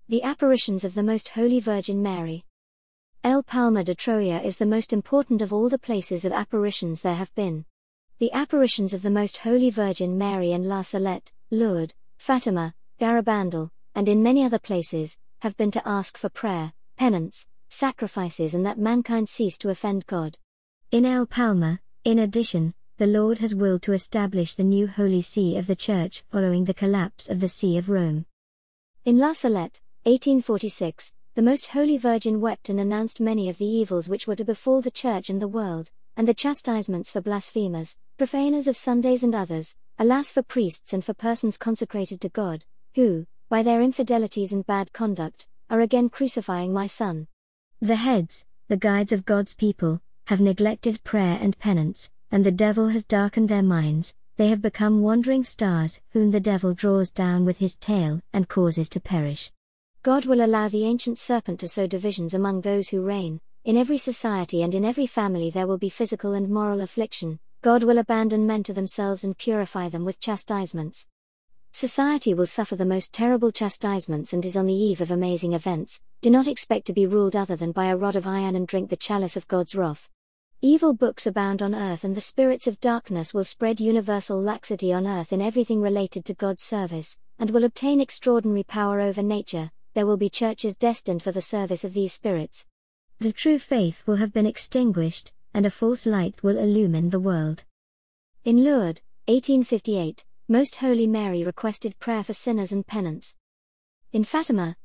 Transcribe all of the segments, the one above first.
The apparitions of the Most Holy Virgin Mary. El Palma de Troya is the most important of all the places of apparitions there have been. The apparitions of the Most Holy Virgin Mary in La Salette, Lourdes, Fatima, Garabandal, and in many other places, have been to ask for prayer, penance, sacrifices, and that mankind cease to offend God. In El Palma, in addition, the Lord has willed to establish the new Holy See of the Church following the collapse of the See of Rome. In La Salette, 1846, the Most Holy Virgin wept and announced many of the evils which were to befall the Church and the world, and the chastisements for blasphemers, profaners of Sundays and others, alas for priests and for persons consecrated to God, who, by their infidelities and bad conduct, are again crucifying my Son. The heads, the guides of God's people, have neglected prayer and penance, and the devil has darkened their minds. They have become wandering stars whom the devil draws down with his tail and causes to perish. God will allow the ancient serpent to sow divisions among those who reign. In every society and in every family there will be physical and moral affliction. God will abandon men to themselves and purify them with chastisements. Society will suffer the most terrible chastisements and is on the eve of amazing events. Do not expect to be ruled other than by a rod of iron and drink the chalice of God's wrath. Evil books abound on earth, and the spirits of darkness will spread universal laxity on earth in everything related to God's service, and will obtain extraordinary power over nature. There will be churches destined for the service of these spirits. The true faith will have been extinguished, and a false light will illumine the world. In Lourdes, 1858, Most Holy Mary requested prayer for sinners and penance. In Fatima,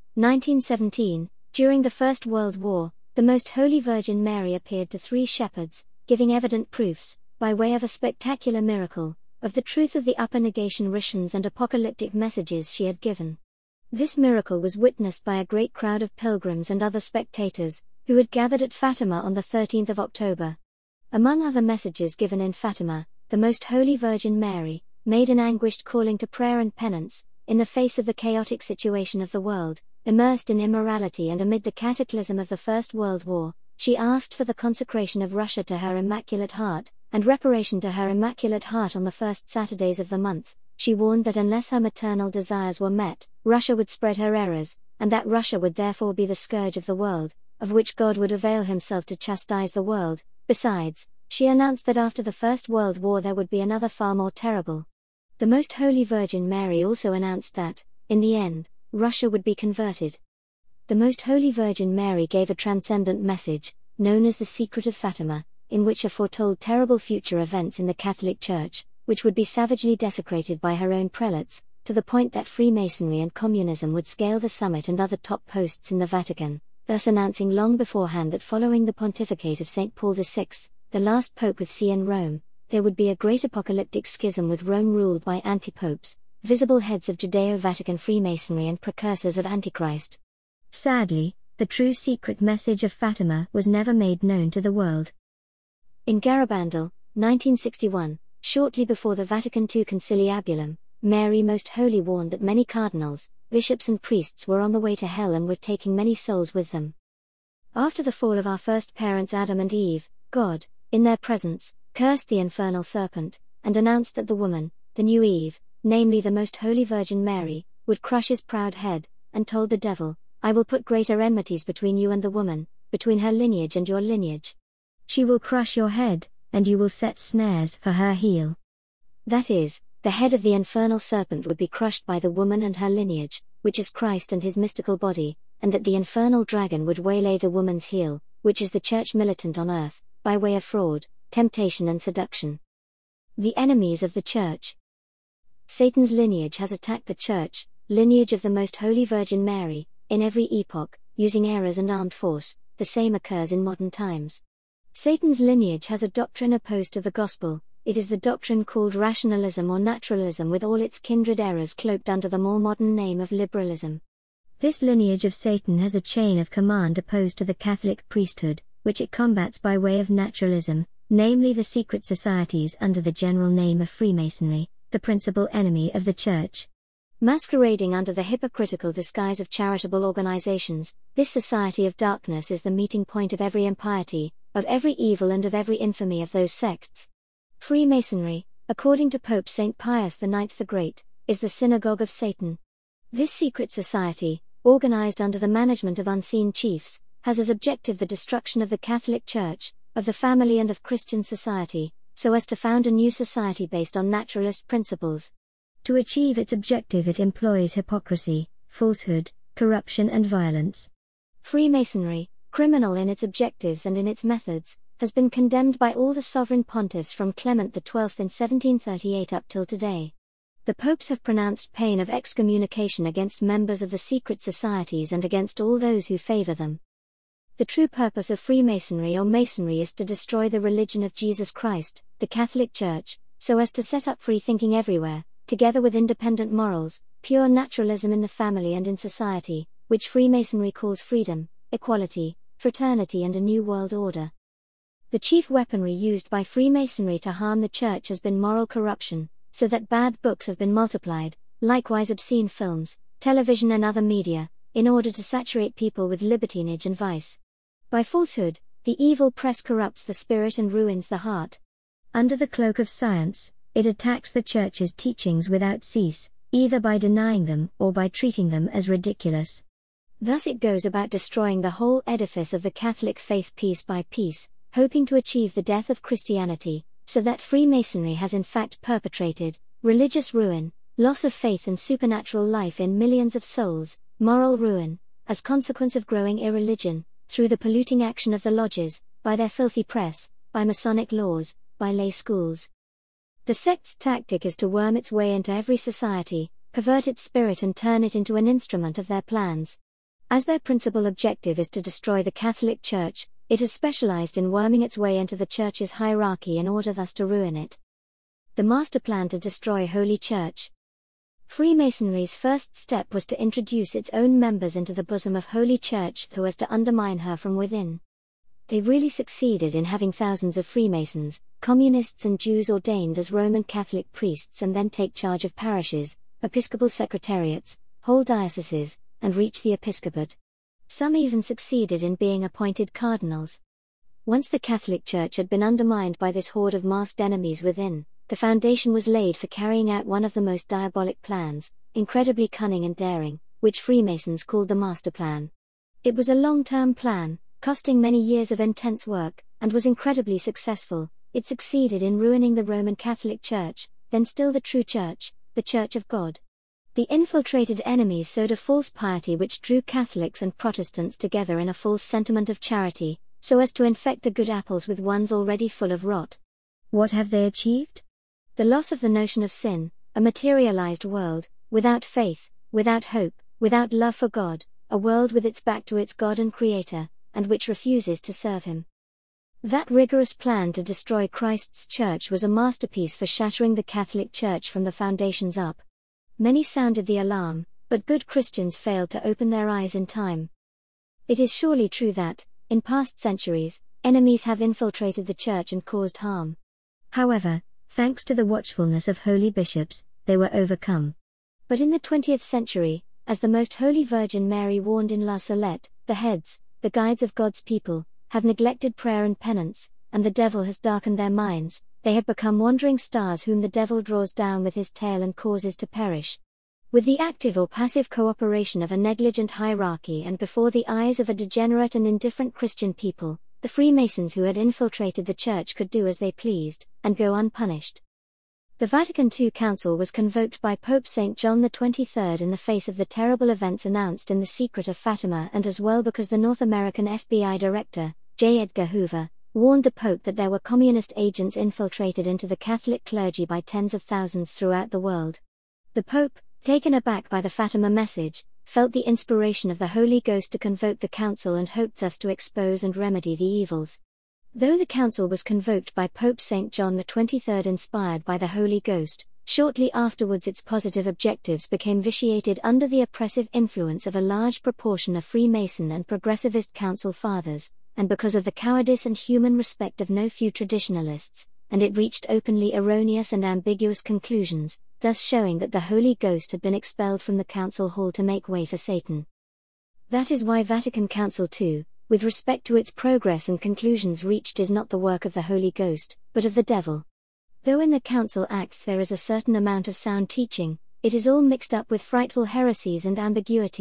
1917, during the First World War, the Most Holy Virgin Mary appeared to 3 shepherds, giving evident proofs, by way of a spectacular miracle, of the truth of the upper negation rishons and apocalyptic messages she had given. This miracle was witnessed by a great crowd of pilgrims and other spectators, who had gathered at Fatima on the 13th of October. Among other messages given in Fatima, the Most Holy Virgin Mary made an anguished calling to prayer and penance, in the face of the chaotic situation of the world, immersed in immorality and amid the cataclysm of the First World War. She asked for the consecration of Russia to her Immaculate Heart, and reparation to her Immaculate Heart on the first Saturdays of the month. She warned that unless her maternal desires were met, Russia would spread her errors, and that Russia would therefore be the scourge of the world, of which God would avail himself to chastise the world. Besides, she announced that after the First World War there would be another far more terrible. The Most Holy Virgin Mary also announced that, in the end, Russia would be converted. The Most Holy Virgin Mary gave a transcendent message, known as the Secret of Fatima, in which are foretold terrible future events in the Catholic Church, which would be savagely desecrated by her own prelates, to the point that Freemasonry and communism would scale the summit and other top posts in the Vatican, thus announcing long beforehand that following the pontificate of St. Paul VI, the last pope with see in Rome, there would be a great apocalyptic schism with Rome ruled by anti-popes, visible heads of Judeo-Vatican Freemasonry and precursors of Antichrist. Sadly, the true secret message of Fatima was never made known to the world. In Garabandal, 1961, shortly before the Vatican II Conciliabulum, Mary Most Holy warned that many cardinals, bishops and priests were on the way to hell and were taking many souls with them. After the fall of our first parents Adam and Eve, God, in their presence, cursed the infernal serpent, and announced that the woman, the new Eve, namely the Most Holy Virgin Mary, would crush his proud head, and told the devil, "I will put greater enmities between you and the woman, between her lineage and your lineage. She will crush your head, and you will set snares for her heel." That is, the head of the infernal serpent would be crushed by the woman and her lineage, which is Christ and his mystical body, and that the infernal dragon would waylay the woman's heel, which is the church militant on earth, by way of fraud, temptation and seduction. The enemies of the church. Satan's lineage has attacked the church, lineage of the Most Holy Virgin Mary, in every epoch, using errors and armed force. The same occurs in modern times. Satan's lineage has a doctrine opposed to the gospel. It is the doctrine called rationalism or naturalism, with all its kindred errors cloaked under the more modern name of liberalism. This lineage of Satan has a chain of command opposed to the Catholic priesthood, which it combats by way of naturalism, namely the secret societies under the general name of Freemasonry, the principal enemy of the Church. Masquerading under the hypocritical disguise of charitable organizations, this society of darkness is the meeting point of every impiety, of every evil and of every infamy of those sects. Freemasonry, according to Pope St. Pius IX the Great, is the synagogue of Satan. This secret society, organized under the management of unseen chiefs, has as objective the destruction of the Catholic Church, of the family and of Christian society, so as to found a new society based on naturalist principles. To achieve its objective it employs hypocrisy, falsehood, corruption and violence. Freemasonry, criminal in its objectives and in its methods, has been condemned by all the sovereign pontiffs from Clement XII in 1738 up till today. The popes have pronounced pain of excommunication against members of the secret societies and against all those who favor them. The true purpose of Freemasonry or Masonry is to destroy the religion of Jesus Christ, the Catholic Church, so as to set up free thinking everywhere, together with independent morals, pure naturalism in the family and in society, which Freemasonry calls freedom, equality, fraternity and a new world order. The chief weaponry used by Freemasonry to harm the Church has been moral corruption, so that bad books have been multiplied, likewise obscene films, television and other media, in order to saturate people with libertinage and vice. By falsehood, the evil press corrupts the spirit and ruins the heart. Under the cloak of science, it attacks the Church's teachings without cease, either by denying them or by treating them as ridiculous. Thus it goes about destroying the whole edifice of the Catholic faith piece by piece, hoping to achieve the death of Christianity, so that Freemasonry has in fact perpetrated religious ruin, loss of faith and supernatural life in millions of souls, moral ruin, as consequence of growing irreligion, through the polluting action of the lodges, by their filthy press, by Masonic laws, by lay schools. The sect's tactic is to worm its way into every society, pervert its spirit and turn it into an instrument of their plans. As their principal objective is to destroy the Catholic Church, it has specialized in worming its way into the Church's hierarchy in order thus to ruin it. The master plan to destroy Holy Church. Freemasonry's first step was to introduce its own members into the bosom of Holy Church so as to undermine her from within. They really succeeded in having thousands of Freemasons, communists and Jews ordained as Roman Catholic priests and then take charge of parishes, episcopal secretariats, whole dioceses, and reach the episcopate. Some even succeeded in being appointed cardinals. Once the Catholic Church had been undermined by this horde of masked enemies within, the foundation was laid for carrying out one of the most diabolic plans, incredibly cunning and daring, which Freemasons called the Master Plan. It was a long-term plan, costing many years of intense work, and was incredibly successful. It succeeded in ruining the Roman Catholic Church, then still the true Church, the Church of God. The infiltrated enemies sowed a false piety which drew Catholics and Protestants together in a false sentiment of charity, so as to infect the good apples with ones already full of rot. What have they achieved? The loss of the notion of sin, a materialized world, without faith, without hope, without love for God, a world with its back to its God and Creator, and which refuses to serve Him. That rigorous plan to destroy Christ's Church was a masterpiece for shattering the Catholic Church from the foundations up. Many sounded the alarm, but good Christians failed to open their eyes in time. It is surely true that, in past centuries, enemies have infiltrated the Church and caused harm. However, thanks to the watchfulness of holy bishops, they were overcome. But in the 20th century, as the Most Holy Virgin Mary warned in La Salette, the heads, the guides of God's people, have neglected prayer and penance, and the devil has darkened their minds. They have become wandering stars whom the devil draws down with his tail and causes to perish. With the active or passive cooperation of a negligent hierarchy and before the eyes of a degenerate and indifferent Christian people, the Freemasons who had infiltrated the Church could do as they pleased, and go unpunished. The Vatican II Council was convoked by Pope St. John XXIII in the face of the terrible events announced in The Secret of Fatima, and as well because the North American FBI Director, J. Edgar Hoover, warned the Pope that there were communist agents infiltrated into the Catholic clergy by tens of thousands throughout the world. The Pope, taken aback by the Fatima message, felt the inspiration of the Holy Ghost to convoke the council and hoped thus to expose and remedy the evils. Though the council was convoked by Pope St. John XXIII inspired by the Holy Ghost, shortly afterwards its positive objectives became vitiated under the oppressive influence of a large proportion of Freemason and Progressivist council fathers, and because of the cowardice and human respect of no few traditionalists, and it reached openly erroneous and ambiguous conclusions, thus showing that the Holy Ghost had been expelled from the council hall to make way for Satan. That is why Vatican Council II, with respect to its progress and conclusions reached, is not the work of the Holy Ghost, but of the devil. Though in the Council Acts there is a certain amount of sound teaching, it is all mixed up with frightful heresies and ambiguities,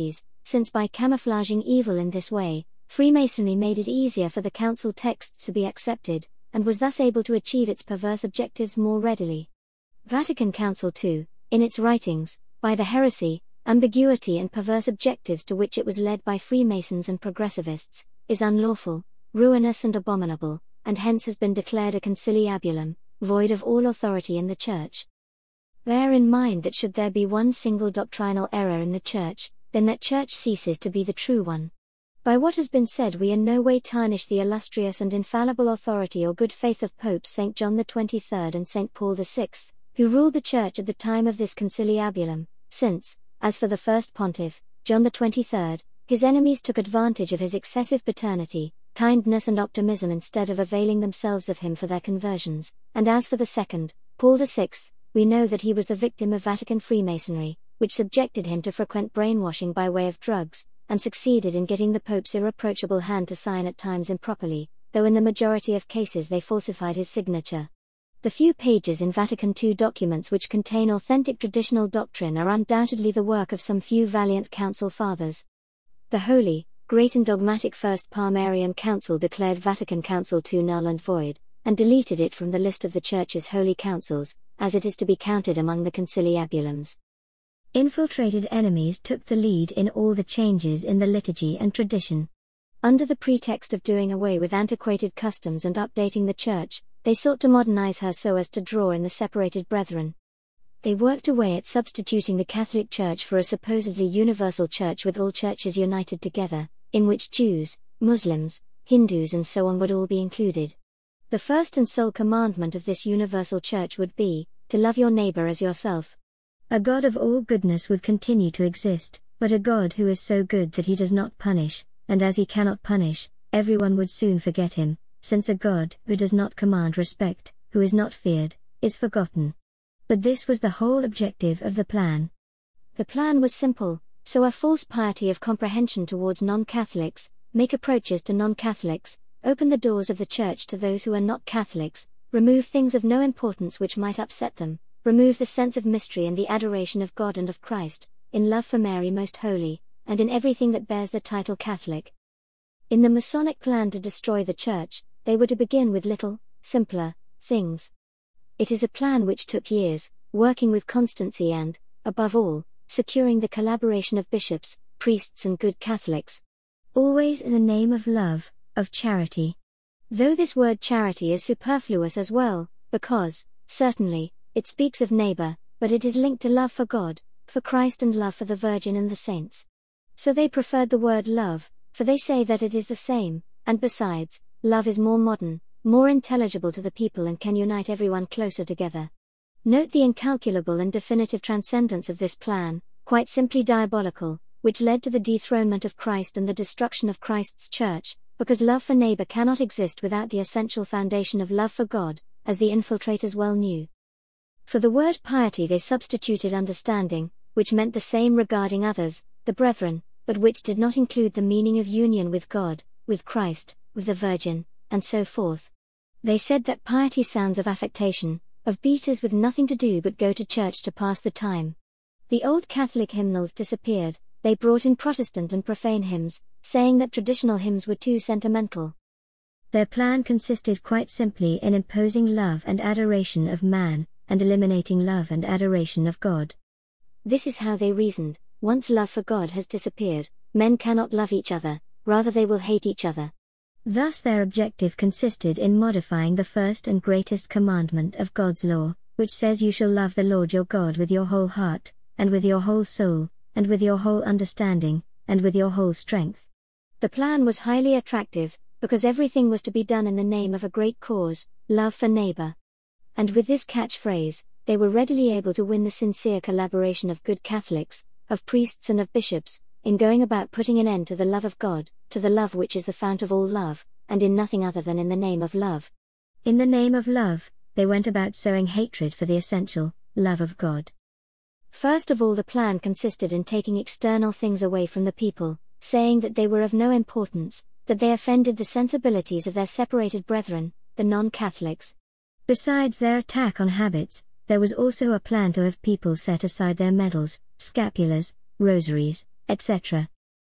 since by camouflaging evil in this way, Freemasonry made it easier for the council texts to be accepted, and was thus able to achieve its perverse objectives more readily. Vatican Council II, in its writings, by the heresy, ambiguity and perverse objectives to which it was led by Freemasons and progressivists, is unlawful, ruinous and abominable, and hence has been declared a conciliabulum, void of all authority in the Church. Bear in mind that should there be one single doctrinal error in the Church, then that Church ceases to be the true one. By what has been said we in no way tarnish the illustrious and infallible authority or good faith of Popes St. John XXIII and St. Paul VI, who ruled the Church at the time of this conciliabulum, since, as for the first pontiff, John XXIII, his enemies took advantage of his excessive paternity, kindness and optimism instead of availing themselves of him for their conversions, and as for the second, Paul VI, we know that he was the victim of Vatican Freemasonry, which subjected him to frequent brainwashing by way of drugs, and succeeded in getting the Pope's irreproachable hand to sign at times improperly, though in the majority of cases they falsified his signature. The few pages in Vatican II documents which contain authentic traditional doctrine are undoubtedly the work of some few valiant council fathers. The holy, great and dogmatic First Palmarian Council declared Vatican Council II null and void, and deleted it from the list of the Church's holy councils, as it is to be counted among the conciliabulums. Infiltrated enemies took the lead in all the changes in the liturgy and tradition. Under the pretext of doing away with antiquated customs and updating the Church, they sought to modernize her so as to draw in the separated brethren. They worked away at substituting the Catholic Church for a supposedly universal church with all churches united together, in which Jews, Muslims, Hindus and so on would all be included. The first and sole commandment of this universal church would be, to love your neighbor as yourself. A God of all goodness would continue to exist, but a God who is so good that he does not punish, and as he cannot punish, everyone would soon forget him, since a God who does not command respect, who is not feared, is forgotten. But this was the whole objective of the plan. The plan was simple: sow a false piety of comprehension towards non-Catholics, make approaches to non-Catholics, open the doors of the Church to those who are not Catholics, remove things of no importance which might upset them, remove the sense of mystery and the adoration of God and of Christ, in love for Mary Most Holy, and in everything that bears the title Catholic. In the Masonic plan to destroy the Church, they were to begin with little, simpler, things. It is a plan which took years, working with constancy and, above all, securing the collaboration of bishops, priests and good Catholics. Always in the name of love, of charity. Though this word charity is superfluous as well, because, certainly, it speaks of neighbor, but it is linked to love for God, for Christ and love for the Virgin and the saints. So they preferred the word love, for they say that it is the same, and besides, love is more modern, more intelligible to the people and can unite everyone closer together. Note the incalculable and definitive transcendence of this plan, quite simply diabolical, which led to the dethronement of Christ and the destruction of Christ's Church, because love for neighbor cannot exist without the essential foundation of love for God, as the infiltrators well knew. For the word piety they substituted understanding, which meant the same regarding others, the brethren, but which did not include the meaning of union with God, with Christ, with the Virgin, and so forth. They said that piety sounds of affectation, of beaters with nothing to do but go to church to pass the time. The old Catholic hymnals disappeared, they brought in Protestant and profane hymns, saying that traditional hymns were too sentimental. Their plan consisted quite simply in imposing love and adoration of man, and eliminating love and adoration of God. This is how they reasoned: once love for God has disappeared, men cannot love each other, rather they will hate each other. Thus their objective consisted in modifying the first and greatest commandment of God's law, which says you shall love the Lord your God with your whole heart, and with your whole soul, and with your whole understanding, and with your whole strength. The plan was highly attractive, because everything was to be done in the name of a great cause, love for neighbor. And with this catchphrase, they were readily able to win the sincere collaboration of good Catholics, of priests and of bishops, in going about putting an end to the love of God, to the love which is the fount of all love, and in nothing other than in the name of love. In the name of love, they went about sowing hatred for the essential love of God. First of all, the plan consisted in taking external things away from the people, saying that they were of no importance, that they offended the sensibilities of their separated brethren, the non-Catholics. Besides their attack on habits, there was also a plan to have people set aside their medals, scapulars, rosaries, etc.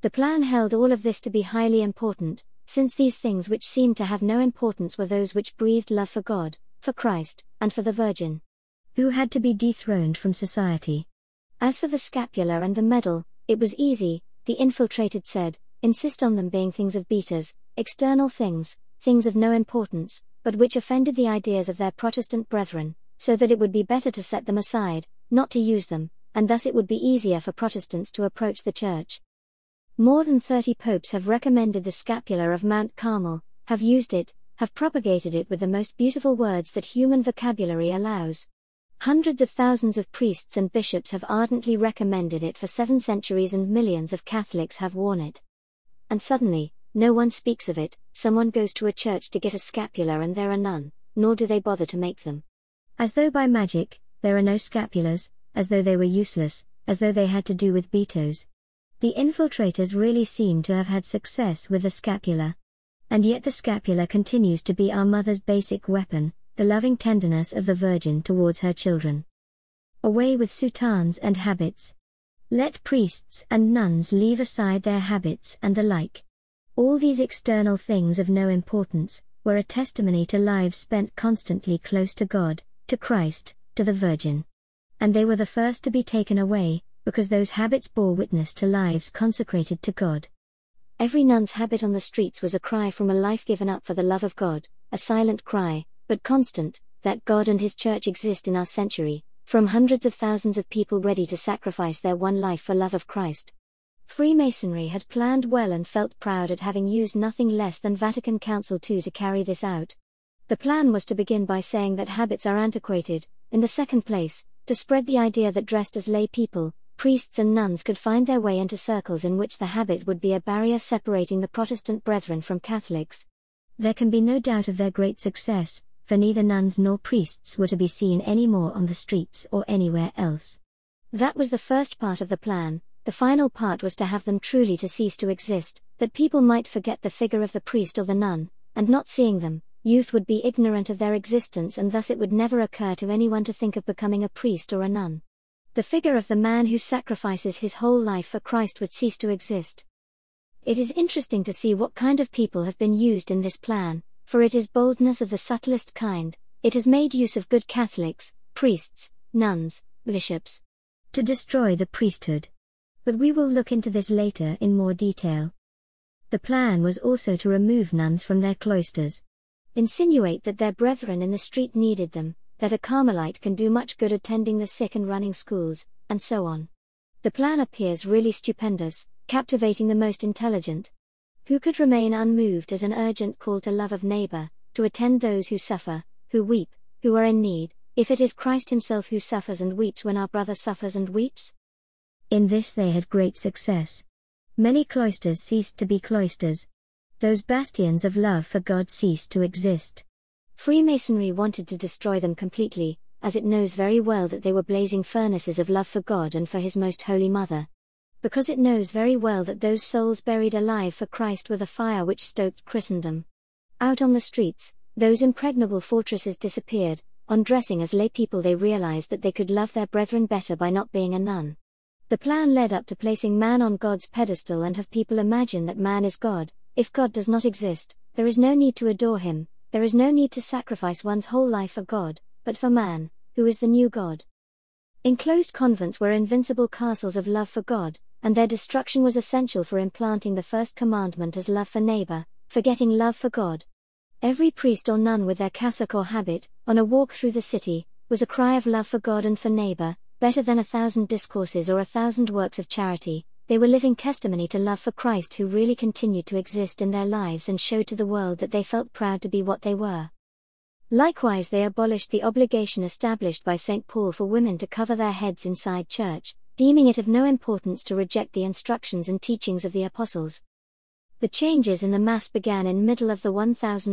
The plan held all of this to be highly important, since these things which seemed to have no importance were those which breathed love for God, for Christ, and for the Virgin, who had to be dethroned from society. As for the scapula and the medal, it was easy, the infiltrated said, insist on them being things of beaters, external things, things of no importance, but which offended the ideas of their Protestant brethren, so that it would be better to set them aside, not to use them, and thus it would be easier for Protestants to approach the Church. More than 30 popes have recommended the scapula of Mount Carmel, have used it, have propagated it with the most beautiful words that human vocabulary allows. Hundreds of thousands of priests and bishops have ardently recommended it for 7 centuries, and millions of Catholics have worn it. And suddenly, no one speaks of it. Someone goes to a church to get a scapula and there are none, nor do they bother to make them. As though by magic, there are no scapulas, as though they were useless, as though they had to do with beatos. The infiltrators really seem to have had success with the scapula. And yet the scapula continues to be our mother's basic weapon, the loving tenderness of the Virgin towards her children. Away with soutanes and habits. Let priests and nuns leave aside their habits and the like. All these external things of no importance were a testimony to lives spent constantly close to God, to Christ, to the Virgin. And they were the first to be taken away, because those habits bore witness to lives consecrated to God. Every nun's habit on the streets was a cry from a life given up for the love of God, a silent cry, but constant, that God and His Church exist in our century, from hundreds of thousands of people ready to sacrifice their one life for love of Christ. Freemasonry had planned well and felt proud at having used nothing less than Vatican Council II to carry this out. The plan was to begin by saying that habits are antiquated, in the second place, to spread the idea that dressed as lay people, priests and nuns could find their way into circles in which the habit would be a barrier separating the Protestant brethren from Catholics. There can be no doubt of their great success, for neither nuns nor priests were to be seen any more on the streets or anywhere else. That was the first part of the plan. The final part was to have them truly to cease to exist, that people might forget the figure of the priest or the nun, and not seeing them, youth would be ignorant of their existence, and thus it would never occur to anyone to think of becoming a priest or a nun. The figure of the man who sacrifices his whole life for Christ would cease to exist. It is interesting to see what kind of people have been used in this plan, for it is boldness of the subtlest kind. It has made use of good Catholics, priests, nuns, bishops, to destroy the priesthood. But we will look into this later in more detail. The plan was also to remove nuns from their cloisters, insinuate that their brethren in the street needed them, that a Carmelite can do much good attending the sick and running schools, and so on. The plan appears really stupendous, captivating the most intelligent. Who could remain unmoved at an urgent call to love of neighbor, to attend those who suffer, who weep, who are in need, if it is Christ Himself who suffers and weeps when our brother suffers and weeps? In this they had great success. Many cloisters ceased to be cloisters. Those bastions of love for God ceased to exist. Freemasonry wanted to destroy them completely, as it knows very well that they were blazing furnaces of love for God and for His most holy Mother. Because it knows very well that those souls buried alive for Christ were the fire which stoked Christendom. Out on the streets, those impregnable fortresses disappeared. On dressing as lay people they realized that they could love their brethren better by not being a nun. The plan led up to placing man on God's pedestal and have people imagine that man is God. If God does not exist, there is no need to adore Him, there is no need to sacrifice one's whole life for God, but for man, who is the new God. Enclosed convents were invincible castles of love for God, and their destruction was essential for implanting the first commandment as love for neighbor, forgetting love for God. Every priest or nun with their cassock or habit, on a walk through the city, was a cry of love for God and for neighbor, better than 1,000 discourses or 1,000 works of charity. They were living testimony to love for Christ, who really continued to exist in their lives and showed to the world that they felt proud to be what they were. Likewise, they abolished the obligation established by St. Paul for women to cover their heads inside church, deeming it of no importance to reject the instructions and teachings of the apostles. The changes in the Mass began in middle of the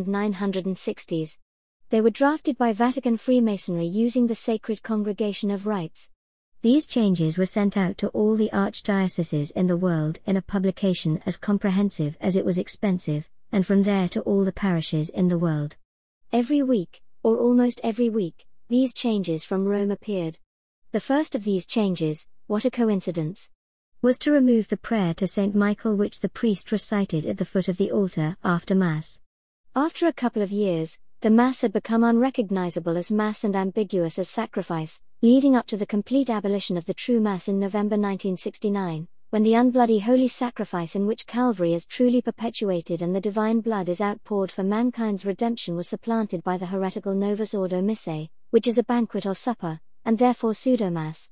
1960s. They were drafted by Vatican Freemasonry using the Sacred Congregation of Rites. These changes were sent out to all the archdioceses in the world in a publication as comprehensive as it was expensive, and from there to all the parishes in the world. Every week, or almost every week, these changes from Rome appeared. The first of these changes, what a coincidence! was to remove the prayer to Saint Michael which the priest recited at the foot of the altar after Mass. After a couple of years, the Mass had become unrecognizable as Mass and ambiguous as sacrifice, leading up to the complete abolition of the true Mass in November 1969, when the unbloody holy sacrifice in which Calvary is truly perpetuated and the divine blood is outpoured for mankind's redemption was supplanted by the heretical Novus Ordo Missae, which is a banquet or supper, and therefore pseudo-Mass.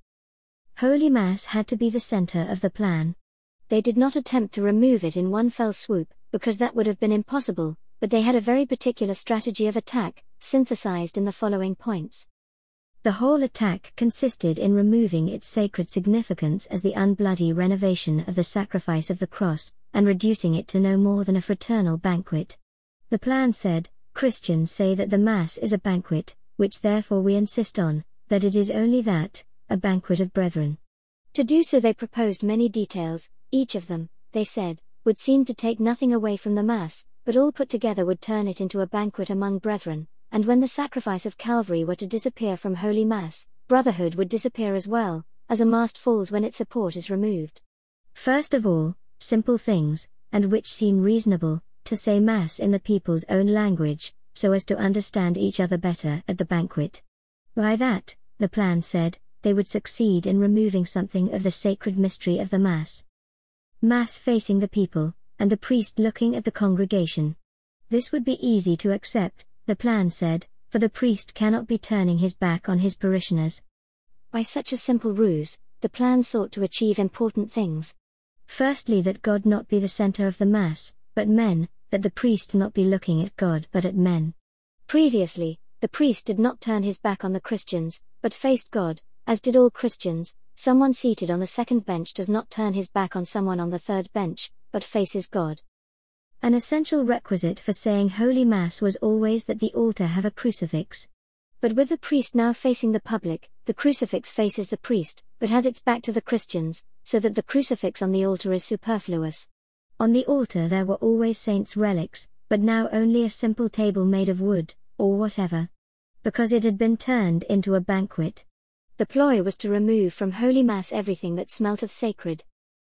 Holy Mass had to be the center of the plan. They did not attempt to remove it in one fell swoop, because that would have been impossible, but they had a very particular strategy of attack, synthesized in the following points. The whole attack consisted in removing its sacred significance as the unbloody renovation of the sacrifice of the cross, and reducing it to no more than a fraternal banquet. The plan said, Christians say that the Mass is a banquet, which therefore we insist on, that it is only that, a banquet of brethren. To do so they proposed many details, each of them, they said, would seem to take nothing away from the Mass, but all put together would turn it into a banquet among brethren, and when the sacrifice of Calvary were to disappear from Holy Mass, brotherhood would disappear as well, as a mast falls when its support is removed. First of all, simple things, and which seem reasonable, to say Mass in the people's own language, so as to understand each other better at the banquet. By that, the plan said, they would succeed in removing something of the sacred mystery of the Mass. Mass facing the people, and the priest looking at the congregation. This would be easy to accept, the plan said, for the priest cannot be turning his back on his parishioners. By such a simple ruse, the plan sought to achieve important things. Firstly, that God not be the center of the Mass, but men, that the priest not be looking at God but at men. Previously, the priest did not turn his back on the Christians, but faced God, as did all Christians. Someone seated on the second bench does not turn his back on someone on the third bench, but faces God. An essential requisite for saying Holy Mass was always that the altar have a crucifix. But with the priest now facing the public, the crucifix faces the priest, but has its back to the Christians, so that the crucifix on the altar is superfluous. On the altar there were always saints' relics, but now only a simple table made of wood, or whatever. Because it had been turned into a banquet. The ploy was to remove from Holy Mass everything that smelt of sacred.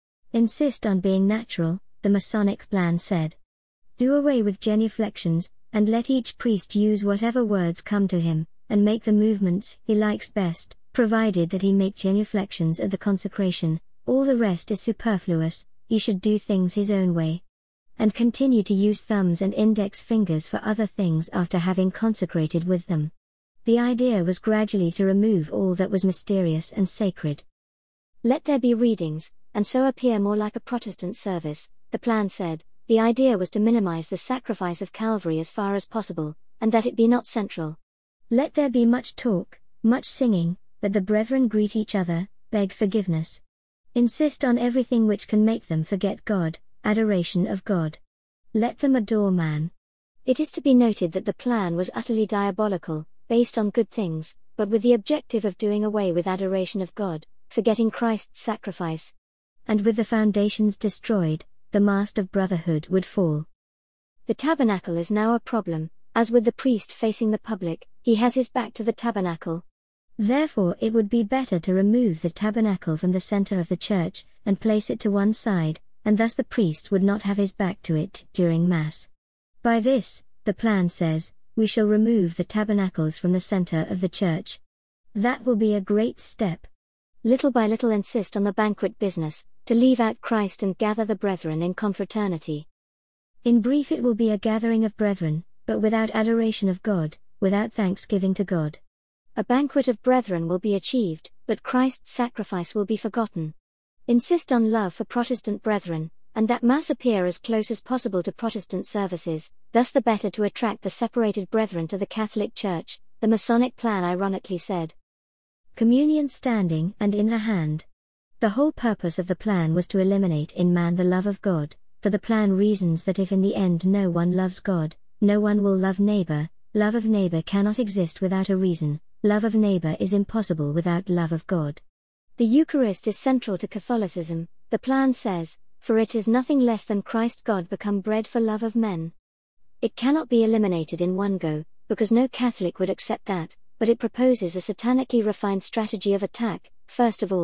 Insist on being natural, the Masonic plan said. Do away with genuflections, and let each priest use whatever words come to him, and make the movements he likes best, provided that he make genuflections at the consecration. All the rest is superfluous, he should do things his own way. And continue to use thumbs and index fingers for other things after having consecrated with them. The idea was gradually to remove all that was mysterious and sacred. Let there be readings, and so appear more like a Protestant service, the plan said. The idea was to minimize the sacrifice of Calvary as far as possible, and that it be not central. Let there be much talk, much singing, that the brethren greet each other, beg forgiveness. Insist on everything which can make them forget God, adoration of God. Let them adore man. It is to be noted that the plan was utterly diabolical, based on good things, but with the objective of doing away with adoration of God, forgetting Christ's sacrifice. And with the foundations destroyed, the mast of brotherhood would fall. The tabernacle is now a problem, as with the priest facing the public, he has his back to the tabernacle. Therefore it would be better to remove the tabernacle from the center of the church, and place it to one side, and thus the priest would not have his back to it during Mass. By this, the plan says, we shall remove the tabernacles from the center of the church. That will be a great step. Little by little insist on the banquet business, to leave out Christ and gather the brethren in confraternity. In brief, it will be a gathering of brethren, but without adoration of God, without thanksgiving to God. A banquet of brethren will be achieved, but Christ's sacrifice will be forgotten. Insist on love for Protestant brethren, and that Mass appear as close as possible to Protestant services, thus the better to attract the separated brethren to the Catholic Church, the Masonic plan ironically said. Communion standing and in the hand. The whole purpose of the plan was to eliminate in man the love of God, for the plan reasons that if in the end no one loves God, no one will love neighbor. Love of neighbor cannot exist without a reason, love of neighbor is impossible without love of God. The Eucharist is central to Catholicism, the plan says, for it is nothing less than Christ God become bread for love of men. It cannot be eliminated in one go, because no Catholic would accept that, but it proposes a satanically refined strategy of attack. First of all,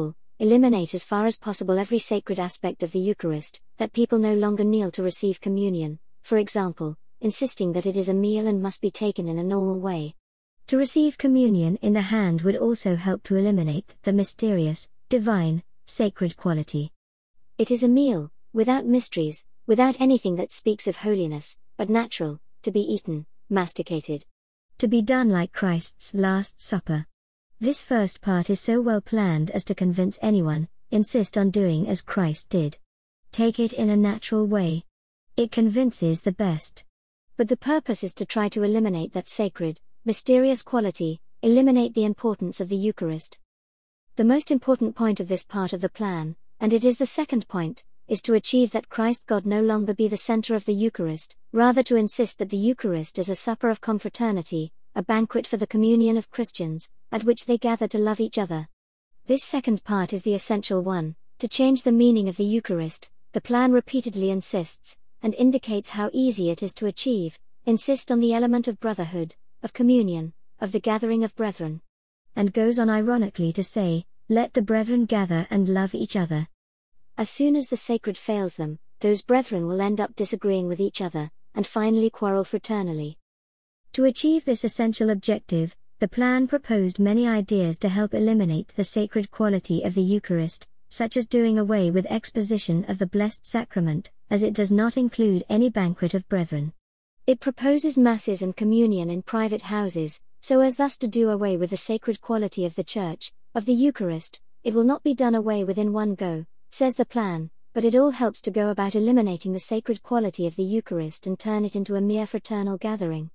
eliminate as far as possible every sacred aspect of the Eucharist, that people no longer kneel to receive communion, for example, insisting that it is a meal and must be taken in a normal way. To receive communion in the hand would also help to eliminate the mysterious, divine, sacred quality. It is a meal, without mysteries, without anything that speaks of holiness, but natural, to be eaten, masticated. To be done like Christ's Last Supper. This first part is so well planned as to convince anyone, insist on doing as Christ did. Take it in a natural way. It convinces the best. But the purpose is to try to eliminate that sacred, mysterious quality, eliminate the importance of the Eucharist. The most important point of this part of the plan, and it is the second point, is to achieve that Christ God no longer be the center of the Eucharist, rather to insist that the Eucharist is a supper of confraternity, a banquet for the communion of Christians, at which they gather to love each other. This second part is the essential one. To change the meaning of the Eucharist, the plan repeatedly insists, and indicates how easy it is to achieve, insist on the element of brotherhood, of communion, of the gathering of brethren. And goes on ironically to say, let the brethren gather and love each other. As soon as the sacred fails them, those brethren will end up disagreeing with each other, and finally quarrel fraternally. To achieve this essential objective, the plan proposed many ideas to help eliminate the sacred quality of the Eucharist, such as doing away with exposition of the Blessed Sacrament, as it does not include any banquet of brethren. It proposes masses and communion in private houses, so as thus to do away with the sacred quality of the Church, of the Eucharist. It will not be done away with in one go, says the plan, but it all helps to go about eliminating the sacred quality of the Eucharist and turn it into a mere fraternal gathering.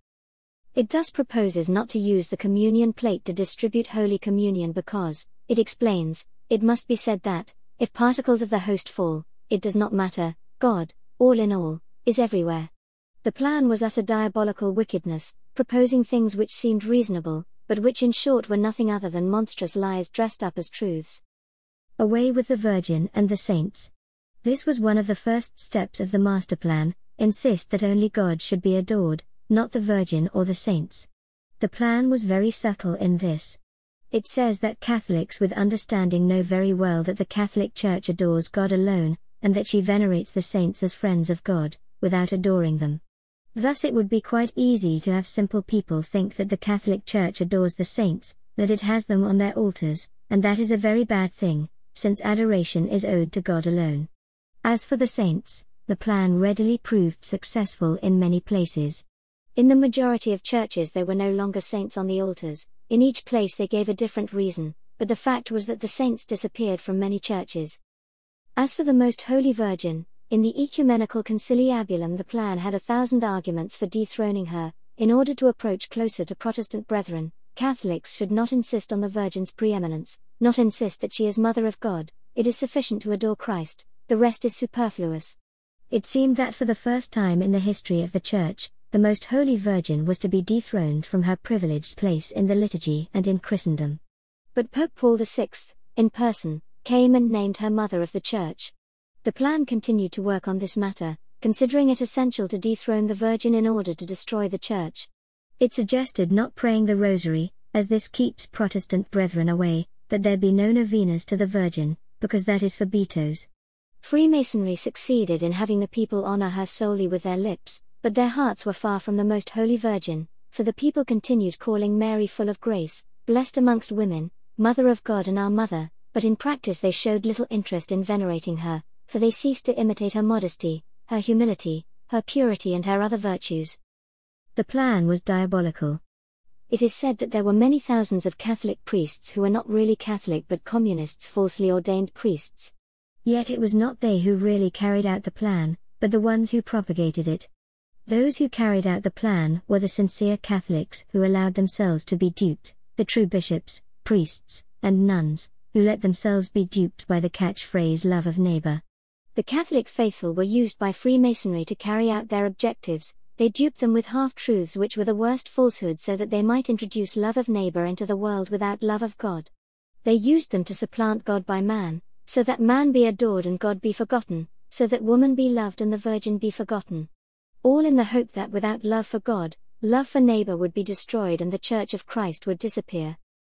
It thus proposes not to use the communion plate to distribute Holy Communion because, it explains, it must be said that, if particles of the host fall, it does not matter, God, all in all, is everywhere. The plan was utter diabolical wickedness, proposing things which seemed reasonable, but which in short were nothing other than monstrous lies dressed up as truths. Away with the Virgin and the saints. This was one of the first steps of the master plan, insist that only God should be adored, not the Virgin or the saints. The plan was very subtle in this. It says that Catholics with understanding know very well that the Catholic Church adores God alone, and that she venerates the saints as friends of God, without adoring them. Thus it would be quite easy to have simple people think that the Catholic Church adores the saints, that it has them on their altars, and that is a very bad thing, since adoration is owed to God alone. As for the saints, the plan readily proved successful in many places. In the majority of churches there were no longer saints on the altars. In each place they gave a different reason, but the fact was that the saints disappeared from many churches. As for the Most Holy Virgin, in the Ecumenical Conciliabulum the plan had 1,000 arguments for dethroning her. In order to approach closer to Protestant brethren, Catholics should not insist on the Virgin's preeminence, not insist that she is Mother of God. It is sufficient to adore Christ, the rest is superfluous. It seemed that for the first time in the history of the Church, the Most Holy Virgin was to be dethroned from her privileged place in the liturgy and in Christendom. But Pope Paul VI, in person, came and named her Mother of the Church. The plan continued to work on this matter, considering it essential to dethrone the Virgin in order to destroy the Church. It suggested not praying the Rosary, as this keeps Protestant brethren away, that there be no novenas to the Virgin, because that is for beatos. Freemasonry succeeded in having the people honor her solely with their lips, but their hearts were far from the Most Holy Virgin, for the people continued calling Mary full of grace, blessed amongst women, Mother of God and our Mother, but in practice they showed little interest in venerating her, for they ceased to imitate her modesty, her humility, her purity and her other virtues. The plan was diabolical. It is said that there were many thousands of Catholic priests who were not really Catholic but communists, falsely ordained priests. Yet it was not they who really carried out the plan, but the ones who propagated it. Those who carried out the plan were the sincere Catholics who allowed themselves to be duped, the true bishops, priests, and nuns, who let themselves be duped by the catchphrase love of neighbor. The Catholic faithful were used by Freemasonry to carry out their objectives. They duped them with half-truths which were the worst falsehoods so that they might introduce love of neighbor into the world without love of God. They used them to supplant God by man, so that man be adored and God be forgotten, so that woman be loved and the Virgin be forgotten. All in the hope that without love for God, love for neighbor would be destroyed and the Church of Christ would disappear.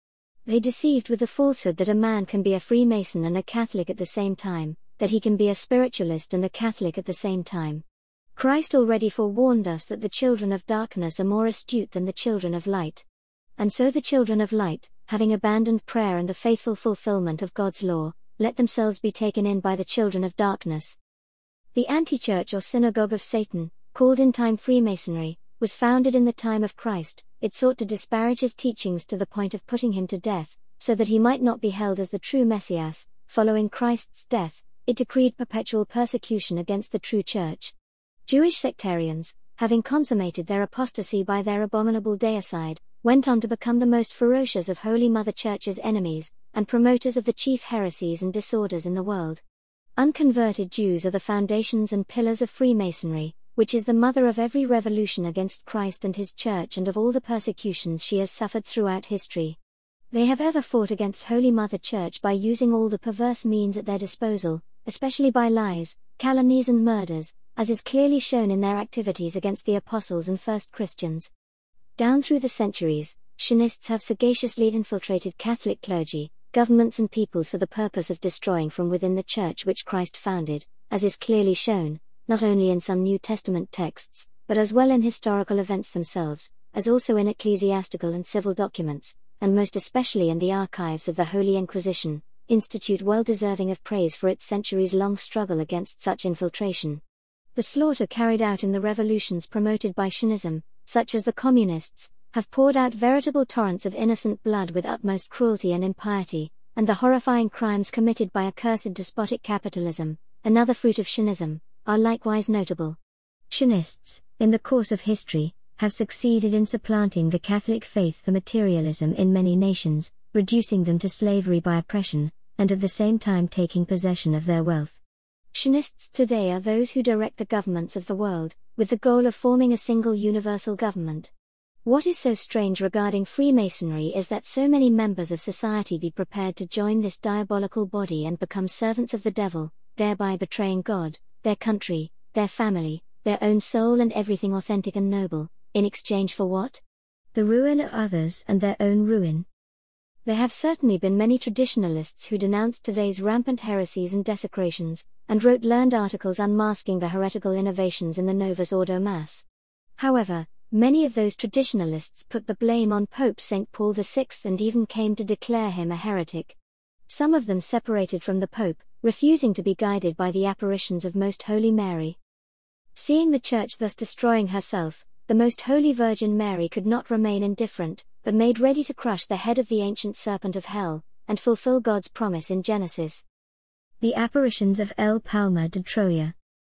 They deceived with the falsehood that a man can be a Freemason and a Catholic at the same time, that he can be a spiritualist and a Catholic at the same time. Christ already forewarned us that the children of darkness are more astute than the children of light. And so the children of light, having abandoned prayer and the faithful fulfillment of God's law, let themselves be taken in by the children of darkness. The anti-church or synagogue of Satan, called in time Freemasonry, was founded in the time of Christ. It sought to disparage his teachings to the point of putting him to death, so that he might not be held as the true Messias. Following Christ's death, it decreed perpetual persecution against the true church. Jewish sectarians, having consummated their apostasy by their abominable deicide, went on to become the most ferocious of Holy Mother Church's enemies, and promoters of the chief heresies and disorders in the world. Unconverted Jews are the foundations and pillars of Freemasonry, which is the mother of every revolution against Christ and his church and of all the persecutions she has suffered throughout history. They have ever fought against Holy Mother Church by using all the perverse means at their disposal, especially by lies, calumnies and murders, as is clearly shown in their activities against the apostles and first Christians. Down through the centuries, Shinists have sagaciously infiltrated Catholic clergy, governments and peoples for the purpose of destroying from within the church which Christ founded, as is clearly shown, not only in some New Testament texts, but as well in historical events themselves, as also in ecclesiastical and civil documents, and most especially in the archives of the Holy Inquisition, institute well deserving of praise for its centuries-long struggle against such infiltration. The slaughter carried out in the revolutions promoted by Shinism, such as the Communists, have poured out veritable torrents of innocent blood with utmost cruelty and impiety, and the horrifying crimes committed by accursed despotic capitalism, another fruit of Shinism, are likewise notable. Shinists, in the course of history, have succeeded in supplanting the Catholic faith for materialism in many nations, reducing them to slavery by oppression, and at the same time taking possession of their wealth. Shinists today are those who direct the governments of the world, with the goal of forming a single universal government. What is so strange regarding Freemasonry is that so many members of society be prepared to join this diabolical body and become servants of the devil, thereby betraying God, their country, their family, their own soul and everything authentic and noble, in exchange for what? The ruin of others and their own ruin. There have certainly been many traditionalists who denounced today's rampant heresies and desecrations, and wrote learned articles unmasking the heretical innovations in the Novus Ordo Mass. However, many of those traditionalists put the blame on Pope St. Paul VI and even came to declare him a heretic. Some of them separated from the Pope, refusing to be guided by the apparitions of Most Holy Mary. Seeing the Church thus destroying herself, the Most Holy Virgin Mary could not remain indifferent, but made ready to crush the head of the ancient serpent of hell, and fulfill God's promise in Genesis. The apparitions of El Palma de Troya.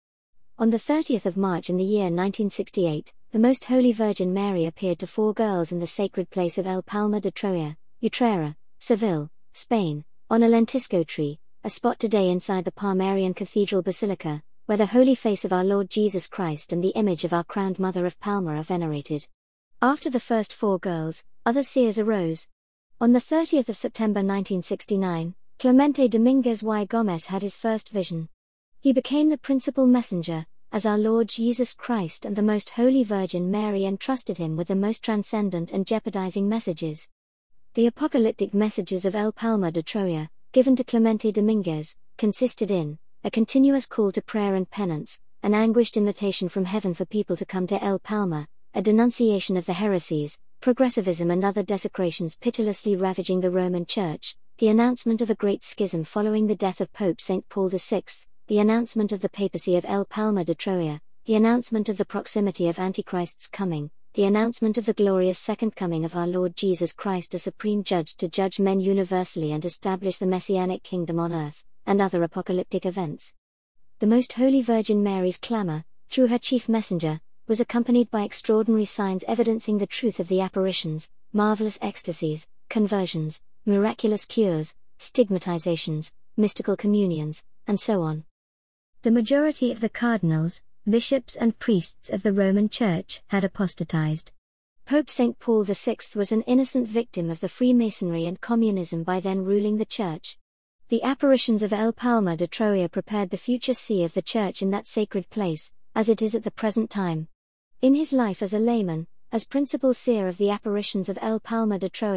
On the 30th of March in the year 1968, the Most Holy Virgin Mary appeared to 4 girls in the sacred place of El Palma de Troya, Utrera, Seville, Spain, on a lentisco tree, a spot today inside the Palmarian Cathedral Basilica, where the holy face of our Lord Jesus Christ and the image of our crowned Mother of Palma are venerated. After the first 4 girls, other seers arose. On the 30th of September 1969, Clemente Dominguez y Gomez had his first vision. He became the principal messenger, as our Lord Jesus Christ and the Most Holy Virgin Mary entrusted him with the most transcendent and jeopardizing messages. The apocalyptic messages of El Palma de Troya, given to Clemente Dominguez, consisted in a continuous call to prayer and penance, an anguished invitation from heaven for people to come to El Palma, a denunciation of the heresies, progressivism and other desecrations pitilessly ravaging the Roman Church, the announcement of a great schism following the death of Pope St. Paul VI, the announcement of the papacy of El Palma de Troya, the announcement of the proximity of Antichrist's coming, the announcement of the glorious second coming of our Lord Jesus Christ as supreme judge to judge men universally and establish the messianic kingdom on earth, and other apocalyptic events. The Most Holy Virgin Mary's clamor, through her chief messenger, was accompanied by extraordinary signs evidencing the truth of the apparitions, marvelous ecstasies, conversions, miraculous cures, stigmatizations, mystical communions, and so on. The majority of the cardinals, bishops and priests of the Roman Church had apostatized. Pope St. Paul VI was an innocent victim of the Freemasonry and communism by then ruling the Church. The apparitions of El Palma de Troya prepared the future see of the Church in that sacred place, as it is at the present time. In his life as a layman, as principal seer of the apparitions of El Palma de Troya,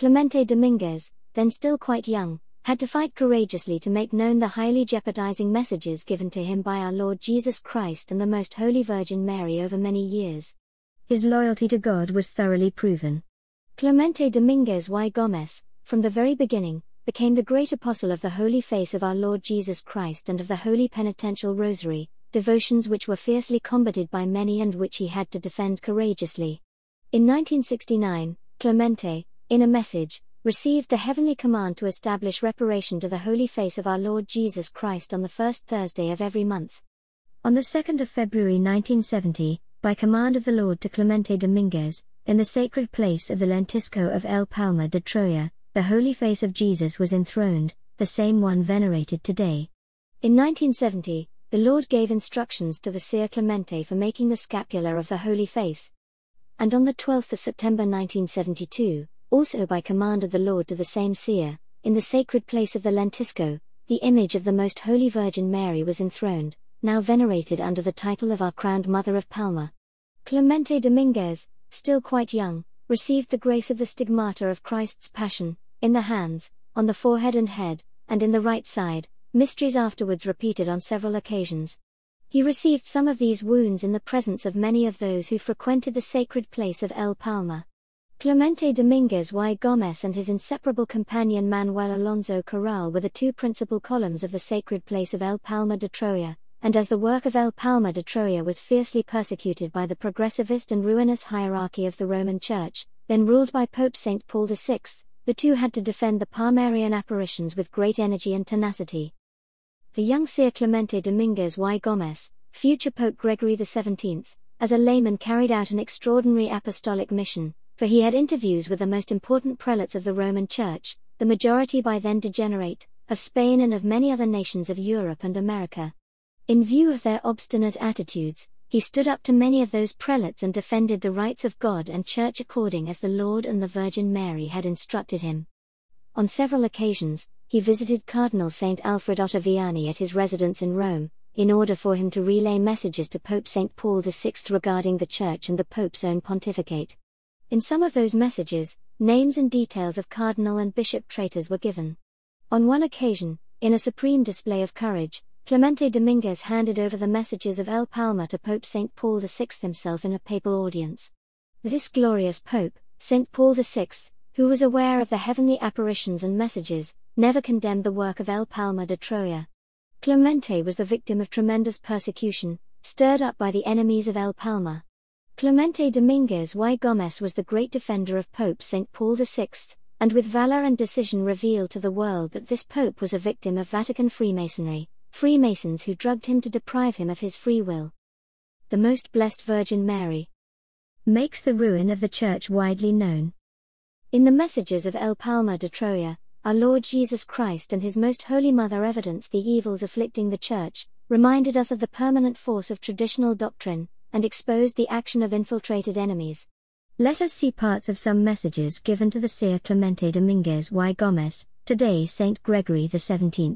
Clemente Dominguez, then still quite young, had to fight courageously to make known the highly jeopardizing messages given to him by our Lord Jesus Christ and the Most Holy Virgin Mary over many years. His loyalty to God was thoroughly proven. Clemente Dominguez y Gomez, from the very beginning, became the great apostle of the Holy Face of our Lord Jesus Christ and of the Holy Penitential Rosary, devotions which were fiercely combated by many and which he had to defend courageously. In 1969, Clemente, in a message, received the heavenly command to establish reparation to the Holy Face of our Lord Jesus Christ on the first Thursday of every month. On the 2nd of February 1970, by command of the Lord to Clemente Dominguez, in the sacred place of the Lentisco of El Palma de Troya, the Holy Face of Jesus was enthroned, the same one venerated today. In 1970, the Lord gave instructions to the seer Clemente for making the scapula of the Holy Face. And on the 12th of September 1972, also by command of the Lord to the same seer, in the sacred place of the Lentisco, the image of the Most Holy Virgin Mary was enthroned, now venerated under the title of our crowned Mother of Palma. Clemente Dominguez, still quite young, received the grace of the stigmata of Christ's Passion, in the hands, on the forehead and head, and in the right side, mysteries afterwards repeated on several occasions. He received some of these wounds in the presence of many of those who frequented the sacred place of El Palma. Clemente Dominguez y Gomez and his inseparable companion Manuel Alonso Corral were the two principal columns of the sacred place of El Palma de Troya, and as the work of El Palma de Troya was fiercely persecuted by the progressivist and ruinous hierarchy of the Roman Church, then ruled by Pope St. Paul VI, the two had to defend the Palmarian apparitions with great energy and tenacity. The young seer Clemente Dominguez y Gomez, future Pope Gregory XVII, as a layman carried out an extraordinary apostolic mission, for he had interviews with the most important prelates of the Roman Church, the majority by then degenerate, of Spain and of many other nations of Europe and America. In view of their obstinate attitudes, he stood up to many of those prelates and defended the rights of God and Church according as the Lord and the Virgin Mary had instructed him. On several occasions, he visited Cardinal Saint Alfred Ottaviani at his residence in Rome, in order for him to relay messages to Pope St. Paul VI regarding the Church and the Pope's own pontificate. In some of those messages, names and details of cardinal and bishop traitors were given. On one occasion, in a supreme display of courage, Clemente Dominguez handed over the messages of El Palma to Pope St. Paul VI himself in a papal audience. This glorious Pope, St. Paul VI, who was aware of the heavenly apparitions and messages, never condemned the work of El Palma de Troya. Clemente was the victim of tremendous persecution, stirred up by the enemies of El Palma. Clemente Dominguez y Gomez was the great defender of Pope St. Paul VI, and with valor and decision revealed to the world that this Pope was a victim of Vatican Freemasonry, Freemasons who drugged him to deprive him of his free will. The Most Blessed Virgin Mary makes the ruin of the Church widely known. In the messages of El Palma de Troya, our Lord Jesus Christ and His Most Holy Mother evidenced the evils afflicting the Church, reminded us of the permanent force of traditional doctrine, and exposed the action of infiltrated enemies. Let us see parts of some messages given to the seer Clemente Dominguez y Gomez, today Saint Gregory XVII.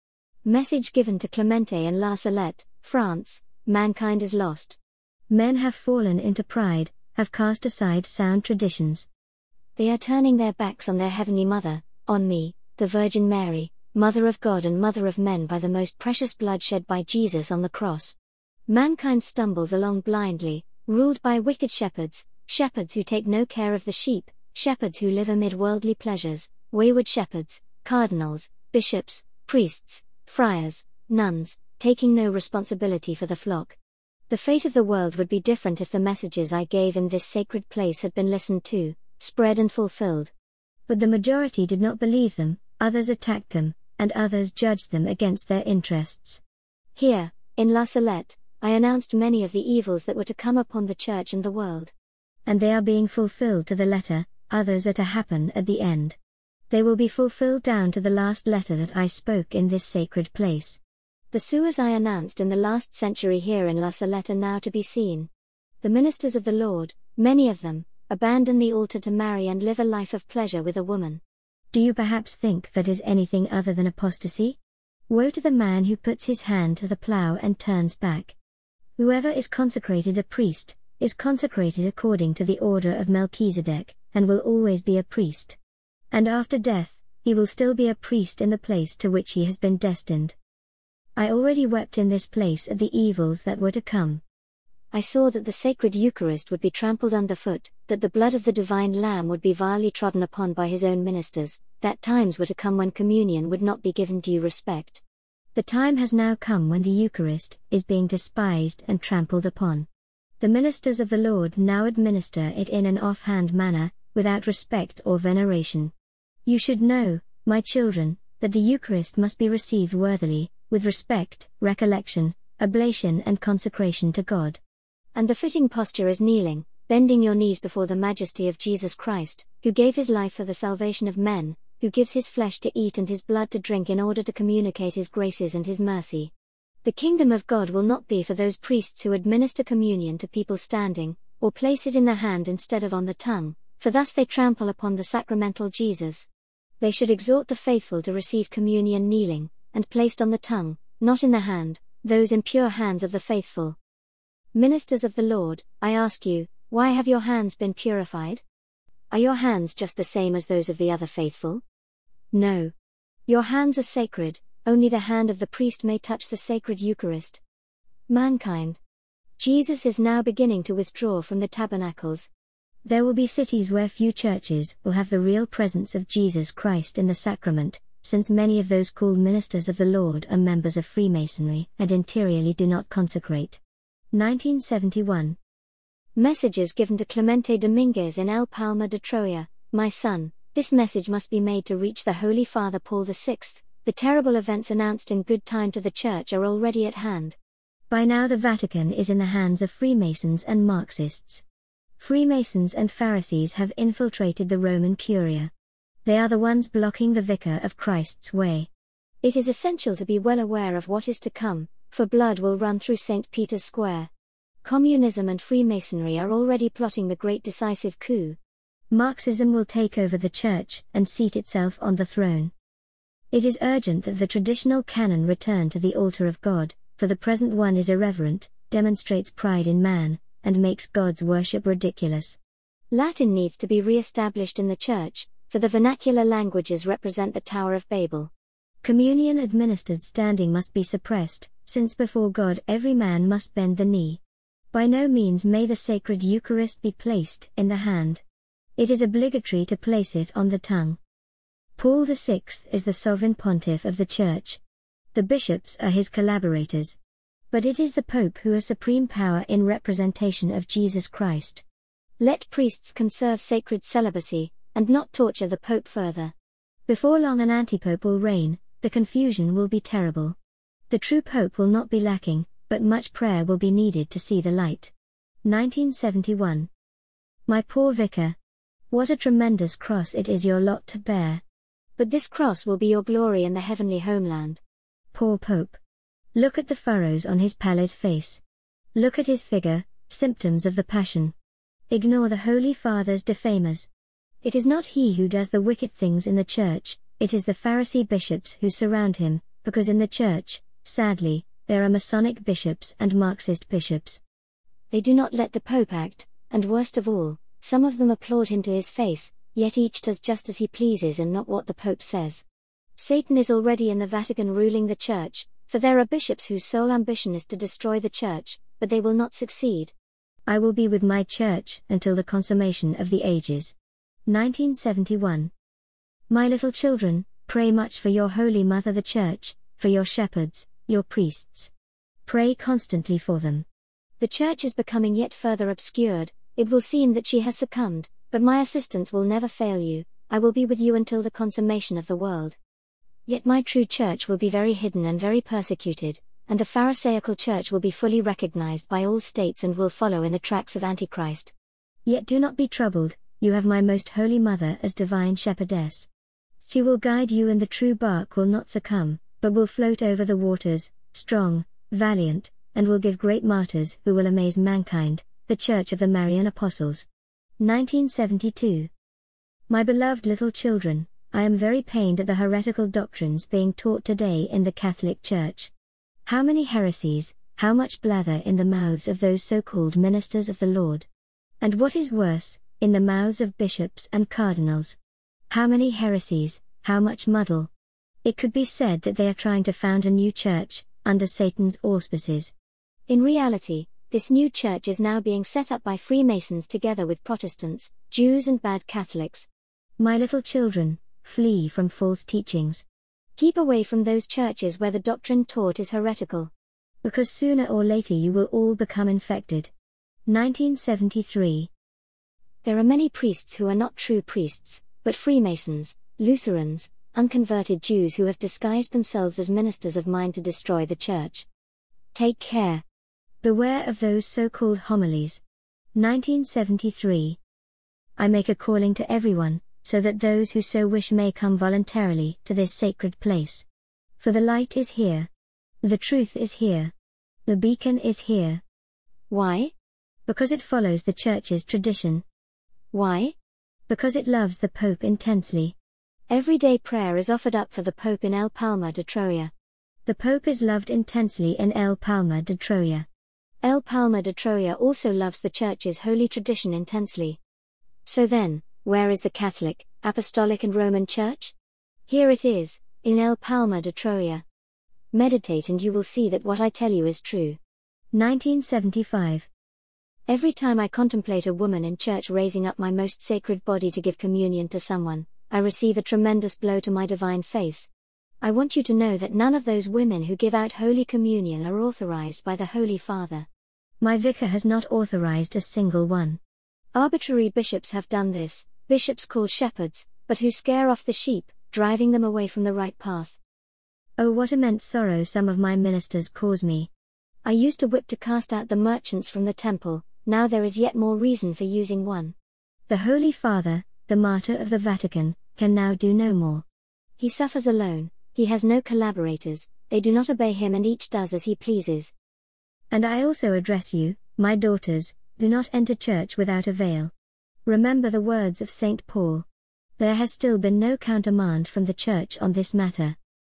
Message given to Clemente in La Salette, France: mankind is lost. Men have fallen into pride, have cast aside sound traditions. They are turning their backs on their Heavenly Mother, on me, the Virgin Mary, Mother of God and Mother of men by the most precious blood shed by Jesus on the cross. Mankind stumbles along blindly, ruled by wicked shepherds, shepherds who take no care of the sheep, shepherds who live amid worldly pleasures, wayward shepherds, cardinals, bishops, priests, friars, nuns, taking no responsibility for the flock. The fate of the world would be different if the messages I gave in this sacred place had been listened to, spread and fulfilled. But the majority did not believe them, others attacked them, and others judged them against their interests. Here, in La Salette, I announced many of the evils that were to come upon the Church and the world. And they are being fulfilled to the letter, others are to happen at the end. They will be fulfilled down to the last letter that I spoke in this sacred place. The sewers I announced in the last century here in La Salette are now to be seen. The ministers of the Lord, many of them, abandon the altar to marry and live a life of pleasure with a woman. Do you perhaps think that is anything other than apostasy? Woe to the man who puts his hand to the plough and turns back. Whoever is consecrated a priest, is consecrated according to the order of Melchizedek, and will always be a priest. And after death, he will still be a priest in the place to which he has been destined. I already wept in this place at the evils that were to come. I saw that the sacred Eucharist would be trampled underfoot, that the blood of the divine Lamb would be vilely trodden upon by his own ministers, that times were to come when communion would not be given due respect. The time has now come when the Eucharist is being despised and trampled upon. The ministers of the Lord now administer it in an offhand manner, without respect or veneration. You should know, my children, that the Eucharist must be received worthily, with respect, recollection, oblation and consecration to God. And the fitting posture is kneeling, bending your knees before the majesty of Jesus Christ, who gave his life for the salvation of men, who gives his flesh to eat and his blood to drink in order to communicate his graces and his mercy. The kingdom of God will not be for those priests who administer communion to people standing, or place it in the hand instead of on the tongue, for thus they trample upon the sacramental Jesus. They should exhort the faithful to receive communion kneeling, and placed on the tongue, not in the hand, those impure hands of the faithful. Ministers of the Lord, I ask you, why have your hands been purified? Are your hands just the same as those of the other faithful? No. Your hands are sacred, only the hand of the priest may touch the sacred Eucharist. Mankind. Jesus is now beginning to withdraw from the tabernacles. There will be cities where few churches will have the real presence of Jesus Christ in the sacrament, since many of those called ministers of the Lord are members of Freemasonry and interiorly do not consecrate. 1971. Messages given to Clemente Dominguez in El Palma de Troya. My son, this message must be made to reach the Holy Father Paul VI. The terrible events announced in good time to the Church are already at hand. By now the Vatican is in the hands of Freemasons and Marxists. Freemasons and Pharisees have infiltrated the Roman Curia. They are the ones blocking the Vicar of Christ's way. It is essential to be well aware of what is to come, for blood will run through St. Peter's Square. Communism and Freemasonry are already plotting the great decisive coup. Marxism will take over the Church and seat itself on the throne. It is urgent that the traditional canon return to the altar of God, for the present one is irreverent, demonstrates pride in man, and makes God's worship ridiculous. Latin needs to be re-established in the Church, for the vernacular languages represent the Tower of Babel. Communion administered standing must be suppressed, since before God every man must bend the knee. By no means may the sacred Eucharist be placed in the hand. It is obligatory to place it on the tongue. Paul VI is the sovereign pontiff of the Church. The bishops are his collaborators. But it is the Pope who has supreme power in representation of Jesus Christ. Let priests conserve sacred celibacy, and not torture the Pope further. Before long an anti-Pope will reign, the confusion will be terrible. The true Pope will not be lacking, but much prayer will be needed to see the light. 1971. My poor vicar. What a tremendous cross it is your lot to bear. But this cross will be your glory in the heavenly homeland. Poor Pope. Look at the furrows on his pallid face. Look at his figure, symptoms of the Passion. Ignore the Holy Father's defamers. It is not he who does the wicked things in the Church, it is the Pharisee bishops who surround him, because in the Church, sadly, there are Masonic bishops and Marxist bishops. They do not let the Pope act, and worst of all, some of them applaud him to his face, yet each does just as he pleases and not what the Pope says. Satan is already in the Vatican ruling the Church, for there are bishops whose sole ambition is to destroy the Church, but they will not succeed. I will be with my Church until the consummation of the ages. 1971. My little children, pray much for your Holy Mother the Church, for your shepherds, your priests. Pray constantly for them. The Church is becoming yet further obscured, it will seem that she has succumbed, but my assistance will never fail you, I will be with you until the consummation of the world. Yet my true Church will be very hidden and very persecuted, and the Pharisaical Church will be fully recognized by all states and will follow in the tracks of Antichrist. Yet do not be troubled, you have my most holy Mother as divine shepherdess. She will guide you and the true bark will not succumb, but will float over the waters, strong, valiant, and will give great martyrs who will amaze mankind, the Church of the Marian Apostles. 1972. My beloved little children, I am very pained at the heretical doctrines being taught today in the Catholic Church. How many heresies, how much blather in the mouths of those so-called ministers of the Lord. And what is worse, in the mouths of bishops and cardinals. How many heresies, how much muddle. It could be said that they are trying to found a new church, under Satan's auspices. In reality, this new church is now being set up by Freemasons together with Protestants, Jews and bad Catholics. My little children, flee from false teachings. Keep away from those churches where the doctrine taught is heretical. Because sooner or later you will all become infected. 1973. There are many priests who are not true priests, but Freemasons, Lutherans, unconverted Jews who have disguised themselves as ministers of mind to destroy the church. Take care. Beware of those so-called homilies. 1973. I make a calling to everyone, so that those who so wish may come voluntarily to this sacred place. For the light is here. The truth is here. The beacon is here. Why? Because it follows the Church's tradition. Why? Because it loves the Pope intensely. Everyday prayer is offered up for the Pope in El Palma de Troya. The Pope is loved intensely in El Palma de Troya. El Palma de Troya also loves the Church's holy tradition intensely. So then, where is the Catholic, Apostolic and Roman Church? Here it is, in El Palma de Troya. Meditate and you will see that what I tell you is true. 1975. Every time I contemplate a woman in church raising up my most sacred body to give communion to someone, I receive a tremendous blow to my divine face. I want you to know that none of those women who give out Holy Communion are authorized by the Holy Father. My vicar has not authorized a single one. Arbitrary bishops have done this, bishops called shepherds, but who scare off the sheep, driving them away from the right path. Oh, what immense sorrow some of my ministers cause me. I used a whip to cast out the merchants from the temple, now there is yet more reason for using one. The Holy Father, the martyr of the Vatican, can now do no more. He suffers alone, he has no collaborators, they do not obey him and each does as he pleases. And I also address you, my daughters, do not enter church without a veil. Remember the words of St. Paul. There has still been no countermand from the Church on this matter.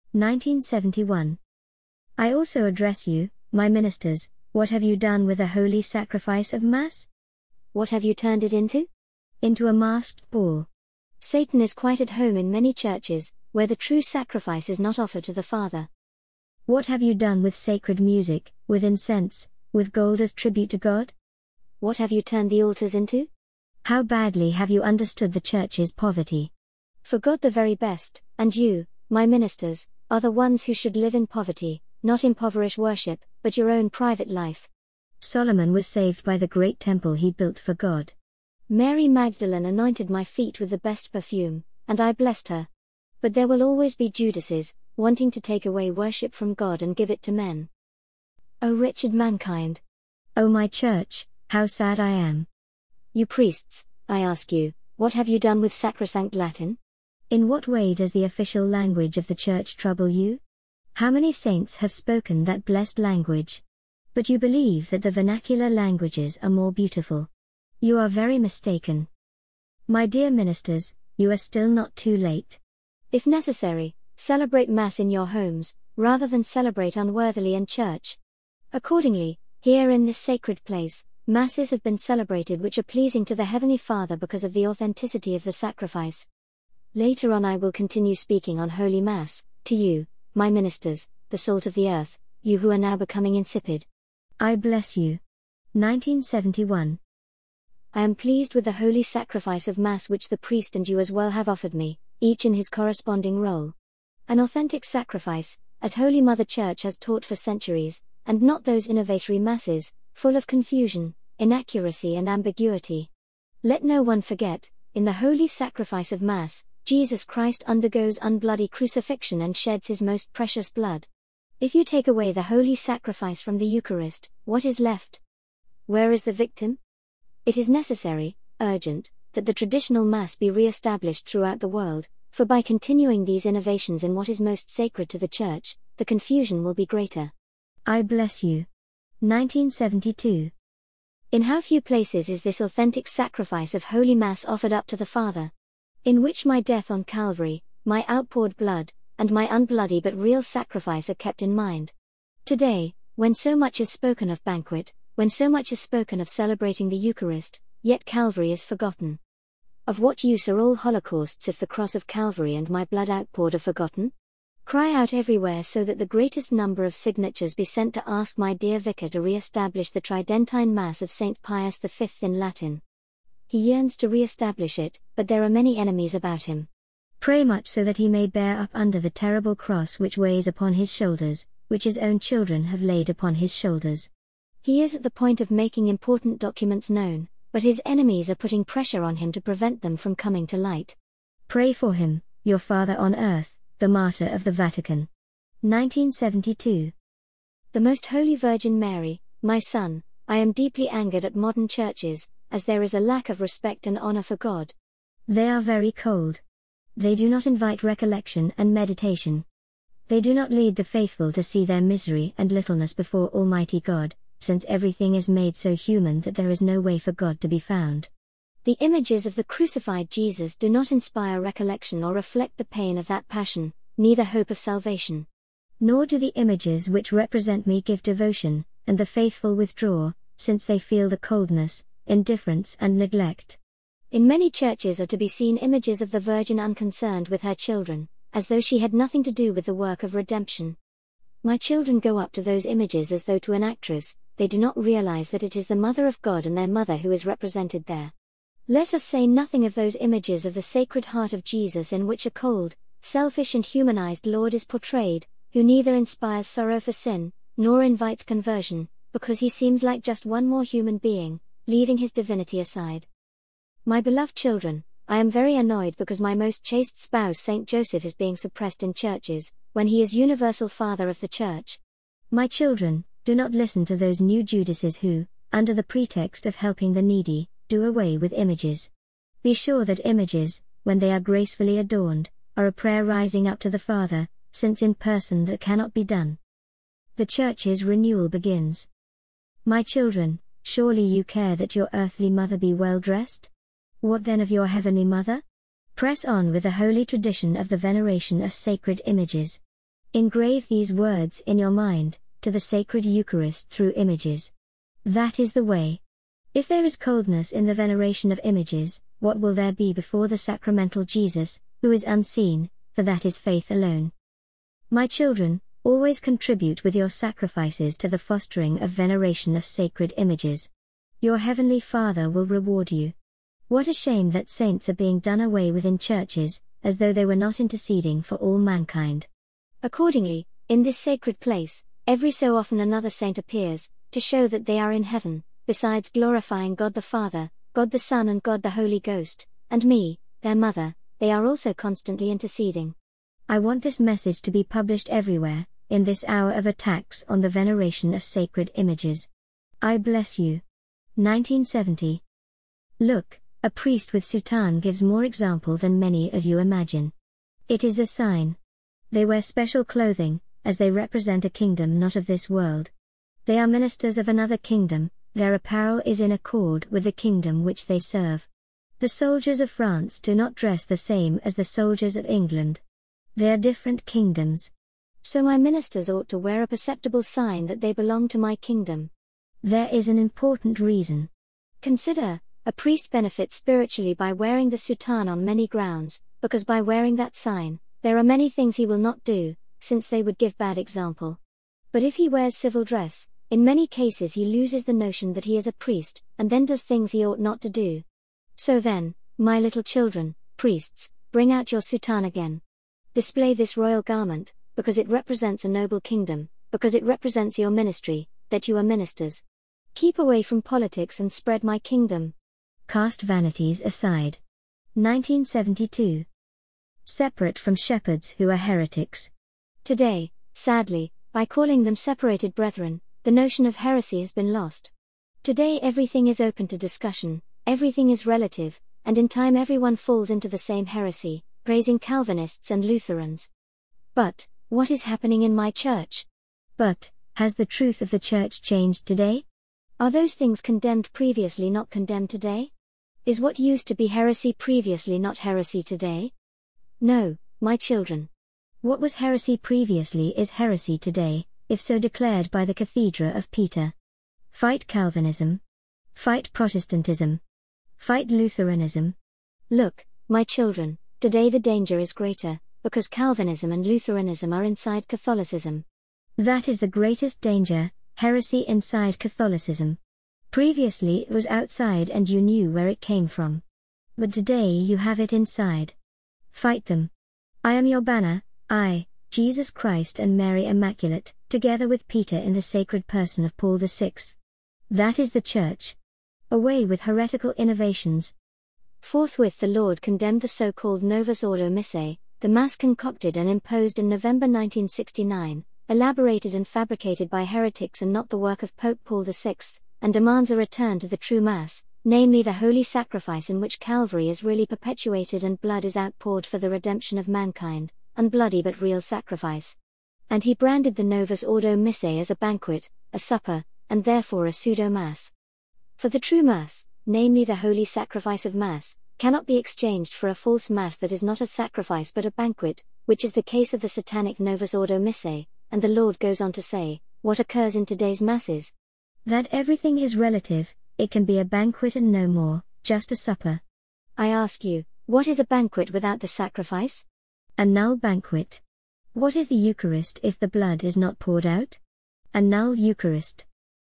1971. I also address you, my ministers, what have you done with the holy sacrifice of Mass? What have you turned it into? Into a masked ball. Satan is quite at home in many churches, where the true sacrifice is not offered to the Father. What have you done with sacred music, with incense, with gold as tribute to God? What have you turned the altars into? How badly have you understood the Church's poverty? For God the very best, and you, my ministers, are the ones who should live in poverty, not impoverish worship, but your own private life. Solomon was saved by the great temple he built for God. Mary Magdalene anointed my feet with the best perfume, and I blessed her. But there will always be Judases, wanting to take away worship from God and give it to men. O wretched mankind! O my Church, how sad I am! You priests, I ask you, what have you done with sacrosanct Latin? In what way does the official language of the Church trouble you? How many saints have spoken that blessed language? But you believe that the vernacular languages are more beautiful. You are very mistaken. My dear ministers, you are still not too late. If necessary, celebrate Mass in your homes, rather than celebrate unworthily in church. Accordingly, here in this sacred place, Masses have been celebrated which are pleasing to the Heavenly Father because of the authenticity of the sacrifice. Later on I will continue speaking on Holy Mass, to you, my ministers, the salt of the earth, you who are now becoming insipid. I bless you. 1971. I am pleased with the holy sacrifice of Mass which the priest and you as well have offered me, each in his corresponding role. An authentic sacrifice, as Holy Mother Church has taught for centuries, and not those innovatory masses, full of confusion, inaccuracy and ambiguity. Let no one forget, in the holy sacrifice of Mass, Jesus Christ undergoes unbloody crucifixion and sheds his most precious blood. If you take away the holy sacrifice from the Eucharist, what is left? Where is the victim? It is necessary, urgent, that the traditional Mass be re-established throughout the world, for by continuing these innovations in what is most sacred to the Church, the confusion will be greater. I bless you. 1972. In how few places is this authentic sacrifice of Holy Mass offered up to the Father? In which my death on Calvary, my outpoured blood, and my unbloody but real sacrifice are kept in mind. Today, when so much is spoken of banquet, when so much is spoken of celebrating the Eucharist, yet Calvary is forgotten. Of what use are all holocausts if the cross of Calvary and my blood outpoured are forgotten? Cry out everywhere so that the greatest number of signatures be sent to ask my dear vicar to re-establish the Tridentine Mass of St. Pius V in Latin. He yearns to re-establish it, but there are many enemies about him. Pray much so that he may bear up under the terrible cross which weighs upon his shoulders, which his own children have laid upon his shoulders. He is at the point of making important documents known, but his enemies are putting pressure on him to prevent them from coming to light. Pray for him, your Father on earth, the Martyr of the Vatican. 1972. The Most Holy Virgin Mary, my son, I am deeply angered at modern churches, as there is a lack of respect and honor for God. They are very cold. They do not invite recollection and meditation. They do not lead the faithful to see their misery and littleness before Almighty God, since everything is made so human that there is no way for God to be found. The images of the crucified Jesus do not inspire recollection or reflect the pain of that passion, neither hope of salvation. Nor do the images which represent me give devotion, and the faithful withdraw, since they feel the coldness, indifference and neglect. In many churches are to be seen images of the Virgin unconcerned with her children, as though she had nothing to do with the work of redemption. My children go up to those images as though to an actress. They do not realize that it is the Mother of God and their mother who is represented there. Let us say nothing of those images of the Sacred Heart of Jesus in which a cold, selfish and humanized Lord is portrayed, who neither inspires sorrow for sin, nor invites conversion, because he seems like just one more human being, leaving his divinity aside. My beloved children, I am very annoyed because my most chaste spouse Saint Joseph is being suppressed in churches, when he is universal Father of the Church. My children, do not listen to those new Judases who, under the pretext of helping the needy, do away with images. Be sure that images, when they are gracefully adorned, are a prayer rising up to the Father, since in person that cannot be done. The Church's renewal begins. My children, surely you care that your earthly mother be well dressed? What then of your heavenly mother? Press on with the holy tradition of the veneration of sacred images. Engrave these words in your mind, to the sacred Eucharist through images. That is the way. If there is coldness in the veneration of images, what will there be before the sacramental Jesus, who is unseen, for that is faith alone? My children, always contribute with your sacrifices to the fostering of veneration of sacred images. Your heavenly Father will reward you. What a shame that saints are being done away with in churches, as though they were not interceding for all mankind. Accordingly, in this sacred place, every so often another saint appears, to show that they are in heaven, besides glorifying God the Father, God the Son and God the Holy Ghost, and me, their mother, they are also constantly interceding. I want this message to be published everywhere, in this hour of attacks on the veneration of sacred images. I bless you. 1970. Look, a priest with soutane gives more example than many of you imagine. It is a sign. They wear special clothing, as they represent a kingdom not of this world. They are ministers of another kingdom, their apparel is in accord with the kingdom which they serve. The soldiers of France do not dress the same as the soldiers of England. They are different kingdoms. So my ministers ought to wear a perceptible sign that they belong to my kingdom. There is an important reason. Consider, a priest benefits spiritually by wearing the soutane on many grounds, because by wearing that sign, there are many things he will not do, since they would give bad example. But if he wears civil dress, in many cases he loses the notion that he is a priest, and then does things he ought not to do. So then, my little children, priests, bring out your soutane again. Display this royal garment, because it represents a noble kingdom, because it represents your ministry, that you are ministers. Keep away from politics and spread my kingdom. Cast vanities aside. 1972. Separate from shepherds who are heretics. Today, sadly, by calling them separated brethren, the notion of heresy has been lost. Today everything is open to discussion, everything is relative, and in time everyone falls into the same heresy, praising Calvinists and Lutherans. But, what is happening in my church? But, has the truth of the church changed today? Are those things condemned previously not condemned today? Is what used to be heresy previously not heresy today? No, my children. What was heresy previously is heresy today, if so declared by the Cathedra of Peter. Fight Calvinism. Fight Protestantism. Fight Lutheranism. Look, my children, today the danger is greater, because Calvinism and Lutheranism are inside Catholicism. That is the greatest danger, heresy inside Catholicism. Previously it was outside and you knew where it came from. But today you have it inside. Fight them. I am your banner, I, Jesus Christ and Mary Immaculate, together with Peter in the sacred person of Paul VI. That is the Church. Away with heretical innovations. Forthwith the Lord condemned the so-called Novus Ordo Missae, the Mass concocted and imposed in November 1969, elaborated and fabricated by heretics and not the work of Pope Paul VI, and demands a return to the true Mass, namely the holy sacrifice in which Calvary is really perpetuated and blood is outpoured for the redemption of mankind, unbloody but real sacrifice. And he branded the Novus Ordo Missae as a banquet, a supper, and therefore a pseudo-Mass. For the true Mass, namely the holy sacrifice of Mass, cannot be exchanged for a false Mass that is not a sacrifice but a banquet, which is the case of the satanic Novus Ordo Missae, and the Lord goes on to say, what occurs in today's Masses? That everything is relative, it can be a banquet and no more, just a supper. I ask you, what is a banquet without the sacrifice? A null banquet. What is the Eucharist if the blood is not poured out? A null Eucharist.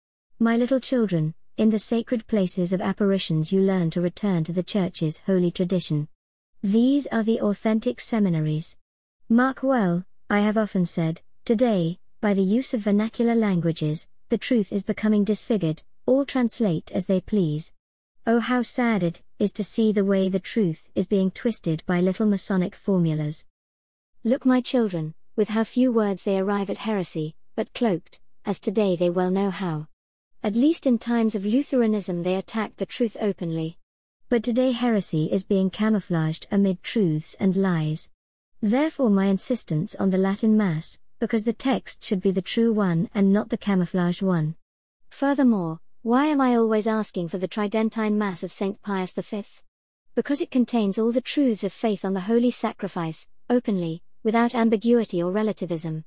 My little children, in the sacred places of apparitions you learn to return to the Church's holy tradition. These are the authentic seminaries. Mark well, I have often said, today, by the use of vernacular languages, the truth is becoming disfigured, all translate as they please. Oh, how sad it is to see the way the truth is being twisted by little Masonic formulas. Look, my children, with how few words they arrive at heresy, but cloaked, as today they well know how. At least in times of Lutheranism they attacked the truth openly. But today heresy is being camouflaged amid truths and lies. Therefore my insistence on the Latin Mass, because the text should be the true one and not the camouflaged one. Furthermore, why am I always asking for the Tridentine Mass of St. Pius V? Because it contains all the truths of faith on the holy sacrifice, openly, without ambiguity or relativism.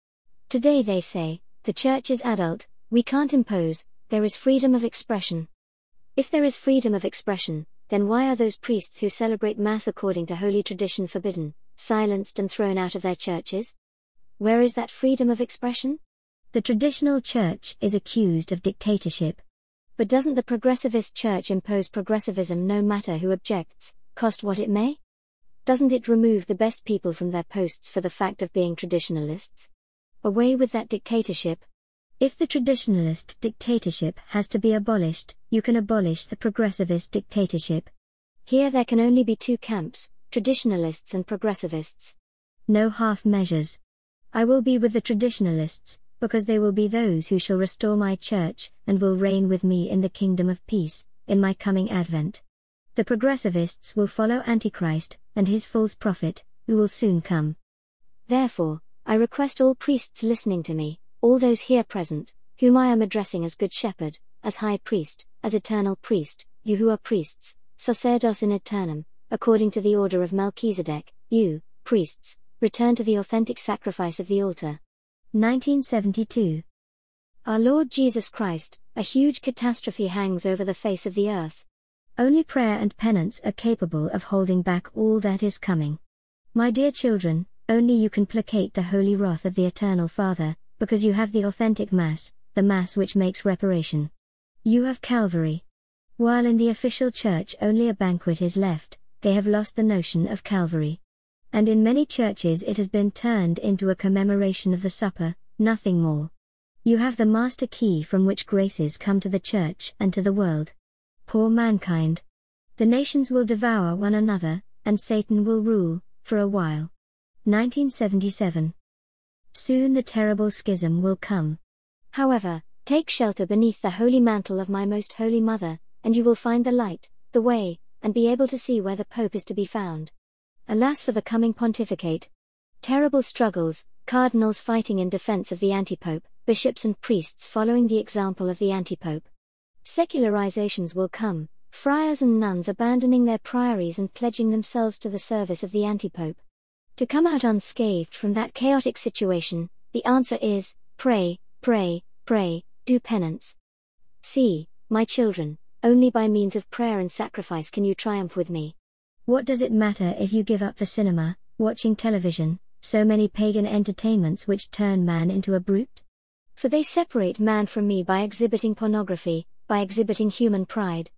Today they say, the Church is adult, we can't impose, there is freedom of expression. If there is freedom of expression, then why are those priests who celebrate Mass according to holy tradition forbidden, silenced and thrown out of their churches? Where is that freedom of expression? The traditional Church is accused of dictatorship. But doesn't the progressivist Church impose progressivism no matter who objects, cost what it may? Doesn't it remove the best people from their posts for the fact of being traditionalists? Away with that dictatorship. If the traditionalist dictatorship has to be abolished, you can abolish the progressivist dictatorship. Here there can only be two camps, traditionalists and progressivists. No half measures. I will be with the traditionalists, because they will be those who shall restore my Church, and will reign with me in the kingdom of peace, in my coming advent. The progressivists will follow Antichrist, and his false prophet, who will soon come. Therefore, I request all priests listening to me, all those here present, whom I am addressing as Good Shepherd, as High Priest, as Eternal Priest, you who are priests, sacerdos in aeternum, according to the order of Melchizedek, you, priests, return to the authentic sacrifice of the altar. 1972. Our Lord Jesus Christ, a huge catastrophe hangs over the face of the earth. Only prayer and penance are capable of holding back all that is coming. My dear children, only you can placate the holy wrath of the Eternal Father, because you have the authentic Mass, the Mass which makes reparation. You have Calvary. While in the official Church only a banquet is left, they have lost the notion of Calvary. And in many churches it has been turned into a commemoration of the supper, nothing more. You have the master key from which graces come to the Church and to the world. Poor mankind. The nations will devour one another, and Satan will rule, for a while. 1977. Soon the terrible schism will come. However, take shelter beneath the holy mantle of my most holy Mother, and you will find the light, the way, and be able to see where the Pope is to be found. Alas for the coming pontificate. Terrible struggles, cardinals fighting in defense of the anti-pope, bishops and priests following the example of the anti-pope. Secularizations will come, friars and nuns abandoning their priories and pledging themselves to the service of the anti-pope. To come out unscathed from that chaotic situation, the answer is, pray, pray, pray, do penance. See, my children, only by means of prayer and sacrifice can you triumph with me. What does it matter if you give up the cinema, watching television, so many pagan entertainments which turn man into a brute? For they separate man from me by exhibiting pornography, by exhibiting human pride.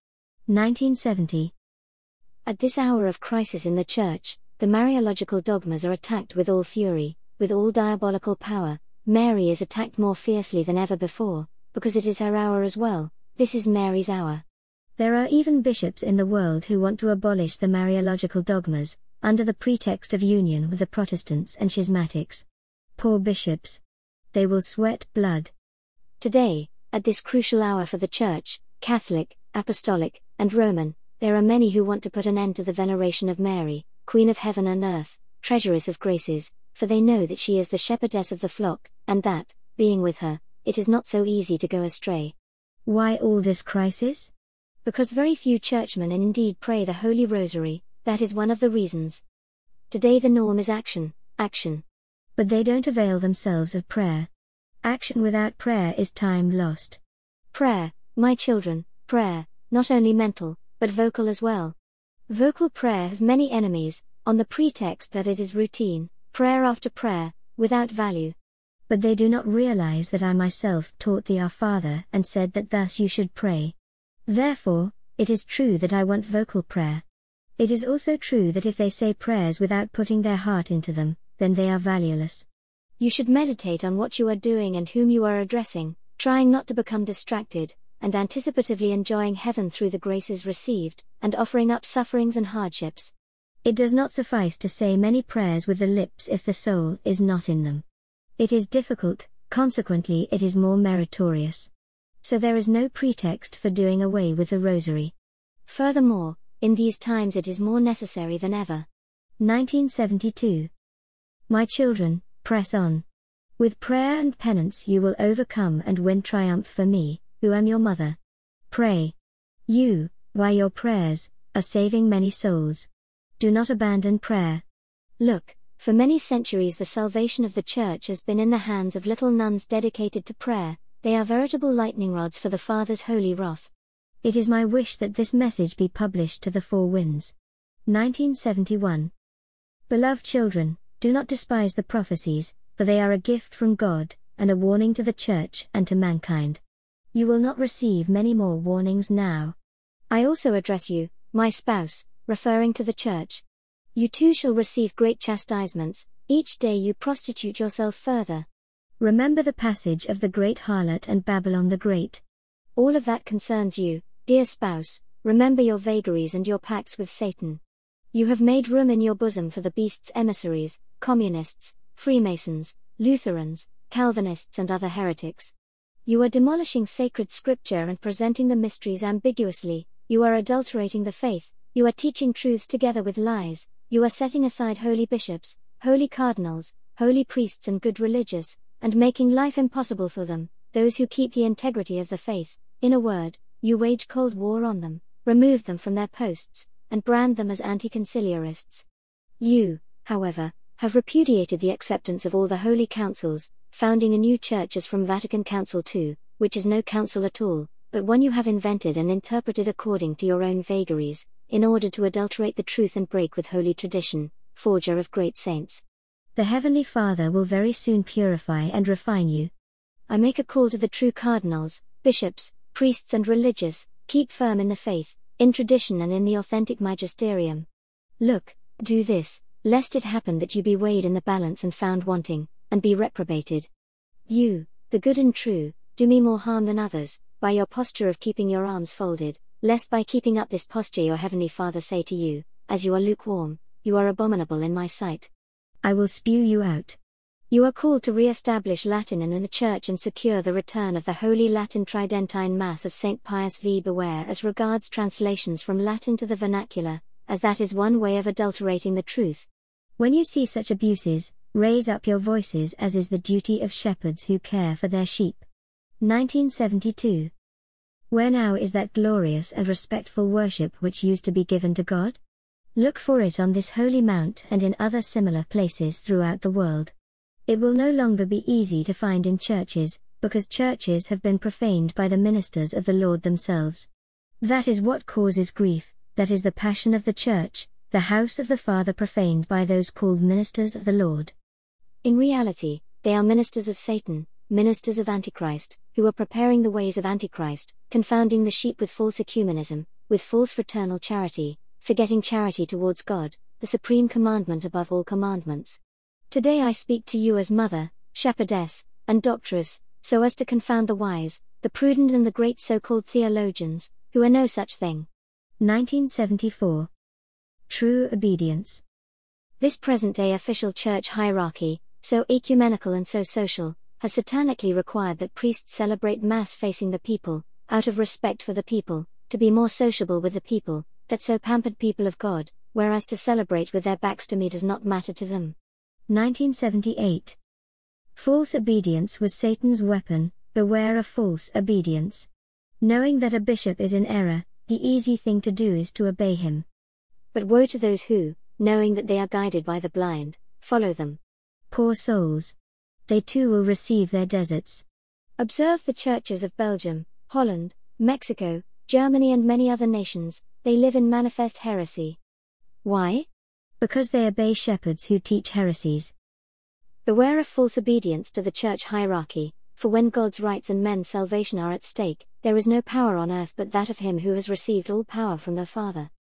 1970. At this hour of crisis in the Church, the Mariological dogmas are attacked with all fury, with all diabolical power. Mary is attacked more fiercely than ever before, because it is her hour as well. This is Mary's hour. There are even bishops in the world who want to abolish the Mariological dogmas, under the pretext of union with the Protestants and schismatics. Poor bishops. They will sweat blood. Today, at this crucial hour for the Church, Catholic, Apostolic, and Roman, there are many who want to put an end to the veneration of Mary, Queen of heaven and earth, treasuress of graces, for they know that she is the shepherdess of the flock, and that, being with her, it is not so easy to go astray. Why all this crisis? Because very few churchmen indeed pray the Holy Rosary, that is one of the reasons. Today the norm is action, action. But they don't avail themselves of prayer. Action without prayer is time lost. Prayer, my children, prayer, not only mental, but vocal as well. Vocal prayer has many enemies, on the pretext that it is routine, prayer after prayer, without value. But they do not realize that I myself taught the Our Father and said that thus you should pray. Therefore, it is true that I want vocal prayer. It is also true that if they say prayers without putting their heart into them, then they are valueless. You should meditate on what you are doing and whom you are addressing, trying not to become distracted, and anticipatively enjoying heaven through the graces received, and offering up sufferings and hardships. It does not suffice to say many prayers with the lips if the soul is not in them. It is difficult, consequently it is more meritorious. So there is no pretext for doing away with the Rosary. Furthermore, in these times it is more necessary than ever. 1972. My children, press on. With prayer and penance you will overcome and win triumph for me, who am your mother. Pray. You, by your prayers, are saving many souls. Do not abandon prayer. Look, for many centuries the salvation of the Church has been in the hands of little nuns dedicated to prayer. They are veritable lightning rods for the Father's holy wrath. It is my wish that this message be published to the four winds. 1971. Beloved children, do not despise the prophecies, for they are a gift from God, and a warning to the Church and to mankind. You will not receive many more warnings now. I also address you, my spouse, referring to the Church. You too shall receive great chastisements, each day you prostitute yourself further. Remember the passage of the great harlot and Babylon the Great. All of that concerns you, dear spouse. Remember your vagaries and your pacts with Satan. You have made room in your bosom for the beast's emissaries, communists, Freemasons, Lutherans, Calvinists and other heretics. You are demolishing sacred scripture and presenting the mysteries ambiguously, you are adulterating the faith, you are teaching truths together with lies, you are setting aside holy bishops, holy cardinals, holy priests and good religious, and making life impossible for them, those who keep the integrity of the faith. In a word, you wage cold war on them, remove them from their posts, and brand them as anti-conciliarists. You, however, have repudiated the acceptance of all the holy councils, founding a new church as from Vatican Council II, which is no council at all, but one you have invented and interpreted according to your own vagaries, in order to adulterate the truth and break with holy tradition, forger of great saints. The Heavenly Father will very soon purify and refine you. I make a call to the true cardinals, bishops, priests and religious, keep firm in the faith, in tradition and in the authentic magisterium. Look, do this, lest it happen that you be weighed in the balance and found wanting, and be reprobated. You, the good and true, do me more harm than others, by your posture of keeping your arms folded, lest by keeping up this posture your Heavenly Father say to you, as you are lukewarm, you are abominable in my sight. I will spew you out. You are called to re-establish Latin in the Church and secure the return of the Holy Latin Tridentine Mass of St. Pius V. Beware as regards translations from Latin to the vernacular, as that is one way of adulterating the truth. When you see such abuses, raise up your voices as is the duty of shepherds who care for their sheep. 1972. Where now is that glorious and respectful worship which used to be given to God? Look for it on this holy mount and in other similar places throughout the world. It will no longer be easy to find in churches, because churches have been profaned by the ministers of the Lord themselves. That is what causes grief, that is the passion of the Church, the house of the Father profaned by those called ministers of the Lord. In reality, they are ministers of Satan, ministers of Antichrist, who are preparing the ways of Antichrist, confounding the sheep with false ecumenism, with false fraternal charity, forgetting charity towards God, the supreme commandment above all commandments. Today I speak to you as mother, shepherdess, and doctress, so as to confound the wise, the prudent and the great so-called theologians, who are no such thing. 1974. True obedience. This present-day official church hierarchy, so ecumenical and so social, has satanically required that priests celebrate Mass facing the people, out of respect for the people, to be more sociable with the people, that so pampered people of God, whereas to celebrate with their backs to me does not matter to them. 1978. False obedience was Satan's weapon, beware of false obedience. Knowing that a bishop is in error, the easy thing to do is to obey him. But woe to those who, knowing that they are guided by the blind, follow them. Poor souls. They too will receive their deserts. Observe the churches of Belgium, Holland, Mexico, Germany and many other nations, they live in manifest heresy. Why? Because they obey shepherds who teach heresies. Beware of false obedience to the church hierarchy, for when God's rights and men's salvation are at stake, there is no power on earth but that of him who has received all power from the Father.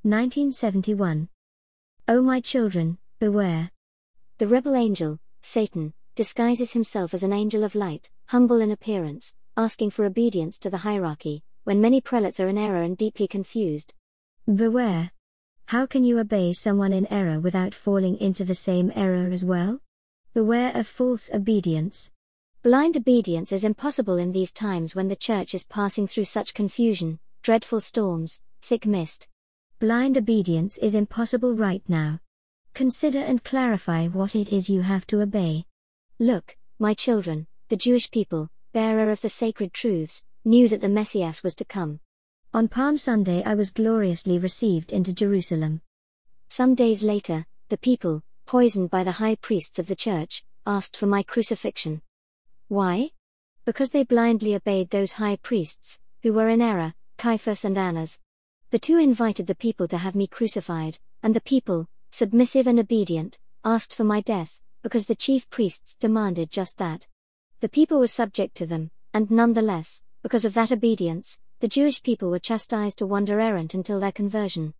1971. O my children, beware. The rebel angel, Satan, disguises himself as an angel of light, humble in appearance, asking for obedience to the hierarchy, when many prelates are in error and deeply confused. Beware. How can you obey someone in error without falling into the same error as well? Beware of false obedience. Blind obedience is impossible in these times when the church is passing through such confusion, dreadful storms, thick mist. Blind obedience is impossible right now. Consider and clarify what it is you have to obey. Look, my children, the Jewish people, bearer of the sacred truths, knew that the Messiah was to come. On Palm Sunday I was gloriously received into Jerusalem. Some days later, the people, poisoned by the high priests of the church, asked for my crucifixion. Why? Because they blindly obeyed those high priests, who were in error, Caiaphas and Annas. The two invited the people to have me crucified, and the people, submissive and obedient, asked for my death, because the chief priests demanded just that. The people were subject to them, and nonetheless, because of that obedience, the Jewish people were chastised to wander errant until their conversion.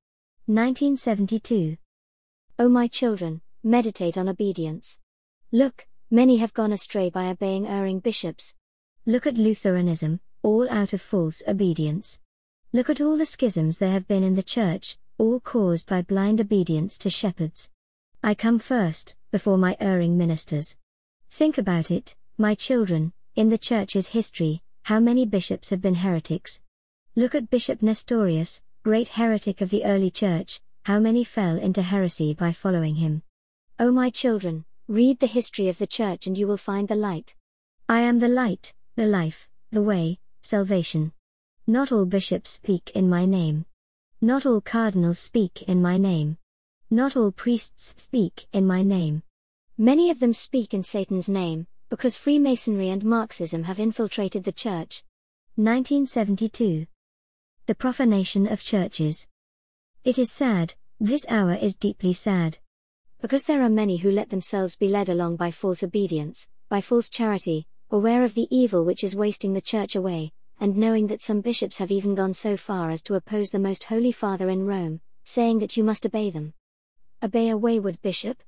1972. O my children, meditate on obedience. Look, many have gone astray by obeying erring bishops. Look at Lutheranism, all out of false obedience. Look at all the schisms there have been in the church, all caused by blind obedience to shepherds. I come first, before my erring ministers. Think about it, my children, in the church's history, how many bishops have been heretics? Look at Bishop Nestorius, great heretic of the early church, how many fell into heresy by following him. O my children, read the history of the church and you will find the light. I am the light, the life, the way, salvation. Not all bishops speak in my name. Not all cardinals speak in my name. Not all priests speak in my name. Many of them speak in Satan's name, because Freemasonry and Marxism have infiltrated the church. 1972. The profanation of churches. It is sad, this hour is deeply sad. Because there are many who let themselves be led along by false obedience, by false charity, aware of the evil which is wasting the church away, and knowing that some bishops have even gone so far as to oppose the Most Holy Father in Rome, saying that you must obey them. Obey a wayward bishop?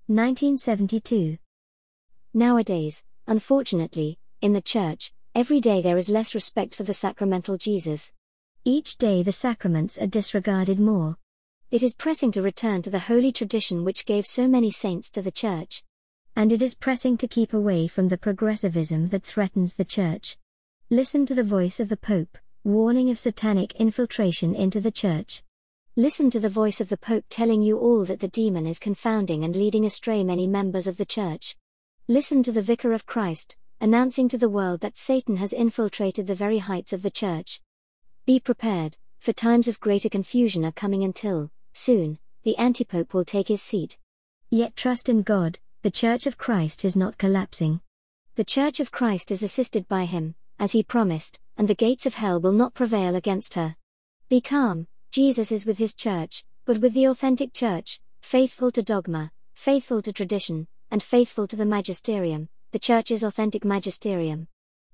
1972. Nowadays, unfortunately, in the church, every day there is less respect for the sacramental Jesus. Each day the sacraments are disregarded more. It is pressing to return to the holy tradition which gave so many saints to the church. And it is pressing to keep away from the progressivism that threatens the church. Listen to the voice of the Pope, warning of satanic infiltration into the church. Listen to the voice of the Pope telling you all that the demon is confounding and leading astray many members of the church. Listen to the Vicar of Christ, announcing to the world that Satan has infiltrated the very heights of the church. Be prepared, for times of greater confusion are coming until, soon, the antipope will take his seat. Yet trust in God, the Church of Christ is not collapsing. The Church of Christ is assisted by him, as he promised, and the gates of hell will not prevail against her. Be calm, Jesus is with his church, but with the authentic Church, faithful to dogma, faithful to tradition, and faithful to the magisterium, the Church's authentic magisterium.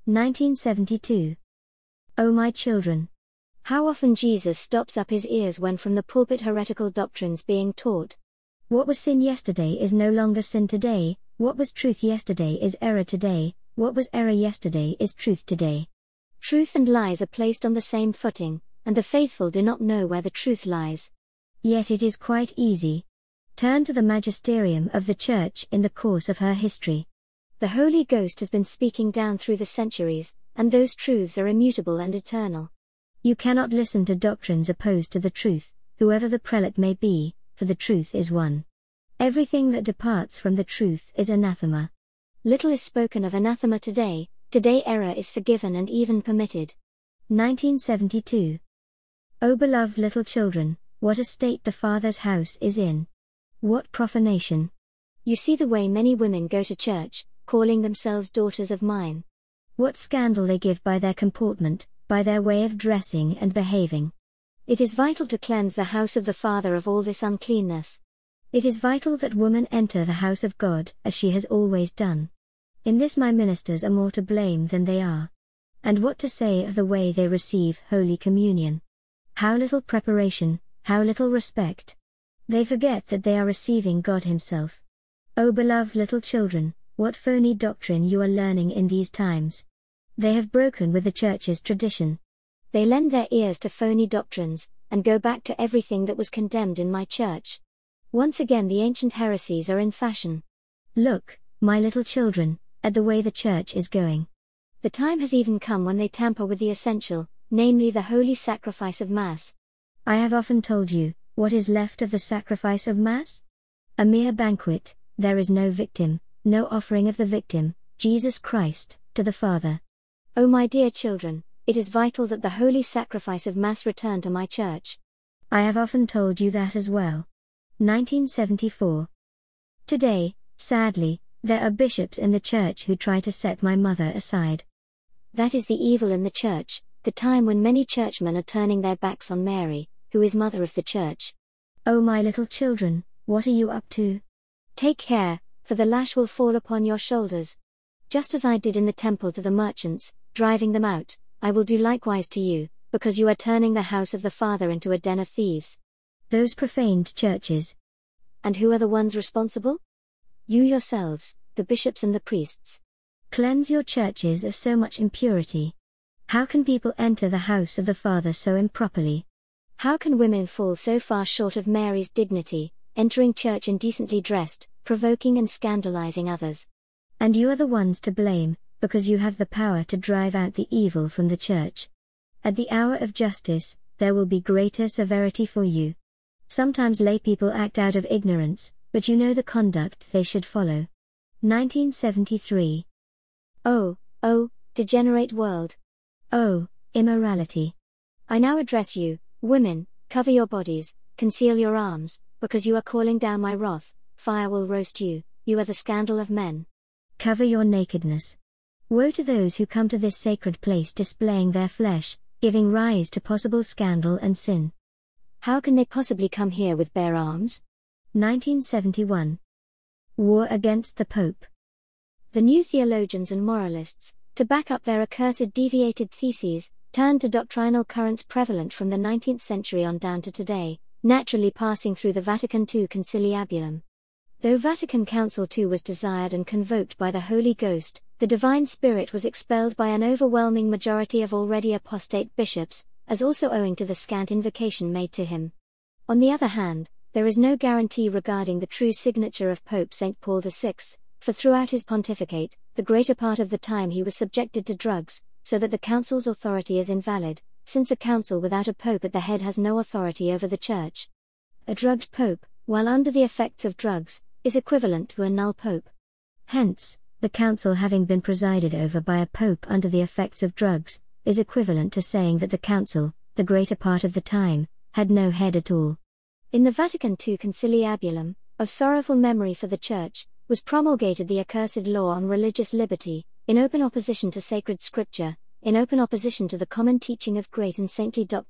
1972. O my children! How often Jesus stops up his ears when from the pulpit heretical doctrines being taught. What was sin yesterday is no longer sin today, what was truth yesterday is error today, what was error yesterday is truth today. Truth and lies are placed on the same footing, and the faithful do not know where the truth lies. Yet it is quite easy. Turn to the magisterium of the Church in the course of her history. The Holy Ghost has been speaking down through the centuries, and those truths are immutable and eternal. You cannot listen to doctrines opposed to the truth, whoever the prelate may be, for the truth is one. Everything that departs from the truth is anathema. Little is spoken of anathema today, today error is forgiven and even permitted. 1972. O beloved little children, what a state the Father's house is in. What profanation. You see the way many women go to church, calling themselves daughters of mine. What scandal they give by their comportment, by their way of dressing and behaving. It is vital to cleanse the house of the Father of all this uncleanness. It is vital that woman enter the house of God, as she has always done. In this my ministers are more to blame than they are. And what to say of the way they receive Holy Communion? How little preparation, how little respect. They forget that they are receiving God Himself. O beloved little children, what phony doctrine you are learning in these times. They have broken with the Church's tradition. They lend their ears to phony doctrines, and go back to everything that was condemned in my Church. Once again the ancient heresies are in fashion. Look, my little children, at the way the Church is going. The time has even come when they tamper with the essential, namely the holy sacrifice of Mass. I have often told you, what is left of the sacrifice of Mass? A mere banquet, there is no victim, no offering of the victim, Jesus Christ, to the Father. O my dear children, it is vital that the holy sacrifice of Mass return to my Church. I have often told you that as well. 1974. Today, sadly, there are bishops in the Church who try to set my mother aside. That is the evil in the Church, the time when many churchmen are turning their backs on Mary, who is Mother of the Church. Oh my little children, what are you up to? Take care, for the lash will fall upon your shoulders. Just as I did in the temple to the merchants, driving them out, I will do likewise to you, because you are turning the house of the Father into a den of thieves. Those profaned churches. And who are the ones responsible? You yourselves, the bishops and the priests. Cleanse your churches of so much impurity. How can people enter the house of the Father so improperly? How can women fall so far short of Mary's dignity, entering church indecently dressed, provoking and scandalizing others? And you are the ones to blame, because you have the power to drive out the evil from the Church. At the hour of justice, there will be greater severity for you. Sometimes lay people act out of ignorance, but you know the conduct they should follow. 1973. Oh, degenerate world. Oh, immorality. I now address you, women, cover your bodies, conceal your arms, because you are calling down my wrath, fire will roast you, you are the scandal of men. Cover your nakedness. Woe to those who come to this sacred place displaying their flesh, giving rise to possible scandal and sin. How can they possibly come here with bare arms? 1971. War against the Pope. The new theologians and moralists, to back up their accursed deviated theses, turned to doctrinal currents prevalent from the 19th century on down to today, naturally passing through the Vatican II Conciliabulum. Though Vatican Council II was desired and convoked by the Holy Ghost, the Divine Spirit was expelled by an overwhelming majority of already apostate bishops, as also owing to the scant invocation made to him. On the other hand, there is no guarantee regarding the true signature of Pope St. Paul VI, for throughout his pontificate, the greater part of the time he was subjected to drugs, so that the Council's authority is invalid, since a council without a pope at the head has no authority over the Church. A drugged pope, while under the effects of drugs, is equivalent to a null pope. Hence, the council having been presided over by a pope under the effects of drugs, is equivalent to saying that the council, the greater part of the time, had no head at all. In the Vatican II Conciliabulum, of sorrowful memory for the Church, was promulgated the accursed law on religious liberty, in open opposition to sacred scripture, in open opposition to the common teaching of great and saintly doctors,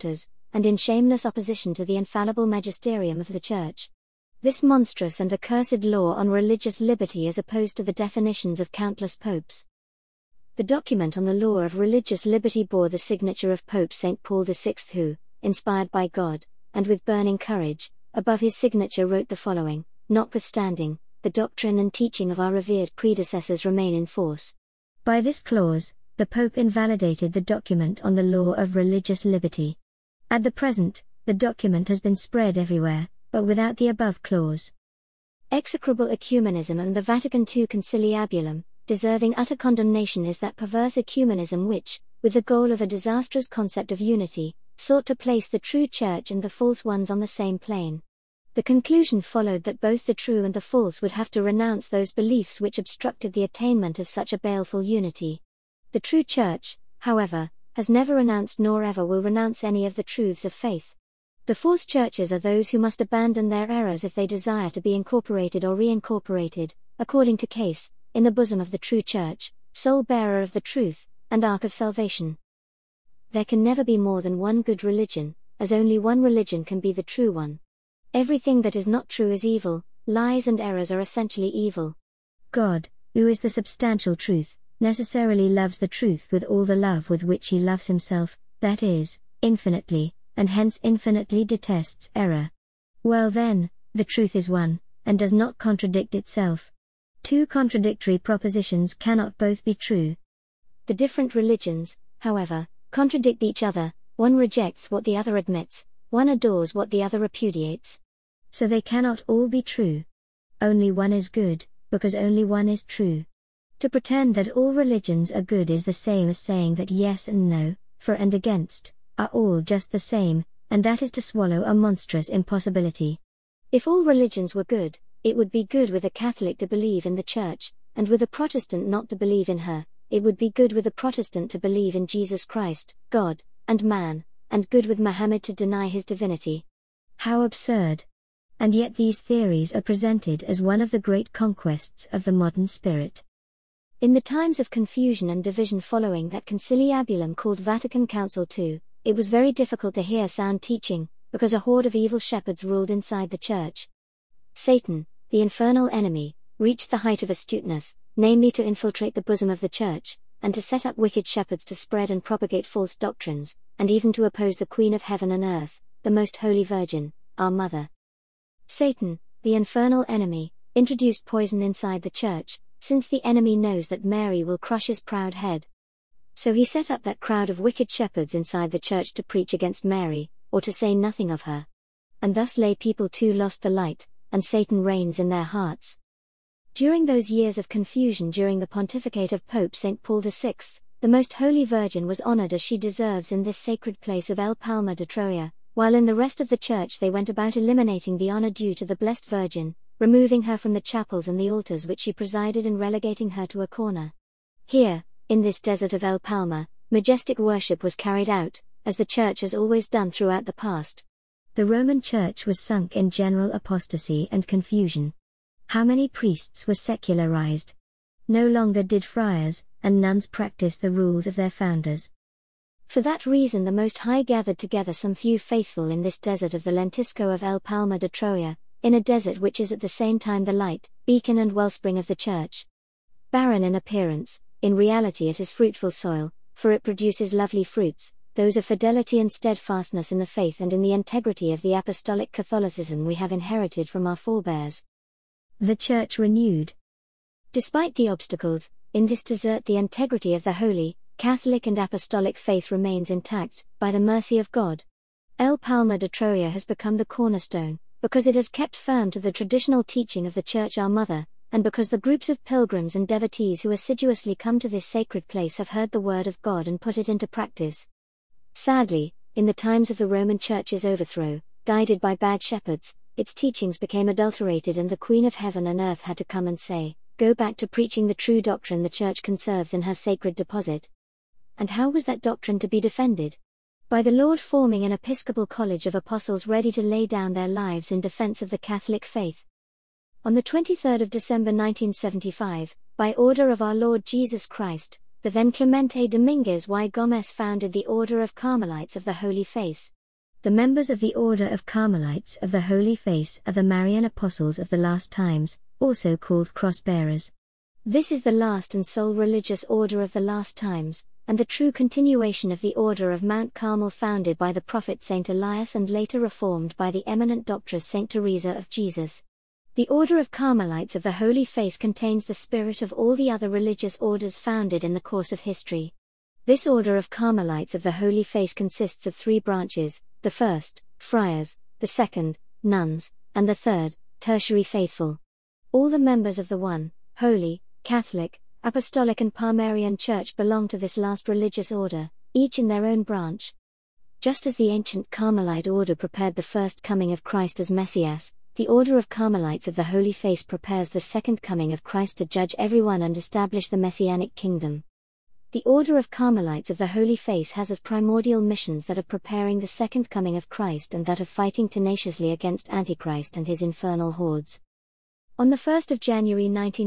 and in shameless opposition to the infallible magisterium of the Church. This monstrous and accursed law on religious liberty is opposed to the definitions of countless popes. The document on the law of religious liberty bore the signature of Pope St. Paul VI, who, inspired by God, and with burning courage, above his signature wrote the following: "Notwithstanding, the doctrine and teaching of our revered predecessors remain in force." By this clause, the Pope invalidated the document on the law of religious liberty. At the present, the document has been spread everywhere, but without the above clause. Execrable ecumenism and the Vatican II Conciliabulum, deserving utter condemnation, is that perverse ecumenism which, with the goal of a disastrous concept of unity, sought to place the true Church and the false ones on the same plane. The conclusion followed that both the true and the false would have to renounce those beliefs which obstructed the attainment of such a baleful unity. The true Church, however, has never renounced nor ever will renounce any of the truths of faith. The false churches are those who must abandon their errors if they desire to be incorporated or reincorporated, according to case, in the bosom of the true Church, sole bearer of the truth, and ark of salvation. There can never be more than one good religion, as only one religion can be the true one. Everything that is not true is evil, lies and errors are essentially evil. God, who is the substantial truth, necessarily loves the truth with all the love with which he loves himself, that is, infinitely, and hence infinitely detests error. Well then, the truth is one, and does not contradict itself. Two contradictory propositions cannot both be true. The different religions, however, contradict each other, one rejects what the other admits, one adores what the other repudiates. So they cannot all be true. Only one is good, because only one is true. To pretend that all religions are good is the same as saying that yes and no, for and against, are all just the same, and that is to swallow a monstrous impossibility. If all religions were good, it would be good with a Catholic to believe in the Church, and with a Protestant not to believe in her. It would be good with a Protestant to believe in Jesus Christ, God, and man, and good with Muhammad to deny his divinity. How absurd! And yet these theories are presented as one of the great conquests of the modern spirit. In the times of confusion and division following that conciliabulum called Vatican Council II, it was very difficult to hear sound teaching, because a horde of evil shepherds ruled inside the Church. Satan, the infernal enemy, reached the height of astuteness, namely to infiltrate the bosom of the Church, and to set up wicked shepherds to spread and propagate false doctrines, and even to oppose the Queen of Heaven and Earth, the Most Holy Virgin, our Mother. Satan, the infernal enemy, introduced poison inside the Church, since the enemy knows that Mary will crush his proud head. So he set up that crowd of wicked shepherds inside the Church to preach against Mary, or to say nothing of her. And thus lay people too lost the light, and Satan reigns in their hearts. During those years of confusion during the pontificate of Pope St. Paul VI, the Most Holy Virgin was honored as she deserves in this sacred place of El Palma de Troya, while in the rest of the Church they went about eliminating the honor due to the Blessed Virgin, removing her from the chapels and the altars which she presided and relegating her to a corner. Here, in this desert of El Palma, majestic worship was carried out, as the Church has always done throughout the past. The Roman Church was sunk in general apostasy and confusion. How many priests were secularized? No longer did friars and nuns practice the rules of their founders. For that reason the Most High gathered together some few faithful in this desert of the lentisco of El Palma de Troya, in a desert which is at the same time the light, beacon and wellspring of the Church. Barren in appearance, in reality it is fruitful soil, for it produces lovely fruits, those of fidelity and steadfastness in the faith and in the integrity of the apostolic Catholicism we have inherited from our forebears. The Church renewed. Despite the obstacles, in this desert the integrity of the holy, Catholic and apostolic faith remains intact, by the mercy of God. El Palma de Troya has become the cornerstone, because it has kept firm to the traditional teaching of the Church our Mother, and because the groups of pilgrims and devotees who assiduously come to this sacred place have heard the word of God and put it into practice. Sadly, in the times of the Roman Church's overthrow, guided by bad shepherds, its teachings became adulterated and the Queen of Heaven and Earth had to come and say, "Go back to preaching the true doctrine the Church conserves in her sacred deposit." And how was that doctrine to be defended? By the Lord forming an episcopal college of apostles ready to lay down their lives in defense of the Catholic faith. On the 23rd of December 1975, by order of our Lord Jesus Christ, the then Clemente Dominguez y Gomez founded the Order of Carmelites of the Holy Face. The members of the Order of Carmelites of the Holy Face are the Marian Apostles of the Last Times, also called Cross-bearers. This is the last and sole religious order of the last times, and the true continuation of the Order of Mount Carmel founded by the prophet Saint Elias and later reformed by the eminent doctress Saint Teresa of Jesus. The Order of Carmelites of the Holy Face contains the spirit of all the other religious orders founded in the course of history. This Order of Carmelites of the Holy Face consists of 3 branches: the first, friars; the second, nuns; and the third, tertiary faithful. All the members of the one, holy, Catholic, Apostolic and Palmarian Church belong to this last religious order, each in their own branch. Just as the ancient Carmelite order prepared the first coming of Christ as Messias, the Order of Carmelites of the Holy Face prepares the second coming of Christ to judge everyone and establish the Messianic kingdom. The Order of Carmelites of the Holy Face has as primordial missions that of preparing the second coming of Christ and that of fighting tenaciously against Antichrist and his infernal hordes. On the 1st of January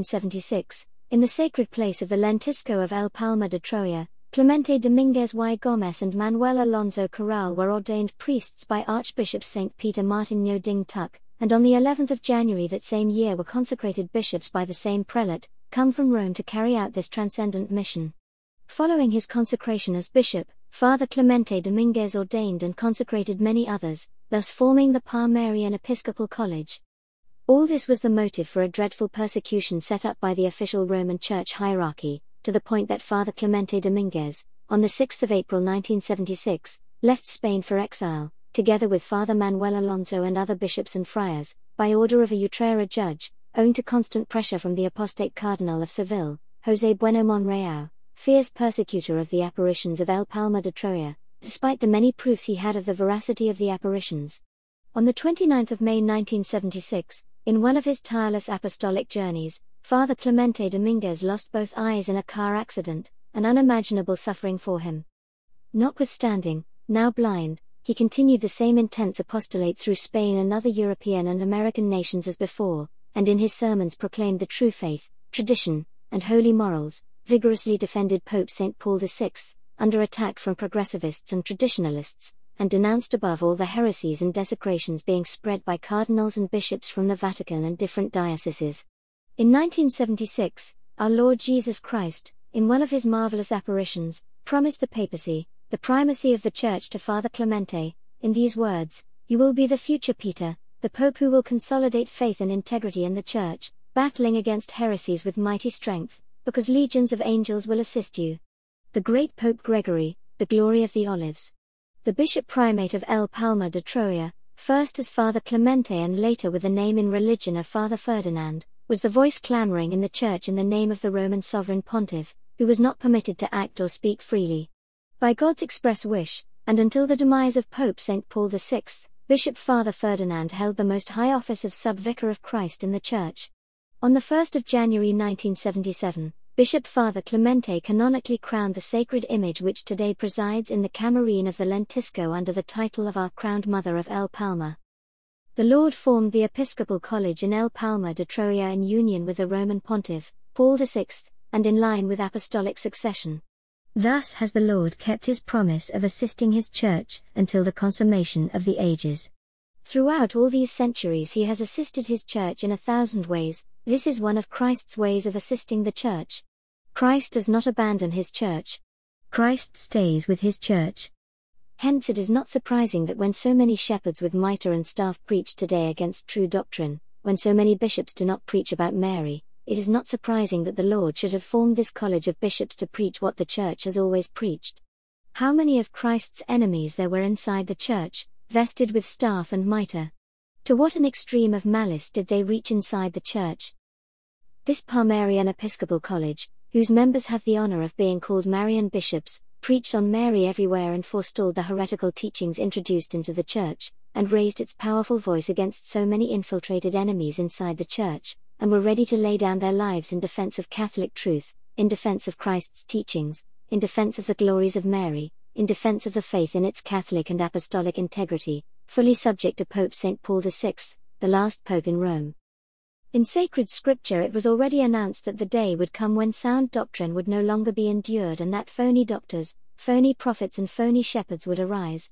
1976, in the sacred place of the Lentisco of El Palma de Troya, Clemente Dominguez y Gómez and Manuel Alonso Corral were ordained priests by Archbishop St. Peter Martin Nho Dinh Thuc, and on the 11th of January that same year were consecrated bishops by the same prelate, come from Rome to carry out this transcendent mission. Following his consecration as bishop, Father Clemente Dominguez ordained and consecrated many others, thus forming the Palmarian Episcopal College. All this was the motive for a dreadful persecution set up by the official Roman Church hierarchy, to the point that Father Clemente Dominguez, on the 6th of April 1976, left Spain for exile, together with Father Manuel Alonso and other bishops and friars, by order of a Utrera judge, owing to constant pressure from the apostate Cardinal of Seville, José Bueno Monreal, fierce persecutor of the apparitions of El Palma de Troya, despite the many proofs he had of the veracity of the apparitions. On the 29th of May 1976, in one of his tireless apostolic journeys, Father Clemente Dominguez lost both eyes in a car accident, an unimaginable suffering for him. Notwithstanding, now blind, he continued the same intense apostolate through Spain and other European and American nations as before, and in his sermons proclaimed the true faith, tradition, and holy morals, vigorously defended Pope St. Paul VI, under attack from progressivists and traditionalists, and denounced above all the heresies and desecrations being spread by cardinals and bishops from the Vatican and different dioceses. In 1976, our Lord Jesus Christ, in one of his marvelous apparitions, promised the papacy, the primacy of the Church to Father Clemente, in these words: "You will be the future Peter, the Pope who will consolidate faith and integrity in the Church, battling against heresies with mighty strength, because legions of angels will assist you." The great Pope Gregory, the glory of the Olives. The Bishop Primate of El Palma de Troya, first as Father Clemente and later with the name in religion of Father Ferdinand, was the voice clamoring in the Church in the name of the Roman Sovereign Pontiff, who was not permitted to act or speak freely. By God's express wish, and until the demise of Pope St. Paul VI, Bishop Father Ferdinand held the most high office of Sub-Vicar of Christ in the Church. On the 1st of January 1977, Bishop Father Clemente canonically crowned the sacred image which today presides in the Camarine of the Lentisco under the title of Our Crowned Mother of El Palma. The Lord formed the Episcopal College in El Palma de Troya in union with the Roman Pontiff, Paul VI, and in line with apostolic succession. Thus has the Lord kept his promise of assisting his Church until the consummation of the ages. Throughout all these centuries he has assisted his Church in 1,000 ways. This is one of Christ's ways of assisting the Church. Christ does not abandon his Church. Christ stays with his Church. Hence it is not surprising that when so many shepherds with mitre and staff preach today against true doctrine, when so many bishops do not preach about Mary, it is not surprising that the Lord should have formed this college of bishops to preach what the Church has always preached. How many of Christ's enemies there were inside the Church, vested with staff and mitre? To what an extreme of malice did they reach inside the Church? This Palmarian Episcopal College, whose members have the honor of being called Marian bishops, preached on Mary everywhere and forestalled the heretical teachings introduced into the Church, and raised its powerful voice against so many infiltrated enemies inside the Church, and were ready to lay down their lives in defense of Catholic truth, in defense of Christ's teachings, in defense of the glories of Mary, in defense of the faith in its Catholic and apostolic integrity, fully subject to Pope St. Paul VI, the last pope in Rome. In sacred scripture it was already announced that the day would come when sound doctrine would no longer be endured and that phony doctors, phony prophets and phony shepherds would arise.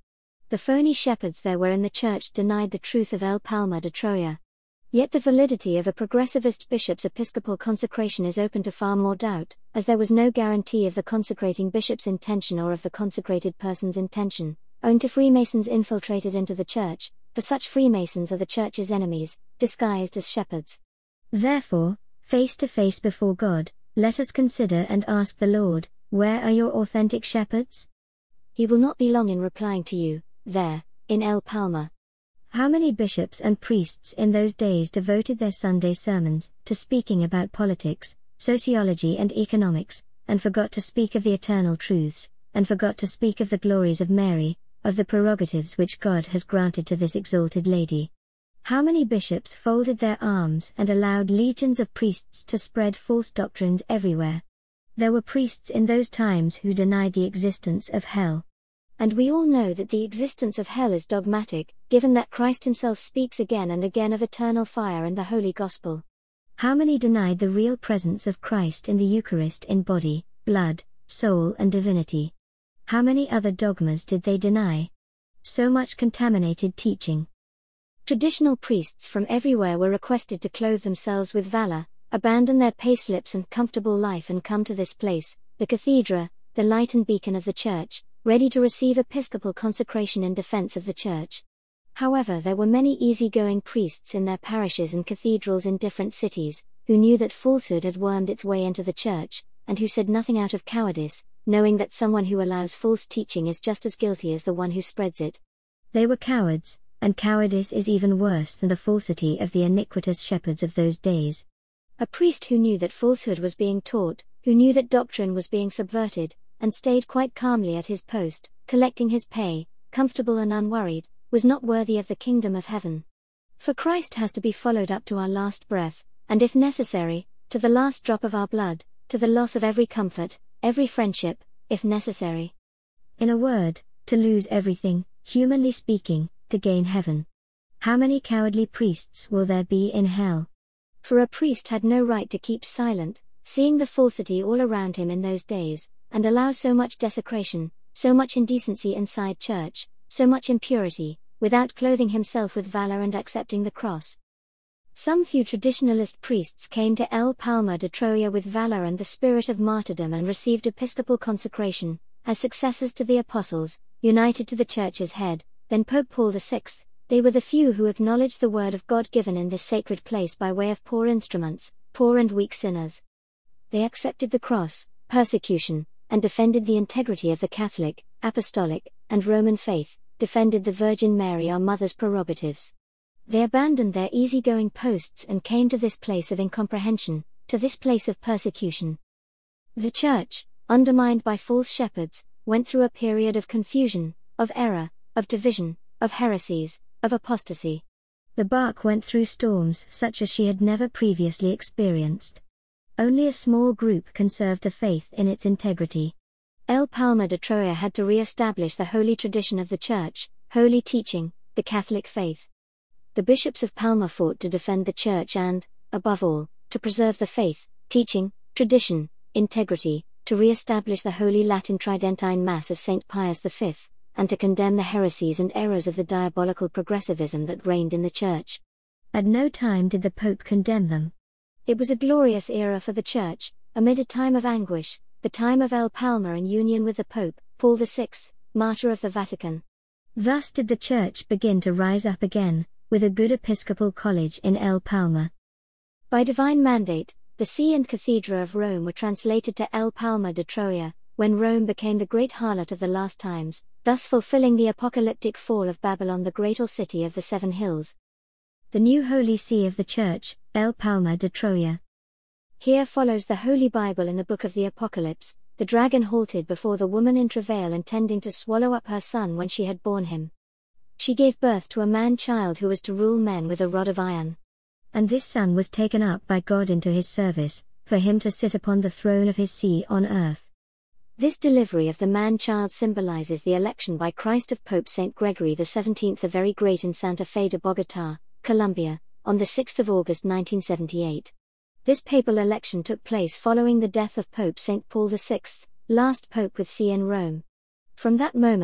The phony shepherds there were in the church denied the truth of El Palma de Troya. Yet the validity of a progressivist bishop's episcopal consecration is open to far more doubt, as there was no guarantee of the consecrating bishop's intention or of the consecrated person's intention, owing to Freemasons infiltrated into the church, for such Freemasons are the church's enemies, disguised as shepherds. Therefore, face to face before God, let us consider and ask the Lord, where are your authentic shepherds? He will not be long in replying to you, there, in El Palma. How many bishops and priests in those days devoted their Sunday sermons to speaking about politics, sociology and economics, and forgot to speak of the eternal truths, and forgot to speak of the glories of Mary, of the prerogatives which God has granted to this exalted lady? How many bishops folded their arms and allowed legions of priests to spread false doctrines everywhere? There were priests in those times who denied the existence of hell. And we all know that the existence of hell is dogmatic, given that Christ himself speaks again and again of eternal fire in the Holy Gospel. How many denied the real presence of Christ in the Eucharist in body, blood, soul and divinity? How many other dogmas did they deny? So much contaminated teaching. Traditional priests from everywhere were requested to clothe themselves with valor, abandon their payslips and comfortable life and come to this place, the cathedra, the light and beacon of the church, ready to receive episcopal consecration in defense of the church. However, there were many easygoing priests in their parishes and cathedrals in different cities, who knew that falsehood had wormed its way into the church, and who said nothing out of cowardice, knowing that someone who allows false teaching is just as guilty as the one who spreads it. They were cowards, and cowardice is even worse than the falsity of the iniquitous shepherds of those days. A priest who knew that falsehood was being taught, who knew that doctrine was being subverted, and stayed quite calmly at his post, collecting his pay, comfortable and unworried, was not worthy of the kingdom of heaven. For Christ has to be followed up to our last breath, and if necessary, to the last drop of our blood, to the loss of every comfort, every friendship, if necessary. In a word, to lose everything, humanly speaking, to gain heaven. How many cowardly priests will there be in hell? For a priest had no right to keep silent, seeing the falsity all around him in those days, and allow so much desecration, so much indecency inside church, so much impurity, without clothing himself with valor and accepting the cross. Some few traditionalist priests came to El Palma de Troya with valor and the spirit of martyrdom and received episcopal consecration, as successors to the apostles, united to the church's head, then Pope Paul VI. They were the few who acknowledged the word of God given in this sacred place by way of poor instruments, poor and weak sinners. They accepted the cross, persecution, and defended the integrity of the Catholic, Apostolic, and Roman faith, defended the Virgin Mary our Mother's prerogatives. They abandoned their easygoing posts and came to this place of incomprehension, to this place of persecution. The Church, undermined by false shepherds, went through a period of confusion, of error, of division, of heresies, of apostasy. The bark went through storms such as she had never previously experienced. Only a small group conserved the faith in its integrity. El Palma de Troya had to re-establish the holy tradition of the Church, holy teaching, the Catholic faith. The bishops of Palma fought to defend the Church and, above all, to preserve the faith, teaching, tradition, integrity, to re-establish the Holy Latin Tridentine Mass of St. Pius V, and to condemn the heresies and errors of the diabolical progressivism that reigned in the Church. At no time did the Pope condemn them. It was a glorious era for the Church, amid a time of anguish, the time of El Palma in union with the Pope, Paul VI, martyr of the Vatican. Thus did the Church begin to rise up again, with a good episcopal college in El Palma. By divine mandate, the see and cathedra of Rome were translated to El Palma de Troya, when Rome became the great harlot of the last times, thus fulfilling the apocalyptic fall of Babylon, the great city of the 7 hills. The new Holy See of the Church, El Palma de Troya. Here follows the Holy Bible in the book of the Apocalypse. The dragon halted before the woman in travail, intending to swallow up her son when she had borne him. She gave birth to a man-child who was to rule men with a rod of iron. And this son was taken up by God into his service, for him to sit upon the throne of his see on earth. This delivery of the man-child symbolizes the election by Christ of Pope St. Gregory XVII the Very Great in Santa Fe de Bogotá, Colombia, on 6 August 1978. This papal election took place following the death of Pope St. Paul VI, last pope with see in Rome. From that moment,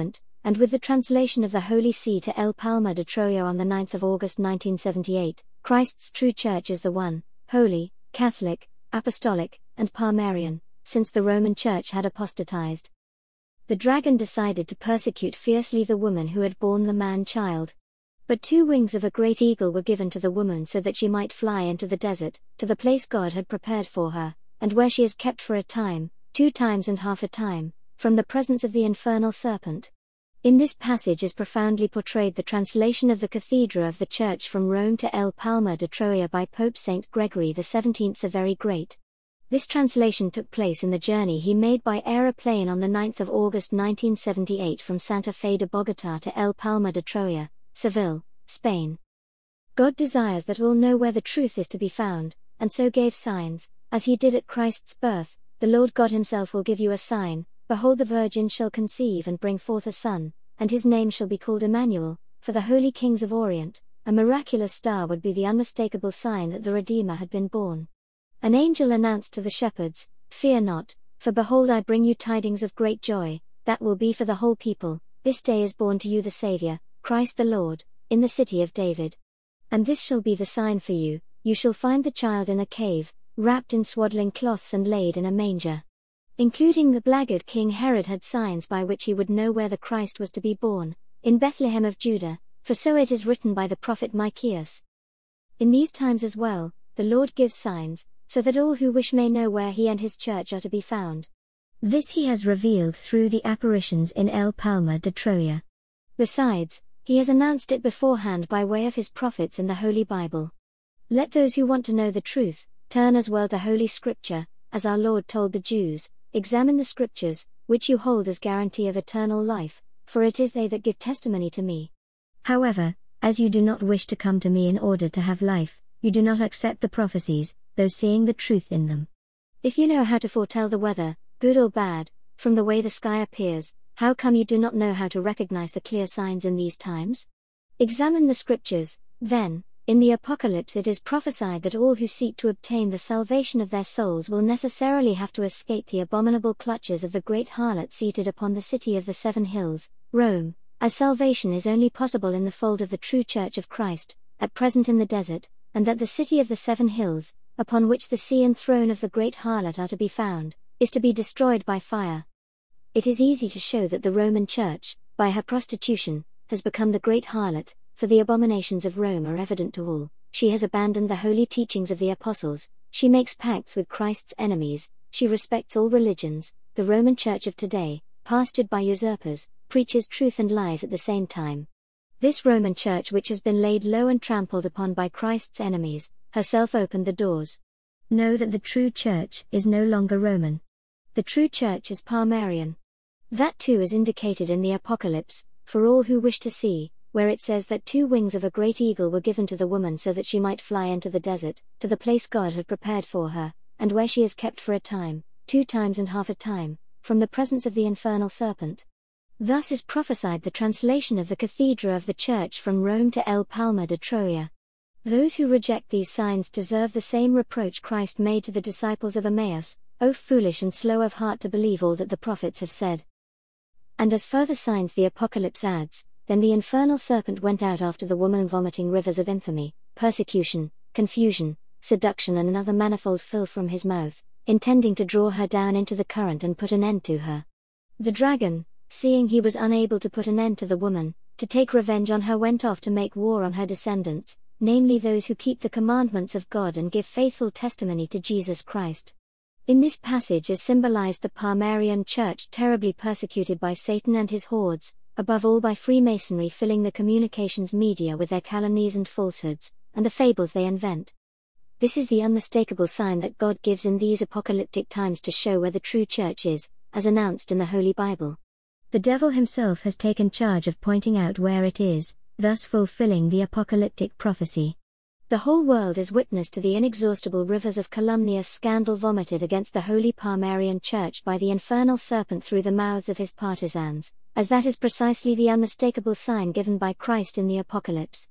and with the translation of the Holy See to El Palma de Troya on the 9th of August 1978, Christ's true church is the one, holy, Catholic, Apostolic, and Palmarian, since the Roman Church had apostatized. The dragon decided to persecute fiercely the woman who had borne the man-child. But 2 wings of a great eagle were given to the woman so that she might fly into the desert, to the place God had prepared for her, and where she is kept for a time, 2 times and half a time, from the presence of the infernal serpent. In this passage is profoundly portrayed the translation of the Cathedra of the Church from Rome to El Palma de Troya by Pope Saint Gregory XVII the Very Great. This translation took place in the journey he made by aeroplane on the 9th of August 1978 from Santa Fe de Bogotá to El Palma de Troya, Seville, Spain. God desires that all know where the truth is to be found, and so gave signs, as he did at Christ's birth. The Lord God himself will give you a sign: behold, the virgin shall conceive and bring forth a son, and his name shall be called Emmanuel. For the holy kings of Orient, a miraculous star would be the unmistakable sign that the Redeemer had been born. An angel announced to the shepherds, "Fear not, for behold, I bring you tidings of great joy, that will be for the whole people. This day is born to you the Saviour, Christ the Lord, in the city of David. And this shall be the sign for you: you shall find the child in a cave, wrapped in swaddling cloths and laid in a manger." Including the blackguard King Herod had signs by which he would know where the Christ was to be born: in Bethlehem of Judah, for so it is written by the prophet Micaiah. In these times as well, the Lord gives signs, so that all who wish may know where he and his church are to be found. This he has revealed through the apparitions in El Palma de Troya. Besides, he has announced it beforehand by way of his prophets in the Holy Bible. Let those who want to know the truth turn as well to Holy Scripture, as our Lord told the Jews, "Examine the Scriptures, which you hold as guarantee of eternal life, for it is they that give testimony to me." However, as you do not wish to come to me in order to have life, you do not accept the prophecies, though seeing the truth in them. If you know how to foretell the weather, good or bad, from the way the sky appears, how come you do not know how to recognize the clear signs in these times? Examine the Scriptures, then. In the Apocalypse it is prophesied that all who seek to obtain the salvation of their souls will necessarily have to escape the abominable clutches of the great harlot seated upon the city of the 7 hills, Rome, as salvation is only possible in the fold of the true Church of Christ, at present in the desert, and that the city of the 7 hills, upon which the sea and throne of the great harlot are to be found, is to be destroyed by fire. It is easy to show that the Roman Church, by her prostitution, has become the great harlot, for the abominations of Rome are evident to all. She has abandoned the holy teachings of the apostles, she makes pacts with Christ's enemies, she respects all religions. The Roman Church of today, pastured by usurpers, preaches truth and lies at the same time. This Roman Church, which has been laid low and trampled upon by Christ's enemies, herself opened the doors. Know that the true Church is no longer Roman. The true Church is Palmarian. That too is indicated in the Apocalypse, for all who wish to see, where it says that 2 wings of a great eagle were given to the woman so that she might fly into the desert, to the place God had prepared for her, and where she is kept for a time, 2 times and half a time, from the presence of the infernal serpent. Thus is prophesied the translation of the Cathedra of the Church from Rome to El Palma de Troya. Those who reject these signs deserve the same reproach Christ made to the disciples of Emmaus: "O foolish and slow of heart to believe all that the prophets have said." And as further signs the Apocalypse adds, then the infernal serpent went out after the woman, vomiting rivers of infamy, persecution, confusion, seduction, and another manifold filth from his mouth, intending to draw her down into the current and put an end to her. The dragon, seeing he was unable to put an end to the woman, to take revenge on her, went off to make war on her descendants, namely those who keep the commandments of God and give faithful testimony to Jesus Christ. In this passage is symbolized the Palmarian Church, terribly persecuted by Satan and his hordes, above all by Freemasonry, filling the communications media with their calumnies and falsehoods, and the fables they invent. This is the unmistakable sign that God gives in these apocalyptic times to show where the true Church is, as announced in the Holy Bible. The devil himself has taken charge of pointing out where it is, thus fulfilling the apocalyptic prophecy. The whole world is witness to the inexhaustible rivers of calumnious scandal vomited against the Holy Palmarian Church by the infernal serpent through the mouths of his partisans, as that is precisely the unmistakable sign given by Christ in the Apocalypse.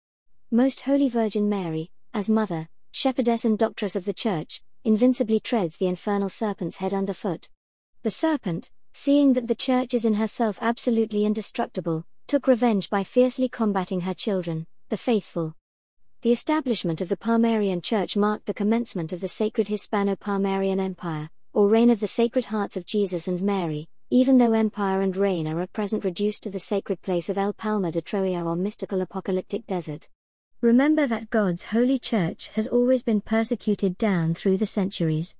Most Holy Virgin Mary, as Mother, Shepherdess and Doctress of the Church, invincibly treads the infernal serpent's head underfoot. The serpent, seeing that the Church is in herself absolutely indestructible, took revenge by fiercely combating her children, the faithful. The establishment of the Palmarian Church marked the commencement of the sacred Hispano-Palmarian Empire, or reign of the Sacred Hearts of Jesus and Mary, even though empire and reign are at present reduced to the sacred place of El Palmar de Troya or mystical apocalyptic desert. Remember that God's holy church has always been persecuted down through the centuries.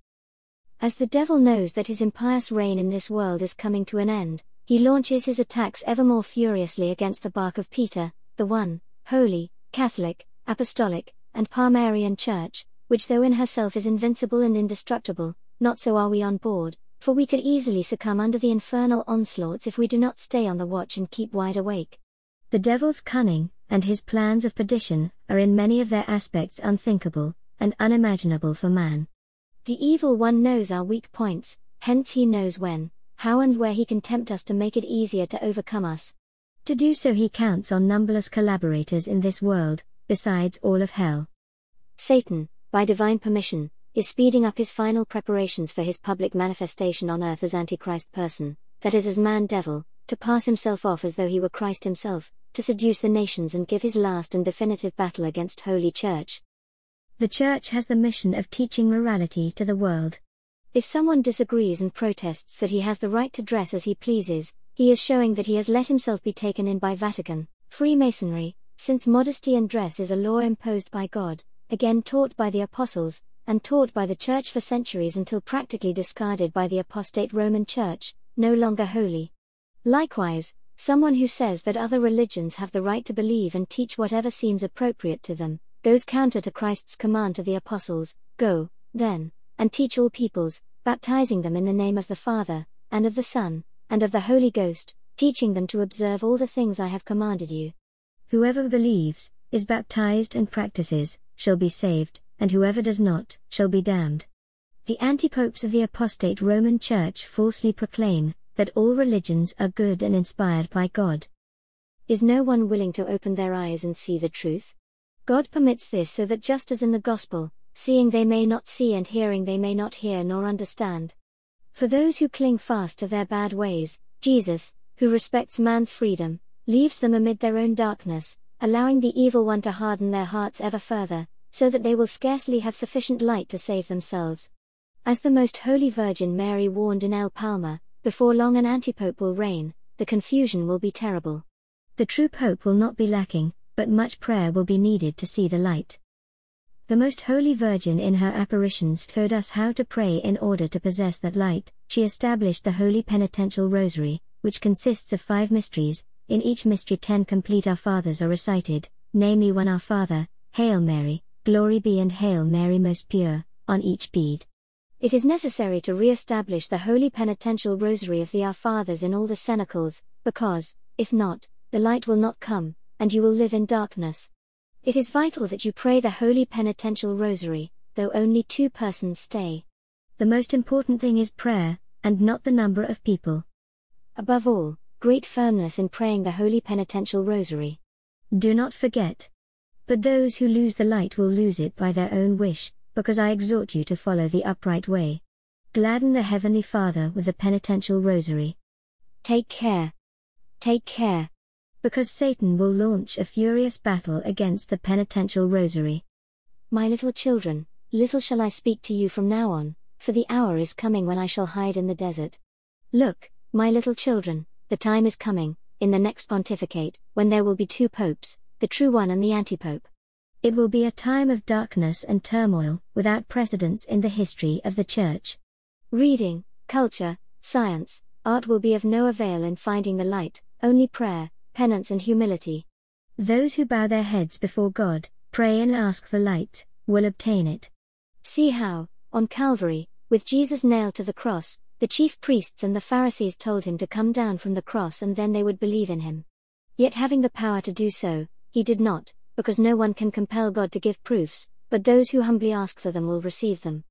As the devil knows that his impious reign in this world is coming to an end, he launches his attacks ever more furiously against the bark of Peter, the one, holy, Catholic, Apostolic, and Palmarian Church, which though in herself is invincible and indestructible, not so are we on board, for we could easily succumb under the infernal onslaughts if we do not stay on the watch and keep wide awake. The devil's cunning, and his plans of perdition, are in many of their aspects unthinkable, and unimaginable for man. The evil one knows our weak points, hence he knows when, how and where he can tempt us to make it easier to overcome us. To do so he counts on numberless collaborators in this world, besides all of hell. Satan, by divine permission, is speeding up his final preparations for his public manifestation on earth as Antichrist person, that is as man-devil, to pass himself off as though he were Christ himself, to seduce the nations and give his last and definitive battle against Holy Church. The Church has the mission of teaching morality to the world. If someone disagrees and protests that he has the right to dress as he pleases, he is showing that he has let himself be taken in by Vatican, Freemasonry, since modesty and dress is a law imposed by God, again taught by the apostles, and taught by the Church for centuries until practically discarded by the apostate Roman Church, no longer holy. Likewise, someone who says that other religions have the right to believe and teach whatever seems appropriate to them, goes counter to Christ's command to the apostles, "Go, then, and teach all peoples, baptizing them in the name of the Father, and of the Son, and of the Holy Ghost, teaching them to observe all the things I have commanded you." Whoever believes, is baptized and practices, shall be saved, and whoever does not, shall be damned. The antipopes of the apostate Roman Church falsely proclaim that all religions are good and inspired by God. Is no one willing to open their eyes and see the truth? God permits this so that just as in the Gospel, seeing they may not see and hearing they may not hear nor understand. For those who cling fast to their bad ways, Jesus, who respects man's freedom, leaves them amid their own darkness, allowing the evil one to harden their hearts ever further, so that they will scarcely have sufficient light to save themselves. As the Most Holy Virgin Mary warned in El Palmar, before long an antipope will reign, the confusion will be terrible. The true pope will not be lacking, but much prayer will be needed to see the light. The Most Holy Virgin in her apparitions showed us how to pray in order to possess that light. She established the Holy Penitential Rosary, which consists of 5 mysteries. In each mystery 10 complete Our Fathers are recited, namely 1 Our Father, Hail Mary, Glory be and Hail Mary most pure, on each bead. It is necessary to re-establish the Holy Penitential Rosary of the Our Fathers in all the cenacles, because, if not, the light will not come, and you will live in darkness. It is vital that you pray the Holy Penitential Rosary, though only 2 persons stay. The most important thing is prayer, and not the number of people. Above all, great firmness in praying the Holy Penitential Rosary. Do not forget. But those who lose the light will lose it by their own wish, because I exhort you to follow the upright way. Gladden the Heavenly Father with the Penitential Rosary. Take care. Take care. Because Satan will launch a furious battle against the Penitential Rosary. My little children, little shall I speak to you from now on, for the hour is coming when I shall hide in the desert. Look, my little children, the time is coming, in the next pontificate, when there will be 2 popes, the true one and the antipope. It will be a time of darkness and turmoil, without precedents in the history of the Church. Reading, culture, science, art will be of no avail in finding the light, only prayer, penance and humility. Those who bow their heads before God, pray and ask for light, will obtain it. See how, on Calvary, with Jesus nailed to the cross, the chief priests and the Pharisees told him to come down from the cross and then they would believe in him. Yet having the power to do so, he did not, because no one can compel God to give proofs, but those who humbly ask for them will receive them.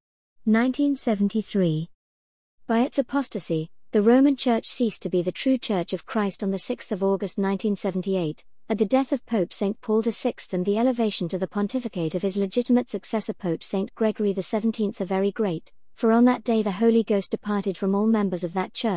1973. By its apostasy, the Roman Church ceased to be the true Church of Christ on the 6th of August 1978, at the death of Pope St. Paul VI and the elevation to the pontificate of his legitimate successor Pope St. Gregory XVII the Very Great, for on that day the Holy Ghost departed from all members of that Church,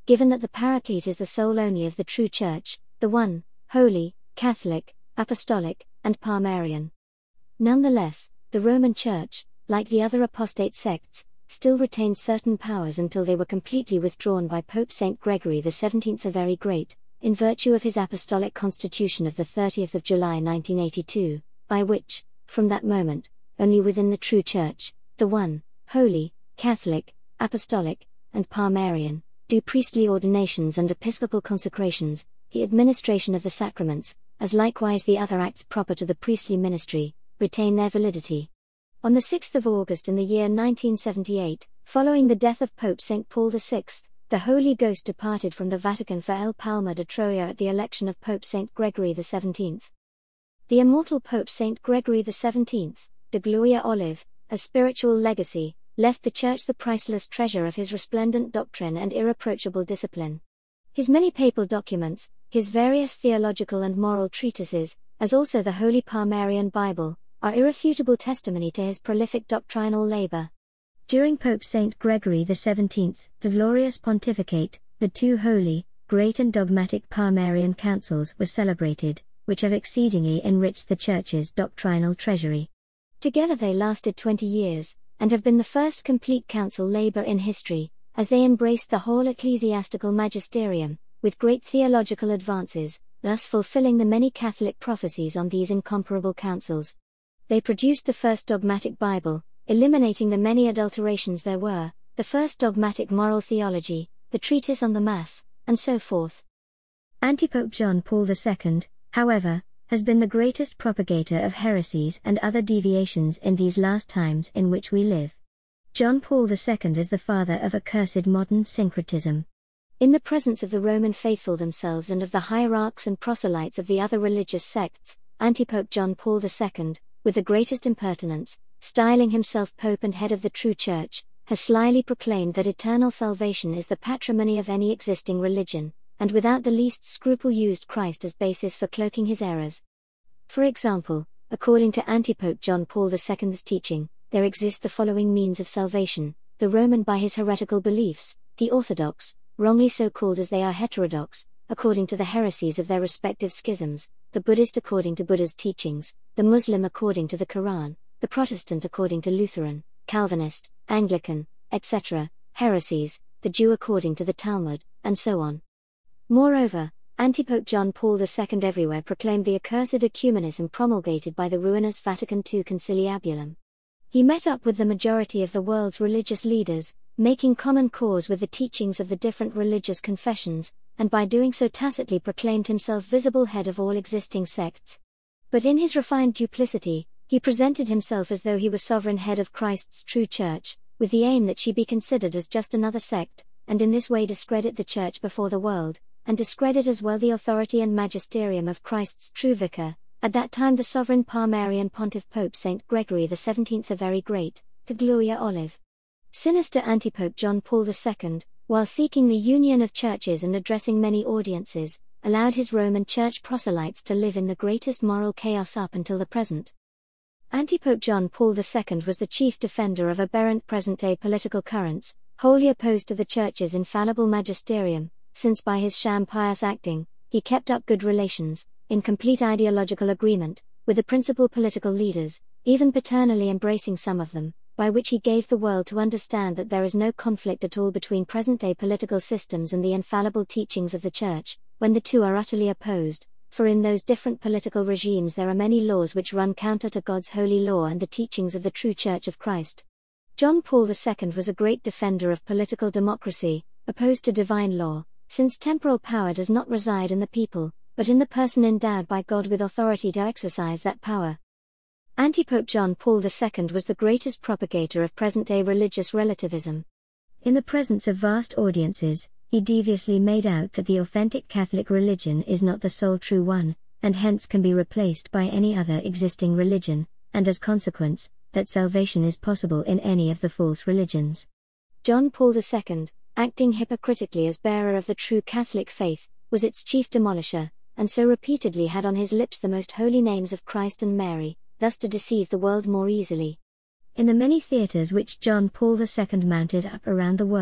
given that the Paraclete is the soul only of the true Church, the one, holy, Catholic, Apostolic, and Palmarian. Nonetheless, the Roman Church, like the other apostate sects, still retained certain powers until they were completely withdrawn by Pope St. Gregory XVII the Very Great, in virtue of his apostolic constitution of 30 July 1982, by which, from that moment, only within the true Church, the one, holy, Catholic, Apostolic, and Palmarian, do priestly ordinations and episcopal consecrations, the administration of the sacraments, as likewise the other acts proper to the priestly ministry, retain their validity. On 6 August in the year 1978, following the death of Pope St. Paul VI, the Holy Ghost departed from the Vatican for El Palma de Troya at the election of Pope St. Gregory XVII. The immortal Pope St. Gregory XVII, de Gloria Olive, as spiritual legacy, left the Church the priceless treasure of his resplendent doctrine and irreproachable discipline. His many papal documents, his various theological and moral treatises, as also the Holy Palmarian Bible, are irrefutable testimony to his prolific doctrinal labor. During Pope St. Gregory XVII, the glorious pontificate, the two holy, great and dogmatic Palmarian councils were celebrated, which have exceedingly enriched the Church's doctrinal treasury. Together they lasted 20 years, and have been the first complete council labor in history, as they embraced the whole ecclesiastical magisterium, with great theological advances, thus fulfilling the many Catholic prophecies on these incomparable councils. They produced the first dogmatic Bible, eliminating the many adulterations there were, the first dogmatic moral theology, the treatise on the Mass, and so forth. Antipope John Paul II, however, has been the greatest propagator of heresies and other deviations in these last times in which we live. John Paul II is the father of accursed modern syncretism. In the presence of the Roman faithful themselves and of the hierarchs and proselytes of the other religious sects, Antipope John Paul II, with the greatest impertinence, styling himself Pope and head of the true Church, has slyly proclaimed that eternal salvation is the patrimony of any existing religion, and without the least scruple used Christ as basis for cloaking his errors. For example, according to Antipope John Paul II's teaching, there exist the following means of salvation: the Roman by his heretical beliefs, the Orthodox, wrongly so called as they are heterodox, according to the heresies of their respective schisms, the Buddhist according to Buddha's teachings, the Muslim according to the Quran, the Protestant according to Lutheran, Calvinist, Anglican, etc., heresies, the Jew according to the Talmud, and so on. Moreover, Antipope John Paul II everywhere proclaimed the accursed ecumenism promulgated by the ruinous Vatican II Conciliabulum. He met up with the majority of the world's religious leaders, making common cause with the teachings of the different religious confessions, and by doing so tacitly proclaimed himself visible head of all existing sects. But in his refined duplicity, he presented himself as though he were sovereign head of Christ's true Church, with the aim that she be considered as just another sect, and in this way discredit the Church before the world, and discredit as well the authority and magisterium of Christ's true vicar, at that time the sovereign Palmarian pontiff Pope St. Gregory XVII the Very Great, de Gloria Olive. Sinister Antipope John Paul II, while seeking the union of churches and addressing many audiences, allowed his Roman Church proselytes to live in the greatest moral chaos up until the present. Antipope John Paul II was the chief defender of aberrant present-day political currents, wholly opposed to the Church's infallible magisterium, since by his sham pious acting, he kept up good relations, in complete ideological agreement, with the principal political leaders, even paternally embracing some of them, by which he gave the world to understand that there is no conflict at all between present-day political systems and the infallible teachings of the Church, when the two are utterly opposed, for in those different political regimes there are many laws which run counter to God's holy law and the teachings of the true Church of Christ. John Paul II was a great defender of political democracy, opposed to divine law, since temporal power does not reside in the people, but in the person endowed by God with authority to exercise that power. Antipope John Paul II was the greatest propagator of present-day religious relativism. In the presence of vast audiences, he deviously made out that the authentic Catholic religion is not the sole true one, and hence can be replaced by any other existing religion, and as consequence, that salvation is possible in any of the false religions. John Paul II, acting hypocritically as bearer of the true Catholic faith, was its chief demolisher, and so repeatedly had on his lips the most holy names of Christ and Mary, thus to deceive the world more easily. In the many theatres which John Paul II mounted up around the world,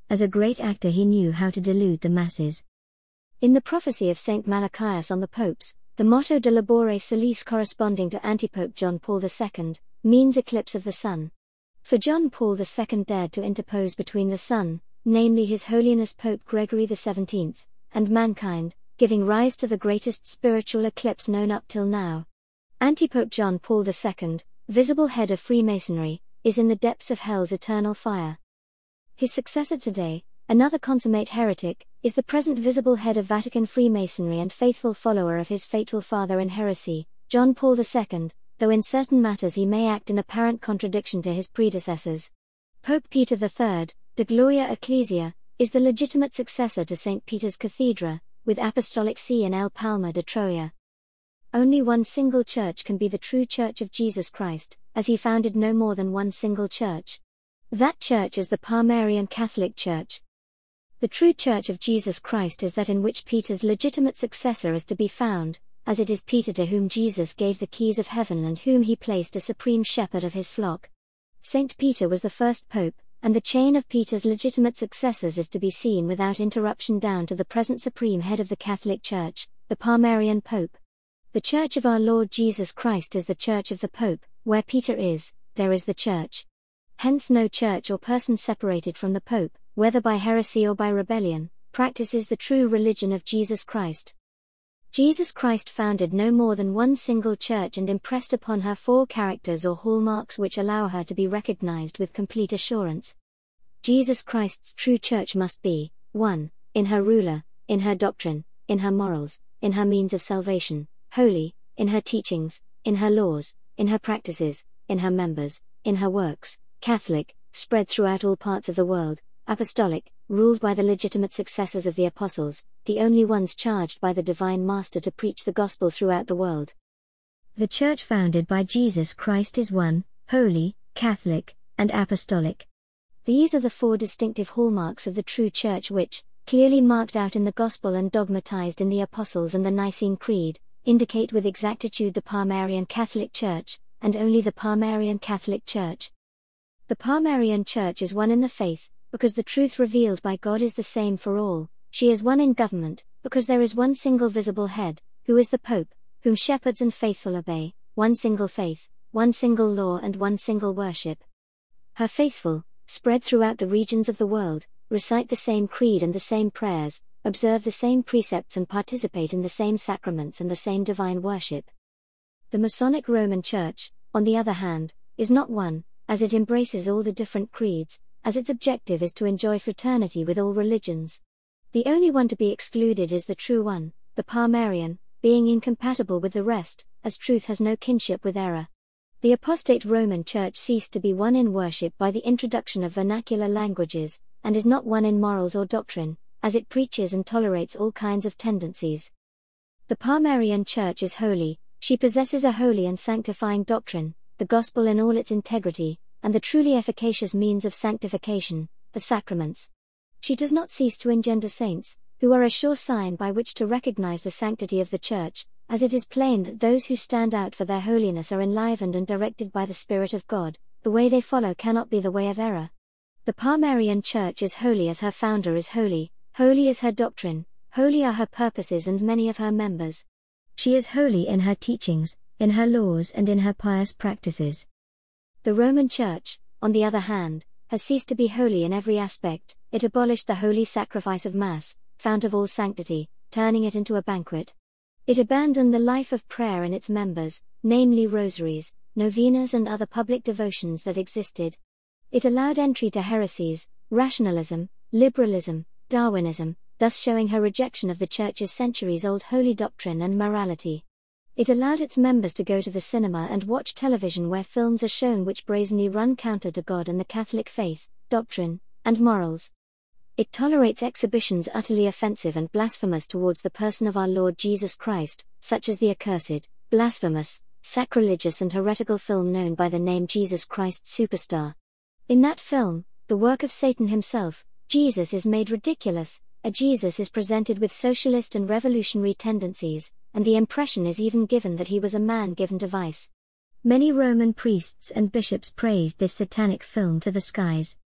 as a great actor he knew how to delude the masses. In the prophecy of Saint Malachias on the popes, the motto De Labore Solis, corresponding to Antipope John Paul II, means eclipse of the sun. For John Paul II dared to interpose between the sun, namely His Holiness Pope Gregory XVII, and mankind, giving rise to the greatest spiritual eclipse known up till now. Antipope John Paul II, visible head of Freemasonry, is in the depths of hell's eternal fire. His successor today, another consummate heretic, is the present visible head of Vatican Freemasonry and faithful follower of his fateful father in heresy, John Paul II, though in certain matters he may act in apparent contradiction to his predecessors. Pope Peter III, de Gloria Ecclesia, is the legitimate successor to St. Peter's Cathedra, with Apostolic See in El Palma de Troya. Only one single church can be the true Church of Jesus Christ, as he founded no more than one single church. That church is the Palmarian Catholic Church. The true Church of Jesus Christ is that in which Peter's legitimate successor is to be found, as it is Peter to whom Jesus gave the keys of heaven and whom he placed as supreme shepherd of his flock. Saint Peter was the first pope, and the chain of Peter's legitimate successors is to be seen without interruption down to the present supreme head of the Catholic Church, the Palmarian Pope. The Church of our Lord Jesus Christ is the Church of the Pope. Where Peter is, there is the Church. Hence no church or person separated from the Pope, whether by heresy or by rebellion, practices the true religion of Jesus Christ. Jesus Christ founded no more than one single church and impressed upon her 4 characters or hallmarks which allow her to be recognized with complete assurance. Jesus Christ's true church must be, 1. In her ruler, in her doctrine, in her morals, in her means of salvation, holy, in her teachings, in her laws, in her practices, in her members, in her works, Catholic, spread throughout all parts of the world, apostolic, ruled by the legitimate successors of the apostles, the only ones charged by the Divine Master to preach the gospel throughout the world. The church founded by Jesus Christ is 1, holy, Catholic, and apostolic. These are the 4 distinctive hallmarks of the true church which, clearly marked out in the gospel and dogmatized in the apostles and the Nicene Creed, indicate with exactitude the Palmarian Catholic Church, and only the Palmarian Catholic Church. The Palmarian Church is one in the faith, because the truth revealed by God is the same for all. She is one in government, because there is one single visible head, who is the Pope, whom shepherds and faithful obey, one single faith, one single law and one single worship. Her faithful, spread throughout the regions of the world, recite the same creed and the same prayers, observe the same precepts and participate in the same sacraments and the same divine worship. The Masonic Roman Church, on the other hand, is not one, as it embraces all the different creeds, as its objective is to enjoy fraternity with all religions. The only one to be excluded is the true one, the Palmarian, being incompatible with the rest, as truth has no kinship with error. The apostate Roman Church ceased to be one in worship by the introduction of vernacular languages, and is not one in morals or doctrine, as it preaches and tolerates all kinds of tendencies. The Palmarian Church is holy, she possesses a holy and sanctifying doctrine, the gospel in all its integrity, and the truly efficacious means of sanctification, the sacraments. She does not cease to engender saints, who are a sure sign by which to recognize the sanctity of the Church, as it is plain that those who stand out for their holiness are enlivened and directed by the Spirit of God. The way they follow cannot be the way of error. The Palmarian Church is holy as her founder is holy, holy is her doctrine, holy are her purposes and many of her members. She is holy in her teachings, in her laws and in her pious practices. The Roman Church, on the other hand, has ceased to be holy in every aspect. It abolished the holy sacrifice of Mass, fount of all sanctity, turning it into a banquet. It abandoned the life of prayer in its members, namely rosaries, novenas and other public devotions that existed. It allowed entry to heresies, rationalism, liberalism, Darwinism, thus showing her rejection of the Church's centuries-old holy doctrine and morality. It allowed its members to go to the cinema and watch television where films are shown which brazenly run counter to God and the Catholic faith, doctrine, and morals. It tolerates exhibitions utterly offensive and blasphemous towards the person of our Lord Jesus Christ, such as the accursed, blasphemous, sacrilegious and heretical film known by the name Jesus Christ Superstar. In that film, the work of Satan himself, Jesus is made ridiculous, a Jesus is presented with socialist and revolutionary tendencies, and the impression is even given that he was a man given to vice. Many Roman priests and bishops praised this satanic film to the skies.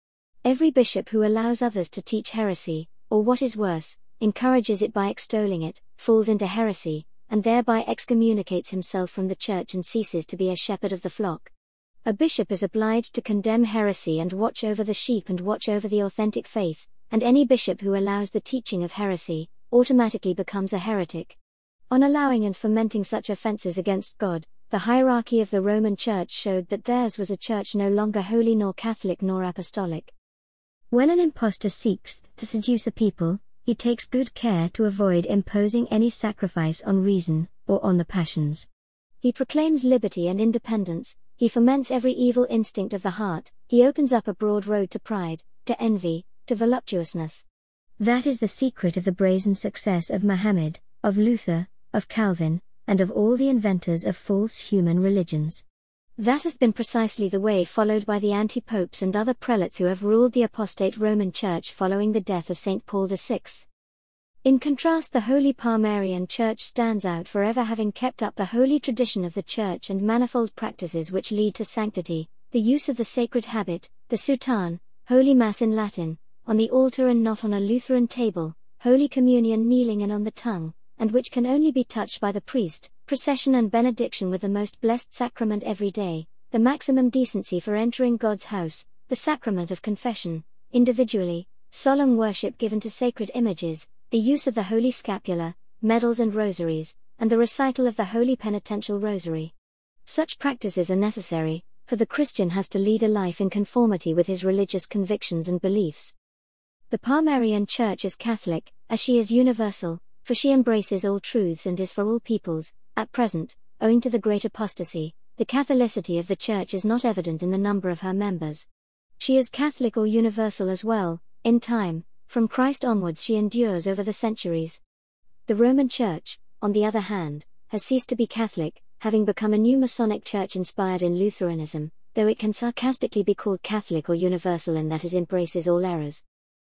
Every bishop who allows others to teach heresy, or what is worse, encourages it by extolling it, falls into heresy, and thereby excommunicates himself from the church and ceases to be a shepherd of the flock. A bishop is obliged to condemn heresy and watch over the sheep and watch over the authentic faith, and any bishop who allows the teaching of heresy automatically becomes a heretic. On allowing and fomenting such offenses against God, the hierarchy of the Roman Church showed that theirs was a church no longer holy nor Catholic nor apostolic. When an impostor seeks to seduce a people, he takes good care to avoid imposing any sacrifice on reason or on the passions. He proclaims liberty and independence, he foments every evil instinct of the heart, he opens up a broad road to pride, to envy, to voluptuousness. That is the secret of the brazen success of Muhammad, of Luther, of Calvin, and of all the inventors of false human religions. That has been precisely the way followed by the anti-popes and other prelates who have ruled the apostate Roman Church following the death of St. Paul VI. In contrast, the Holy Palmarian Church stands out for ever having kept up the holy tradition of the Church and manifold practices which lead to sanctity, the use of the sacred habit, the soutane, Holy Mass in Latin, on the altar and not on a Lutheran table, Holy Communion kneeling and on the tongue, and which can only be touched by the priest, procession and benediction with the most blessed sacrament every day, the maximum decency for entering God's house, the sacrament of confession, individually, solemn worship given to sacred images, the use of the Holy Scapula, medals and rosaries, and the recital of the Holy Penitential Rosary. Such practices are necessary, for the Christian has to lead a life in conformity with his religious convictions and beliefs. The Palmarian Church is Catholic, as she is universal, for she embraces all truths and is for all peoples. At present, owing to the great apostasy, the Catholicity of the Church is not evident in the number of her members. She is Catholic or universal as well. In time, from Christ onwards she endures over the centuries. The Roman Church, on the other hand, has ceased to be Catholic, having become a new Masonic church inspired in Lutheranism, though it can sarcastically be called Catholic or universal in that it embraces all errors.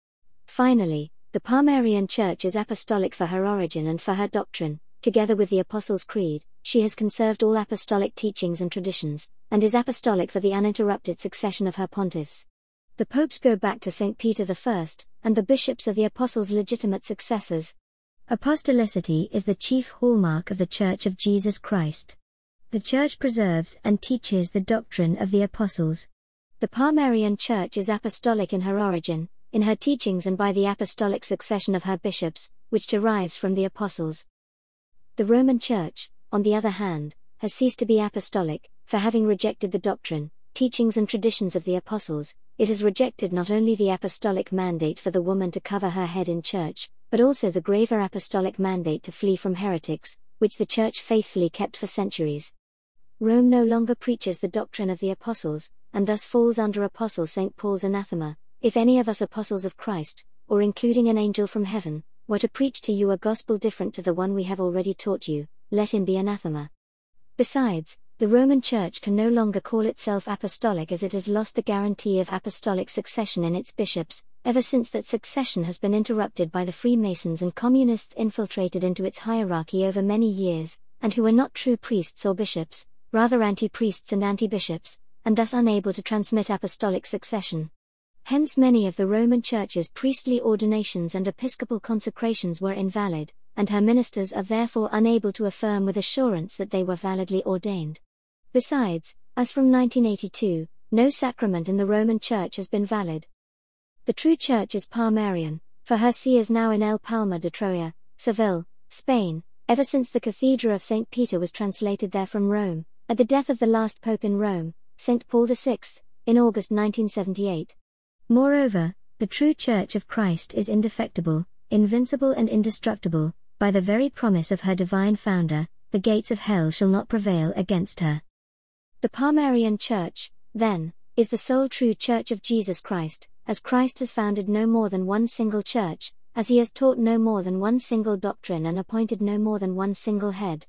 Finally, the Palmarian Church is apostolic for her origin and for her doctrine. Together with the Apostles' Creed, she has conserved all apostolic teachings and traditions, and is apostolic for the uninterrupted succession of her pontiffs. The popes go back to St. Peter I, and the bishops are the apostles' legitimate successors. Apostolicity is the chief hallmark of the Church of Jesus Christ. The Church preserves and teaches the doctrine of the apostles. The Palmarian Church is apostolic in her origin, in her teachings and by the apostolic succession of her bishops, which derives from the apostles. The Roman Church, on the other hand, has ceased to be apostolic, for having rejected the doctrine, teachings and traditions of the apostles, it has rejected not only the apostolic mandate for the woman to cover her head in church, but also the graver apostolic mandate to flee from heretics, which the Church faithfully kept for centuries. Rome no longer preaches the doctrine of the apostles, and thus falls under Apostle St. Paul's anathema. If any of us apostles of Christ, or including an angel from heaven, were to preach to you a gospel different to the one we have already taught you, let him be anathema. Besides, the Roman Church can no longer call itself apostolic as it has lost the guarantee of apostolic succession in its bishops, ever since that succession has been interrupted by the Freemasons and Communists infiltrated into its hierarchy over many years, and who are not true priests or bishops, rather anti-priests and anti-bishops, and thus unable to transmit apostolic succession. Hence many of the Roman Church's priestly ordinations and episcopal consecrations were invalid, and her ministers are therefore unable to affirm with assurance that they were validly ordained. Besides, as from 1982, no sacrament in the Roman Church has been valid. The true Church is Palmarian, for her see is now in El Palma de Troya, Seville, Spain, ever since the Cathedra of St. Peter was translated there from Rome, at the death of the last Pope in Rome, St. Paul VI, in August 1978. Moreover, the true Church of Christ is indefectible, invincible and indestructible. By the very promise of her divine founder, the gates of hell shall not prevail against her. The Palmarian Church, then, is the sole true Church of Jesus Christ, as Christ has founded no more than one single church, as he has taught no more than one single doctrine and appointed no more than one single head.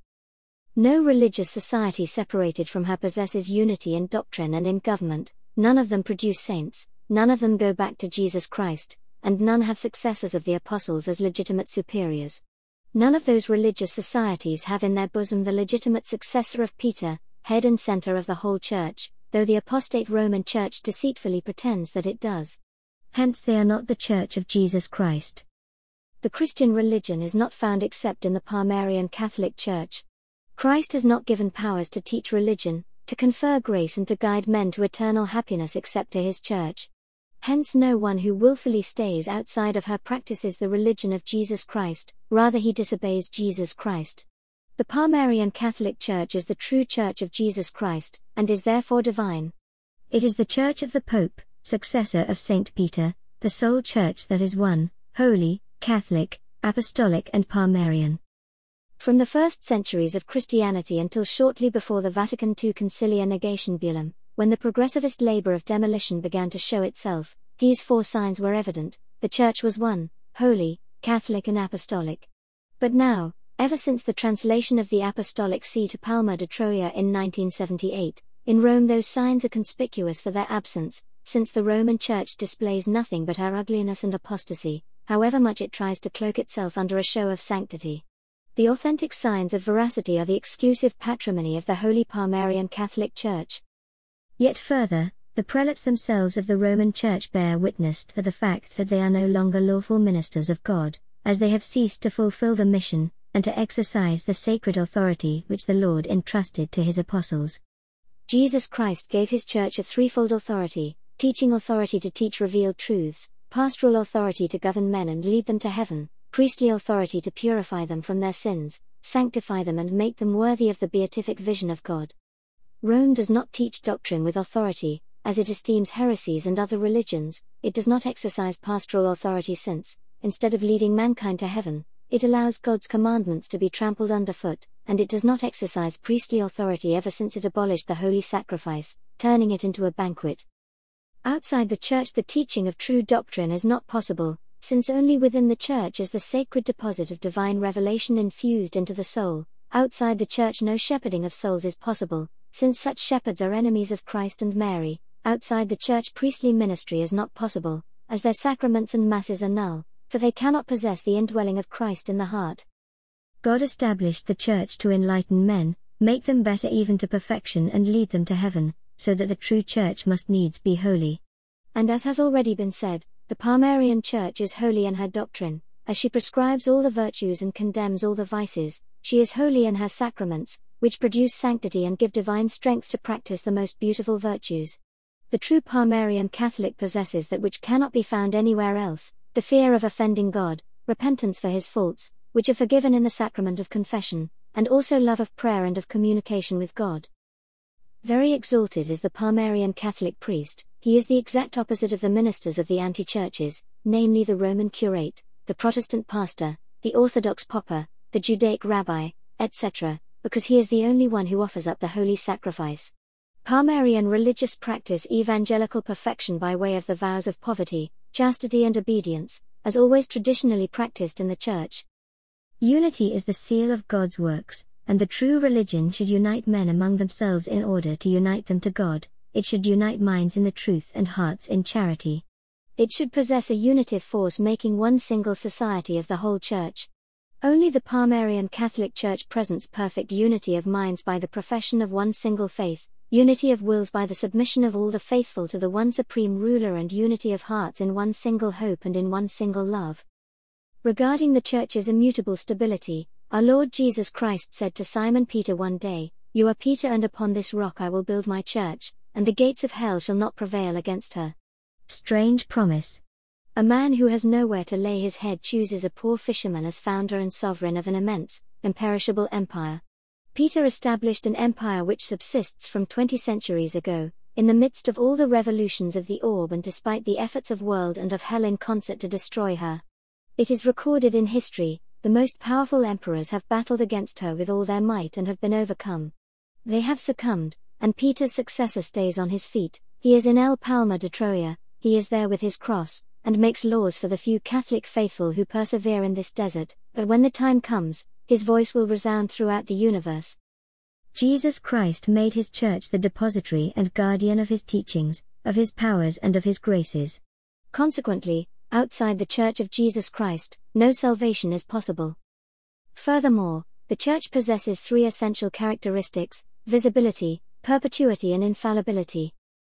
No religious society separated from her possesses unity in doctrine and in government, none of them produce saints, none of them go back to Jesus Christ, and none have successors of the apostles as legitimate superiors. None of those religious societies have in their bosom the legitimate successor of Peter, head and center of the whole Church, though the apostate Roman Church deceitfully pretends that it does. Hence they are not the Church of Jesus Christ. The Christian religion is not found except in the Palmarian Catholic Church. Christ has not given powers to teach religion, to confer grace and to guide men to eternal happiness except to his Church. Hence no one who willfully stays outside of her practices the religion of Jesus Christ, rather he disobeys Jesus Christ. The Palmarian Catholic Church is the true Church of Jesus Christ, and is therefore divine. It is the Church of the Pope, successor of Saint Peter, the sole Church that is one, holy, Catholic, Apostolic and Palmarian. From the first centuries of Christianity until shortly before the Vatican II Concilia Negation Bullum, when the progressivist labor of demolition began to show itself, these four signs were evident: the Church was one, holy, Catholic and Apostolic. But now, ever since the translation of the Apostolic See to Palma de Troia in 1978, in Rome those signs are conspicuous for their absence, since the Roman Church displays nothing but her ugliness and apostasy, however much it tries to cloak itself under a show of sanctity. The authentic signs of veracity are the exclusive patrimony of the Holy Palmarian Catholic Church. Yet further, the prelates themselves of the Roman Church bear witness to the fact that they are no longer lawful ministers of God, as they have ceased to fulfill the mission, and to exercise the sacred authority which the Lord entrusted to his apostles. Jesus Christ gave his Church a threefold authority: teaching authority to teach revealed truths, pastoral authority to govern men and lead them to heaven, priestly authority to purify them from their sins, sanctify them and make them worthy of the beatific vision of God. Rome does not teach doctrine with authority, as it esteems heresies and other religions. It does not exercise pastoral authority since, instead of leading mankind to heaven, it allows God's commandments to be trampled underfoot, and it does not exercise priestly authority ever since it abolished the holy sacrifice, turning it into a banquet. Outside the Church the teaching of true doctrine is not possible, since only within the Church is the sacred deposit of divine revelation infused into the soul. Outside the Church no shepherding of souls is possible, since such shepherds are enemies of Christ and Mary. Outside the Church priestly ministry is not possible, as their sacraments and masses are null, for they cannot possess the indwelling of Christ in the heart. God established the Church to enlighten men, make them better even to perfection and lead them to heaven, so that the true Church must needs be holy. And as has already been said, the Palmarian Church is holy in her doctrine, as she prescribes all the virtues and condemns all the vices. She is holy in her sacraments, which produce sanctity and give divine strength to practice the most beautiful virtues. The true Palmarian Catholic possesses that which cannot be found anywhere else: the fear of offending God, repentance for his faults, which are forgiven in the sacrament of confession, and also love of prayer and of communication with God. Very exalted is the Palmarian Catholic priest. He is the exact opposite of the ministers of the anti-churches, namely the Roman curate, the Protestant pastor, the Orthodox popper, the Judaic rabbi, etc., because he is the only one who offers up the holy sacrifice. Palmarian religious practice evangelical perfection by way of the vows of poverty, chastity and obedience, as always traditionally practiced in the Church. Unity is the seal of God's works, and the true religion should unite men among themselves in order to unite them to God. It should unite minds in the truth and hearts in charity. It should possess a unitive force making one single society of the whole Church. Only the Palmarian Catholic Church presents perfect unity of minds by the profession of one single faith, unity of wills by the submission of all the faithful to the one supreme ruler, and unity of hearts in one single hope and in one single love. Regarding the Church's immutable stability, our Lord Jesus Christ said to Simon Peter one day, "You are Peter, and upon this rock I will build my Church, and the gates of hell shall not prevail against her." Strange promise. A man who has nowhere to lay his head chooses a poor fisherman as founder and sovereign of an immense, imperishable empire. Peter established an empire which subsists from 20 centuries ago, in the midst of all the revolutions of the orb and despite the efforts of world and of hell in concert to destroy her. It is recorded in history, the most powerful emperors have battled against her with all their might and have been overcome. They have succumbed, and Peter's successor stays on his feet. He is in El Palma de Troia, he is there with his cross, and makes laws for the few Catholic faithful who persevere in this desert, but when the time comes, his voice will resound throughout the universe. Jesus Christ made his Church the depository and guardian of his teachings, of his powers and of his graces. Consequently, outside the Church of Jesus Christ, no salvation is possible. Furthermore, the Church possesses three essential characteristics: visibility, perpetuity and infallibility.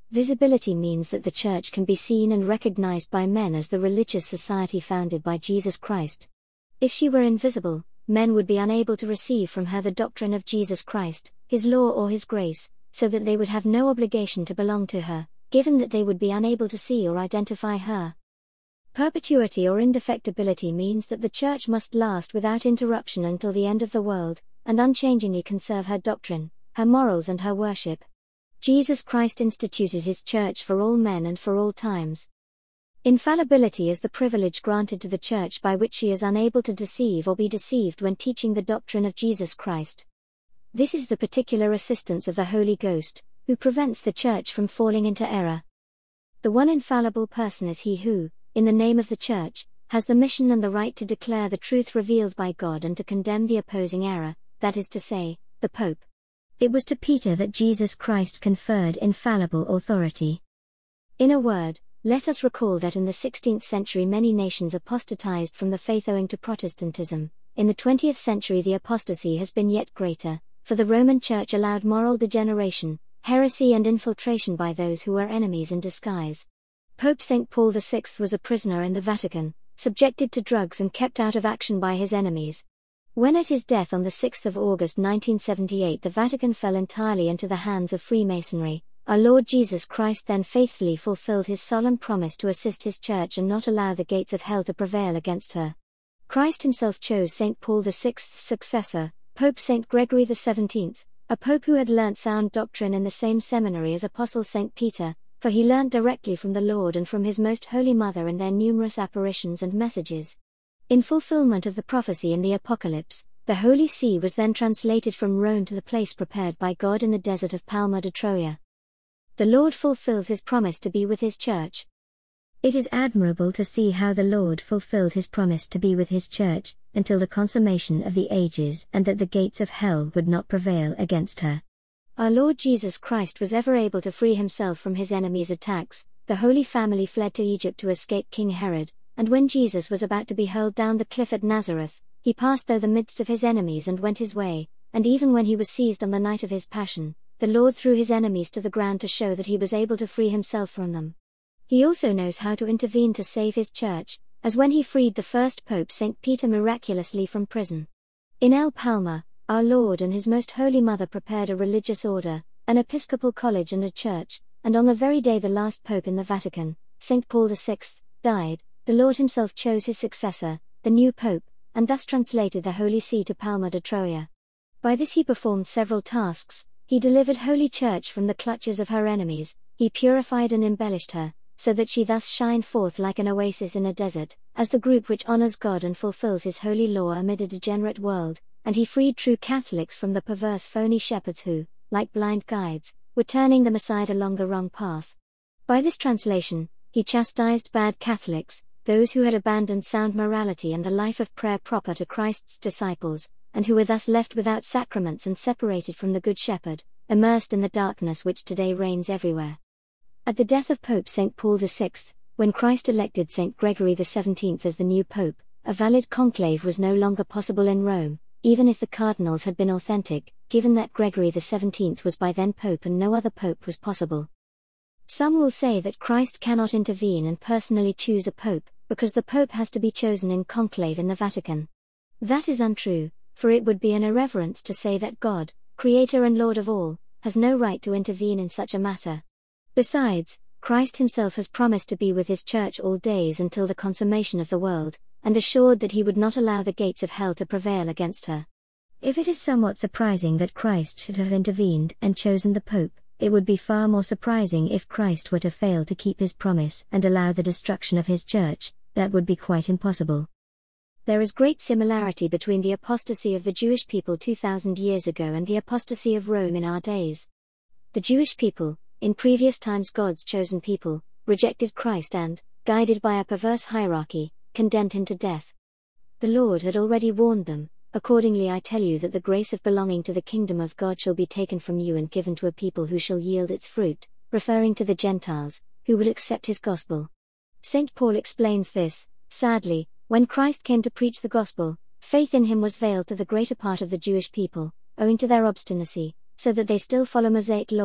Visibility means that the Church can be seen and recognized by men as the religious society founded by Jesus Christ. If she were invisible, men would be unable to receive from her the doctrine of Jesus Christ, His law or His grace, so that they would have no obligation to belong to her, given that they would be unable to see or identify her. Perpetuity or indefectibility means that the Church must last without interruption until the end of the world, and unchangingly conserve her doctrine, her morals and her worship. Jesus Christ instituted His Church for all men and for all times. Infallibility is the privilege granted to the Church by which she is unable to deceive or be deceived when teaching the doctrine of Jesus Christ. This is the particular assistance of the Holy Ghost, who prevents the Church from falling into error. The one infallible person is he who, in the name of the Church, has the mission and the right to declare the truth revealed by God and to condemn the opposing error, that is to say, the Pope. It was to Peter that Jesus Christ conferred infallible authority. In a word, let us recall that in the 16th century many nations apostatized from the faith owing to Protestantism. In the 20th century the apostasy has been yet greater, for the Roman Church allowed moral degeneration, heresy and infiltration by those who were enemies in disguise. Pope St. Paul VI was a prisoner in the Vatican, subjected to drugs and kept out of action by his enemies. When at his death on the 6th of August 1978 the Vatican fell entirely into the hands of Freemasonry, our Lord Jesus Christ then faithfully fulfilled His solemn promise to assist His Church and not allow the gates of hell to prevail against her. Christ Himself chose St. Paul VI's successor, Pope St. Gregory XVII, a pope who had learnt sound doctrine in the same seminary as Apostle St. Peter, for he learnt directly from the Lord and from His Most Holy Mother in their numerous apparitions and messages. In fulfillment of the prophecy in the Apocalypse, the Holy See was then translated from Rome to the place prepared by God in the desert of Palma de Troia. The Lord fulfills His promise to be with His Church. It is admirable to see how the Lord fulfilled His promise to be with His Church, until the consummation of the ages, and that the gates of hell would not prevail against her. Our Lord Jesus Christ was ever able to free Himself from His enemies' attacks. The Holy Family fled to Egypt to escape King Herod, and when Jesus was about to be hurled down the cliff at Nazareth, He passed through the midst of His enemies and went His way, and even when He was seized on the night of His Passion, the Lord threw His enemies to the ground to show that He was able to free Himself from them. He also knows how to intervene to save His Church, as when He freed the first Pope St. Peter miraculously from prison. In El Palma, our Lord and His Most Holy Mother prepared a religious order, an episcopal college and a church, and on the very day the last Pope in the Vatican, St. Paul VI, died, the Lord Himself chose His successor, the new Pope, and thus translated the Holy See to Palma de Troia. By this He performed several tasks. He delivered Holy Church from the clutches of her enemies, He purified and embellished her, so that she thus shined forth like an oasis in a desert, as the group which honors God and fulfills His holy law amid a degenerate world, and He freed true Catholics from the perverse phony shepherds who, like blind guides, were turning them aside along the wrong path. By this translation, He chastised bad Catholics, those who had abandoned sound morality and the life of prayer proper to Christ's disciples, and who were thus left without sacraments and separated from the Good Shepherd, immersed in the darkness which today reigns everywhere. At the death of Pope St. Paul VI, when Christ elected St. Gregory XVII as the new Pope, a valid conclave was no longer possible in Rome, even if the cardinals had been authentic, given that Gregory XVII was by then Pope and no other Pope was possible. Some will say that Christ cannot intervene and personally choose a Pope, because the Pope has to be chosen in conclave in the Vatican. That is untrue, for it would be an irreverence to say that God, Creator and Lord of all, has no right to intervene in such a matter. Besides, Christ Himself has promised to be with His Church all days until the consummation of the world, and assured that He would not allow the gates of hell to prevail against her. If it is somewhat surprising that Christ should have intervened and chosen the Pope, it would be far more surprising if Christ were to fail to keep His promise and allow the destruction of His Church. That would be quite impossible. There is great similarity between the apostasy of the Jewish people 2,000 years ago and the apostasy of Rome in our days. The Jewish people, in previous times God's chosen people, rejected Christ and, guided by a perverse hierarchy, condemned Him to death. The Lord had already warned them, accordingly I tell you that the grace of belonging to the kingdom of God shall be taken from you and given to a people who shall yield its fruit, referring to the Gentiles, who will accept His gospel. St. Paul explains this: sadly, when Christ came to preach the gospel, faith in Him was veiled to the greater part of the Jewish people, owing to their obstinacy, so that they still follow Mosaic law,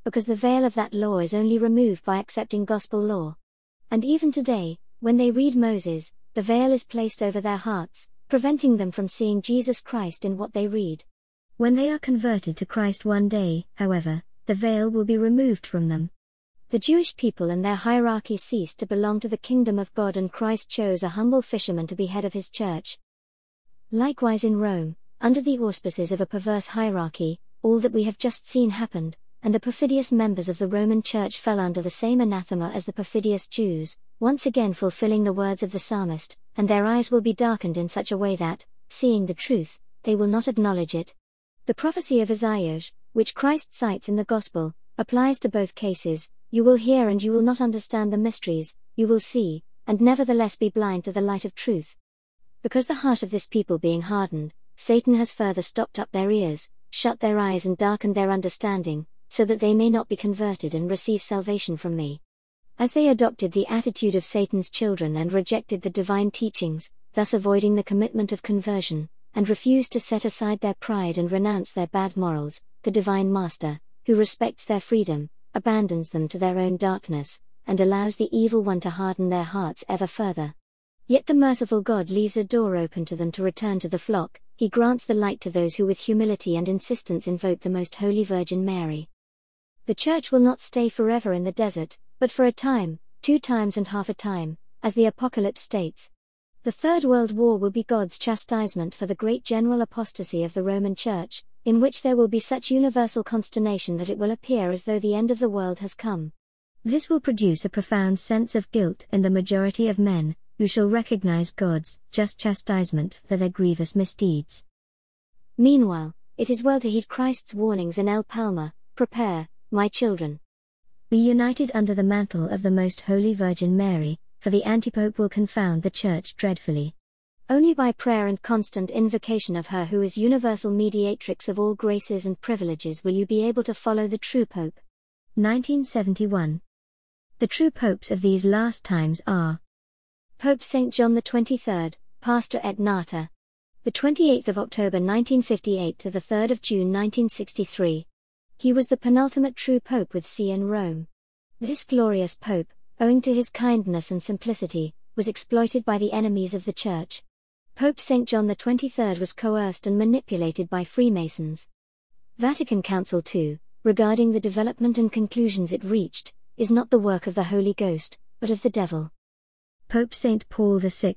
because the veil of that law is only removed by accepting gospel law. And even today, when they read Moses, the veil is placed over their hearts, preventing them from seeing Jesus Christ in what they read. When they are converted to Christ one day, however, the veil will be removed from them. The Jewish people and their hierarchy ceased to belong to the kingdom of God, and Christ chose a humble fisherman to be head of his church. Likewise in Rome, under the auspices of a perverse hierarchy, all that we have just seen happened, and the perfidious members of the Roman Church fell under the same anathema as the perfidious Jews, once again fulfilling the words of the psalmist, and their eyes will be darkened in such a way that, seeing the truth, they will not acknowledge it. The prophecy of Isaiah, which Christ cites in the Gospel, applies to both cases. You will hear and you will not understand the mysteries, you will see, and nevertheless be blind to the light of truth. Because the heart of this people being hardened, Satan has further stopped up their ears, shut their eyes and darkened their understanding, so that they may not be converted and receive salvation from me. As they adopted the attitude of Satan's children and rejected the divine teachings, thus avoiding the commitment of conversion, and refused to set aside their pride and renounce their bad morals, the divine Master, who respects their freedom, abandons them to their own darkness, and allows the evil one to harden their hearts ever further. Yet the merciful God leaves a door open to them to return to the flock. He grants the light to those who with humility and insistence invoke the Most Holy Virgin Mary. The Church will not stay forever in the desert, but for a time, 2 times and half a time, as the Apocalypse states. The Third World War will be God's chastisement for the great general apostasy of the Roman Church, in which there will be such universal consternation that it will appear as though the end of the world has come. This will produce a profound sense of guilt in the majority of men, who shall recognize God's just chastisement for their grievous misdeeds. Meanwhile, it is well to heed Christ's warnings in El Palma: prepare, my children. Be united under the mantle of the Most Holy Virgin Mary, for the Antipope will confound the Church dreadfully. Only by prayer and constant invocation of her who is universal mediatrix of all graces and privileges will you be able to follow the true Pope. 1971. The true popes of these last times are Pope St. John the 23rd, Pastor et Nata. The 28th of October 1958 to the 3rd of June 1963. He was the penultimate true pope with see in Rome. This glorious pope, owing to his kindness and simplicity, was exploited by the enemies of the Church. Pope St. John the 23rd was coerced and manipulated by Freemasons. Vatican Council II, regarding the development and conclusions it reached, is not the work of the Holy Ghost, but of the devil. Pope St. Paul VI.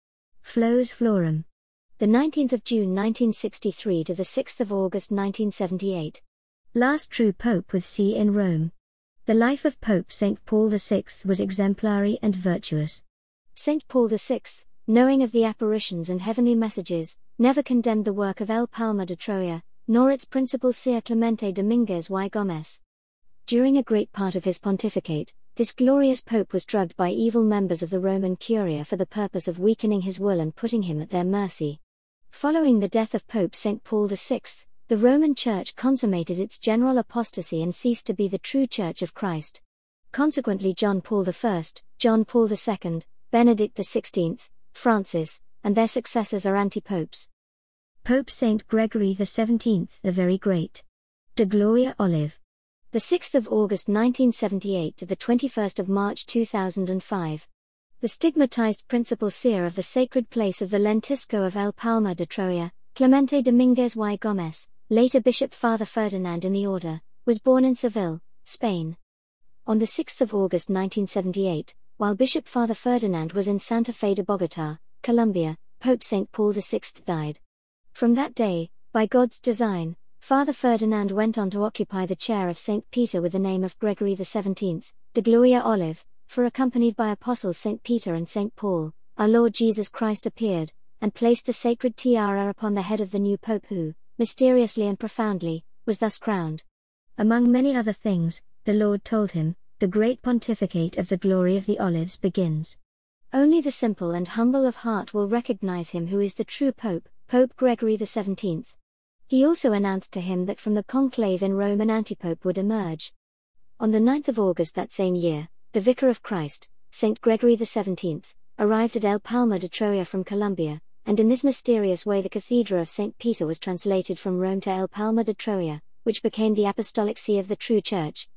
Flos Florum. The 19th of June 1963 to the 6th of August 1978. Last true pope with see in Rome. The life of Pope St. Paul VI was exemplary and virtuous. St. Paul VI, knowing of the apparitions and heavenly messages, never condemned the work of El Palma de Troya, nor its principal seer Clemente Dominguez y Gomez. During a great part of his pontificate, this glorious pope was drugged by evil members of the Roman Curia for the purpose of weakening his will and putting him at their mercy. Following the death of Pope St. Paul VI, the Roman Church consummated its general apostasy and ceased to be the true Church of Christ. Consequently, John Paul I, John Paul II, Benedict XVI, Francis, and their successors are anti-popes. Pope St. Gregory XVII the Very Great. De Gloria Olive. The 6th of August 1978 to the 21st of March 2005. The stigmatized principal seer of the sacred place of the Lentisco of El Palma de Troya, Clemente Dominguez y Gomez, later Bishop Father Ferdinand in the order, was born in Seville, Spain. On the 6th of August 1978, while Bishop Father Ferdinand was in Santa Fe de Bogotá, Colombia, Pope St. Paul VI died. From that day, by God's design, Father Ferdinand went on to occupy the chair of St. Peter with the name of Gregory XVII, de Gloria Olive, for accompanied by Apostles St. Peter and St. Paul, our Lord Jesus Christ appeared, and placed the sacred tiara upon the head of the new Pope who, mysteriously and profoundly, was thus crowned. Among many other things, the Lord told him, the great pontificate of the glory of the olives begins. Only the simple and humble of heart will recognize him who is the true Pope, Pope Gregory XVII. He also announced to him that from the conclave in Rome an antipope would emerge. On the 9th of August that same year, the Vicar of Christ, St. Gregory XVII, arrived at El Palma de Troya from Colombia, and in this mysterious way the Cathedra of St. Peter was translated from Rome to El Palma de Troya, which became the apostolic see of the true Church,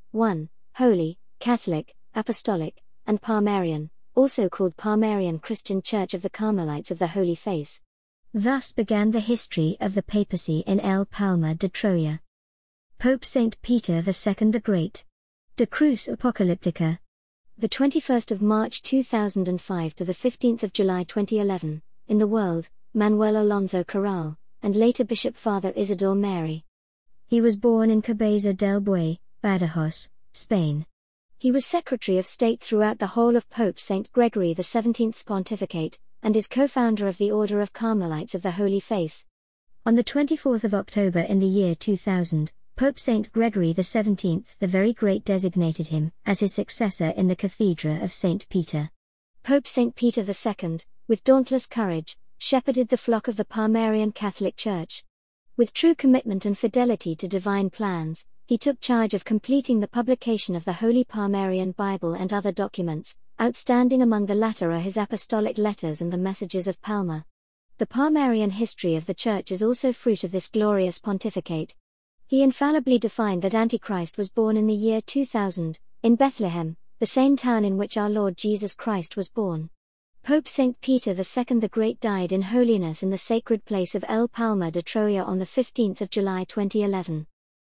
1. Holy, Catholic, Apostolic, and Palmarian, also called Palmarian Christian Church of the Carmelites of the Holy Face. Thus began the history of the papacy in El Palma de Troya. Pope Saint Peter II the Great. De Cruz Apocalyptica. The 21st of March 2005 to the 15th of July 2011, in the world, Manuel Alonso Corral, and later Bishop Father Isidore Mary. He was born in Cabeza del Buey, Badajoz, Spain. He was Secretary of State throughout the whole of Pope St. Gregory XVII's pontificate, and is co-founder of the Order of Carmelites of the Holy Face. On the 24th of October in the year 2000, Pope St. Gregory XVII the Very Great designated him as his successor in the Cathedra of St. Peter. Pope St. Peter II, with dauntless courage, shepherded the flock of the Palmarian Catholic Church. With true commitment and fidelity to divine plans, he took charge of completing the publication of the Holy Palmarian Bible and other documents. Outstanding among the latter are his apostolic letters and the messages of Palma. The Palmarian history of the Church is also fruit of this glorious pontificate. He infallibly defined that Antichrist was born in the year 2000, in Bethlehem, the same town in which our Lord Jesus Christ was born. Pope St. Peter II the Great died in holiness in the sacred place of El Palma de Troya on the 15th of July 2011.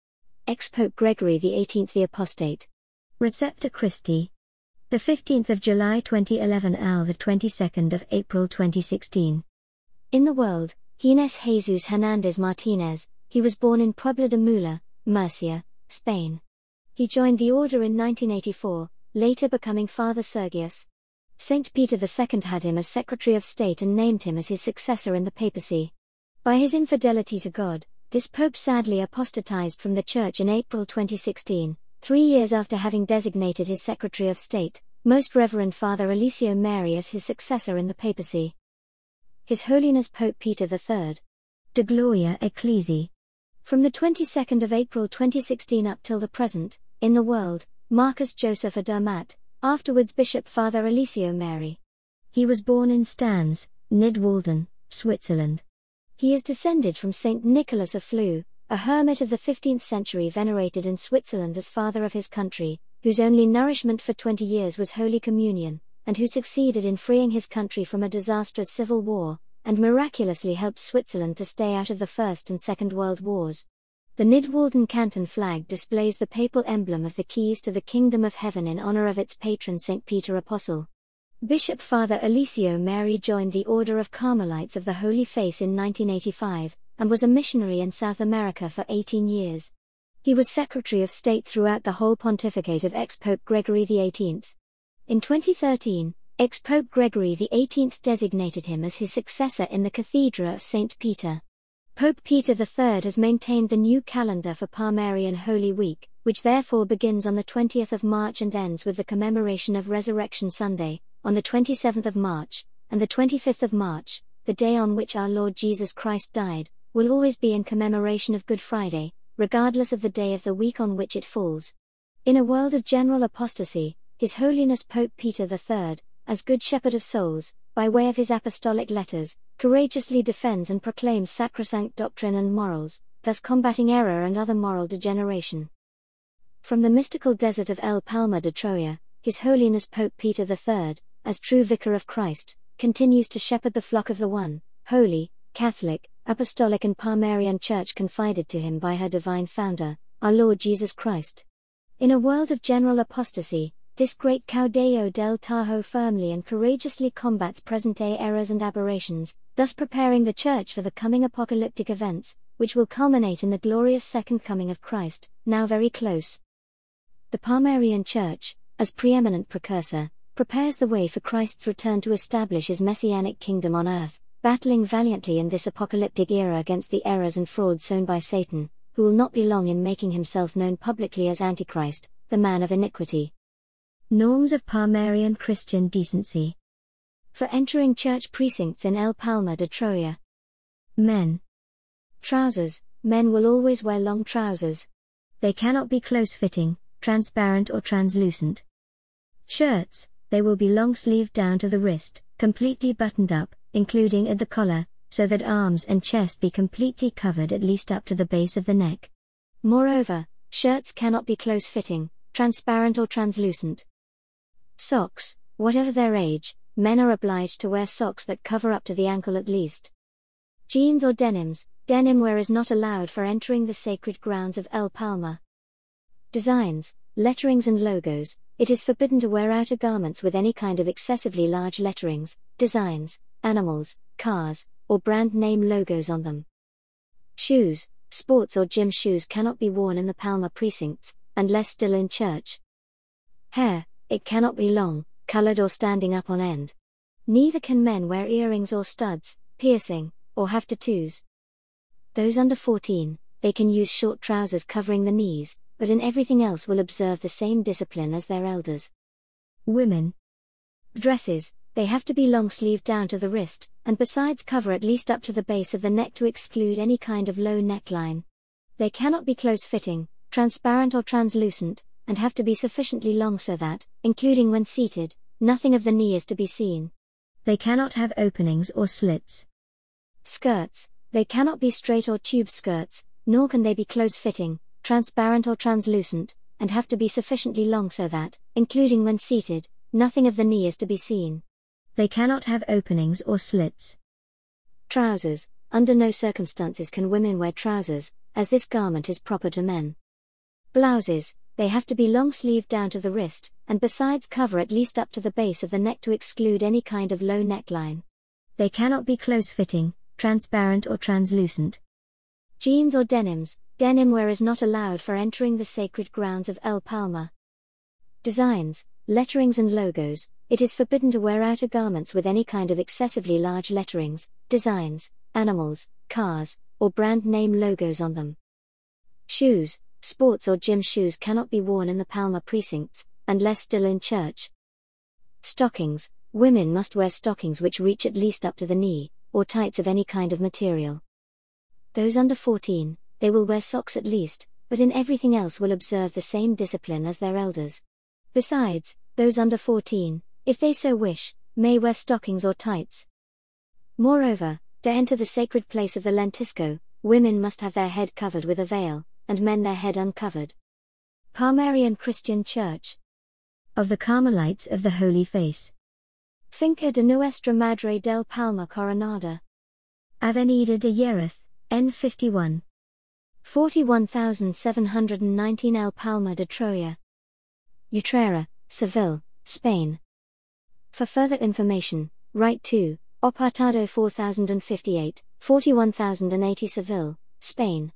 Ex-Pope Gregory XVIII the Apostate. Recepta Christi. The 15th of July 2011 al the 22nd of April 2016. In the world, Ginés Jesus Hernández Martínez. He was born in Puebla de Mula, Murcia, Spain. He joined the order in 1984, later becoming Father Sergius. Saint Peter II had him as Secretary of State and named him as his successor in the papacy. By his infidelity to God, this pope sadly apostatized from the Church in April 2016, 3 years after having designated his Secretary of State, Most Reverend Father Alessio Mary, as his successor in the papacy. His Holiness Pope Peter III. De Gloria Ecclesiae. From the 22nd of April 2016 up till the present, in the world, Marcus Joseph Adermatt, afterwards Bishop Father Alessio Mary. He was born in Stans, Nidwalden, Switzerland. He is descended from Saint Nicholas of Flue, a hermit of the 15th century venerated in Switzerland as father of his country, whose only nourishment for 20 years was Holy Communion, and who succeeded in freeing his country from a disastrous civil war, and miraculously helped Switzerland to stay out of the First and Second World Wars. The Nidwalden canton flag displays the papal emblem of the keys to the Kingdom of Heaven in honor of its patron St. Peter Apostle. Bishop Father Alessio Mary joined the Order of Carmelites of the Holy Face in 1985, and was a missionary in South America for 18 years. He was Secretary of State throughout the whole pontificate of ex-Pope Gregory XVIII. In 2013, ex-Pope Gregory XVIII designated him as his successor in the Cathedra of St. Peter. Pope Peter III has maintained the new calendar for Palmarian Holy Week, which therefore begins on the 20th of March and ends with the commemoration of Resurrection Sunday, on the 27th of March, and the 25th of March, the day on which our Lord Jesus Christ died, will always be in commemoration of Good Friday, regardless of the day of the week on which it falls. In a world of general apostasy, His Holiness Pope Peter III, as Good Shepherd of souls, by way of his apostolic letters, courageously defends and proclaims sacrosanct doctrine and morals, thus combating error and other moral degeneration. From the mystical desert of El Palma de Troya, His Holiness Pope Peter III, as true Vicar of Christ, continues to shepherd the flock of the one, holy, Catholic, Apostolic and Palmarian Church confided to him by her divine founder, our Lord Jesus Christ. In a world of general apostasy, this great Caudillo del Tajo firmly and courageously combats present-day errors and aberrations, thus preparing the Church for the coming apocalyptic events, which will culminate in the glorious second coming of Christ, now very close. The Palmarian Church, as preeminent precursor, prepares the way for Christ's return to establish his messianic kingdom on earth, battling valiantly in this apocalyptic era against the errors and frauds sown by Satan, who will not be long in making himself known publicly as Antichrist, the man of iniquity. Norms of Palmarian Christian decency. For entering church precincts in El Palma de Troya. Men. Trousers. Men will always wear long trousers. They cannot be close-fitting, transparent or translucent. Shirts. They will be long-sleeved down to the wrist, completely buttoned up, including at the collar, so that arms and chest be completely covered at least up to the base of the neck. Moreover, shirts cannot be close-fitting, transparent or translucent. Socks, whatever their age, men are obliged to wear socks that cover up to the ankle at least. Jeans or denims, denim wear is not allowed for entering the sacred grounds of El Palmar. Designs, letterings and logos, it is forbidden to wear outer garments with any kind of excessively large letterings, designs, animals, cars, or brand name logos on them. Shoes, sports or gym shoes cannot be worn in the Palmar precincts, unless still in church. Hair, it cannot be long, colored or standing up on end. Neither can men wear earrings or studs, piercing, or have tattoos. Those under 14, they can use short trousers covering the knees, but in everything else will observe the same discipline as their elders. Women. Dresses, they have to be long-sleeved down to the wrist, and besides cover at least up to the base of the neck to exclude any kind of low neckline. They cannot be close-fitting, transparent or translucent, and have to be sufficiently long so that, including when seated, nothing of the knee is to be seen. They cannot have openings or slits. Skirts, they cannot be straight or tube skirts, nor can they be close-fitting, transparent or translucent, and have to be sufficiently long so that, including when seated, nothing of the knee is to be seen. They cannot have openings or slits. Trousers, under no circumstances can women wear trousers, as this garment is proper to men. Blouses, they have to be long-sleeved down to the wrist, and besides cover at least up to the base of the neck to exclude any kind of low neckline. They cannot be close-fitting, transparent or translucent. Jeans or denims, denim wear is not allowed for entering the sacred grounds of El Palmar. Designs, letterings and logos, it is forbidden to wear outer garments with any kind of excessively large letterings, designs, animals, cars, or brand name logos on them. Shoes, sports or gym shoes cannot be worn in the Palmar precincts, unless still in church. Stockings, women must wear stockings which reach at least up to the knee, or tights of any kind of material. Those under 14, they will wear socks at least, but in everything else will observe the same discipline as their elders. Besides, those under 14, if they so wish, may wear stockings or tights. Moreover, to enter the sacred place of the lentisco, women must have their head covered with a veil, and men their head uncovered. Palmarian Christian Church of the Carmelites of the Holy Face. Finca de Nuestra Madre del Palmar Coronada. Avenida de Jerez, N51. 41,719 El Palmar de Troya. Utrera, Seville, Spain. For further information, write to Apartado 4058, 41080 Seville, Spain.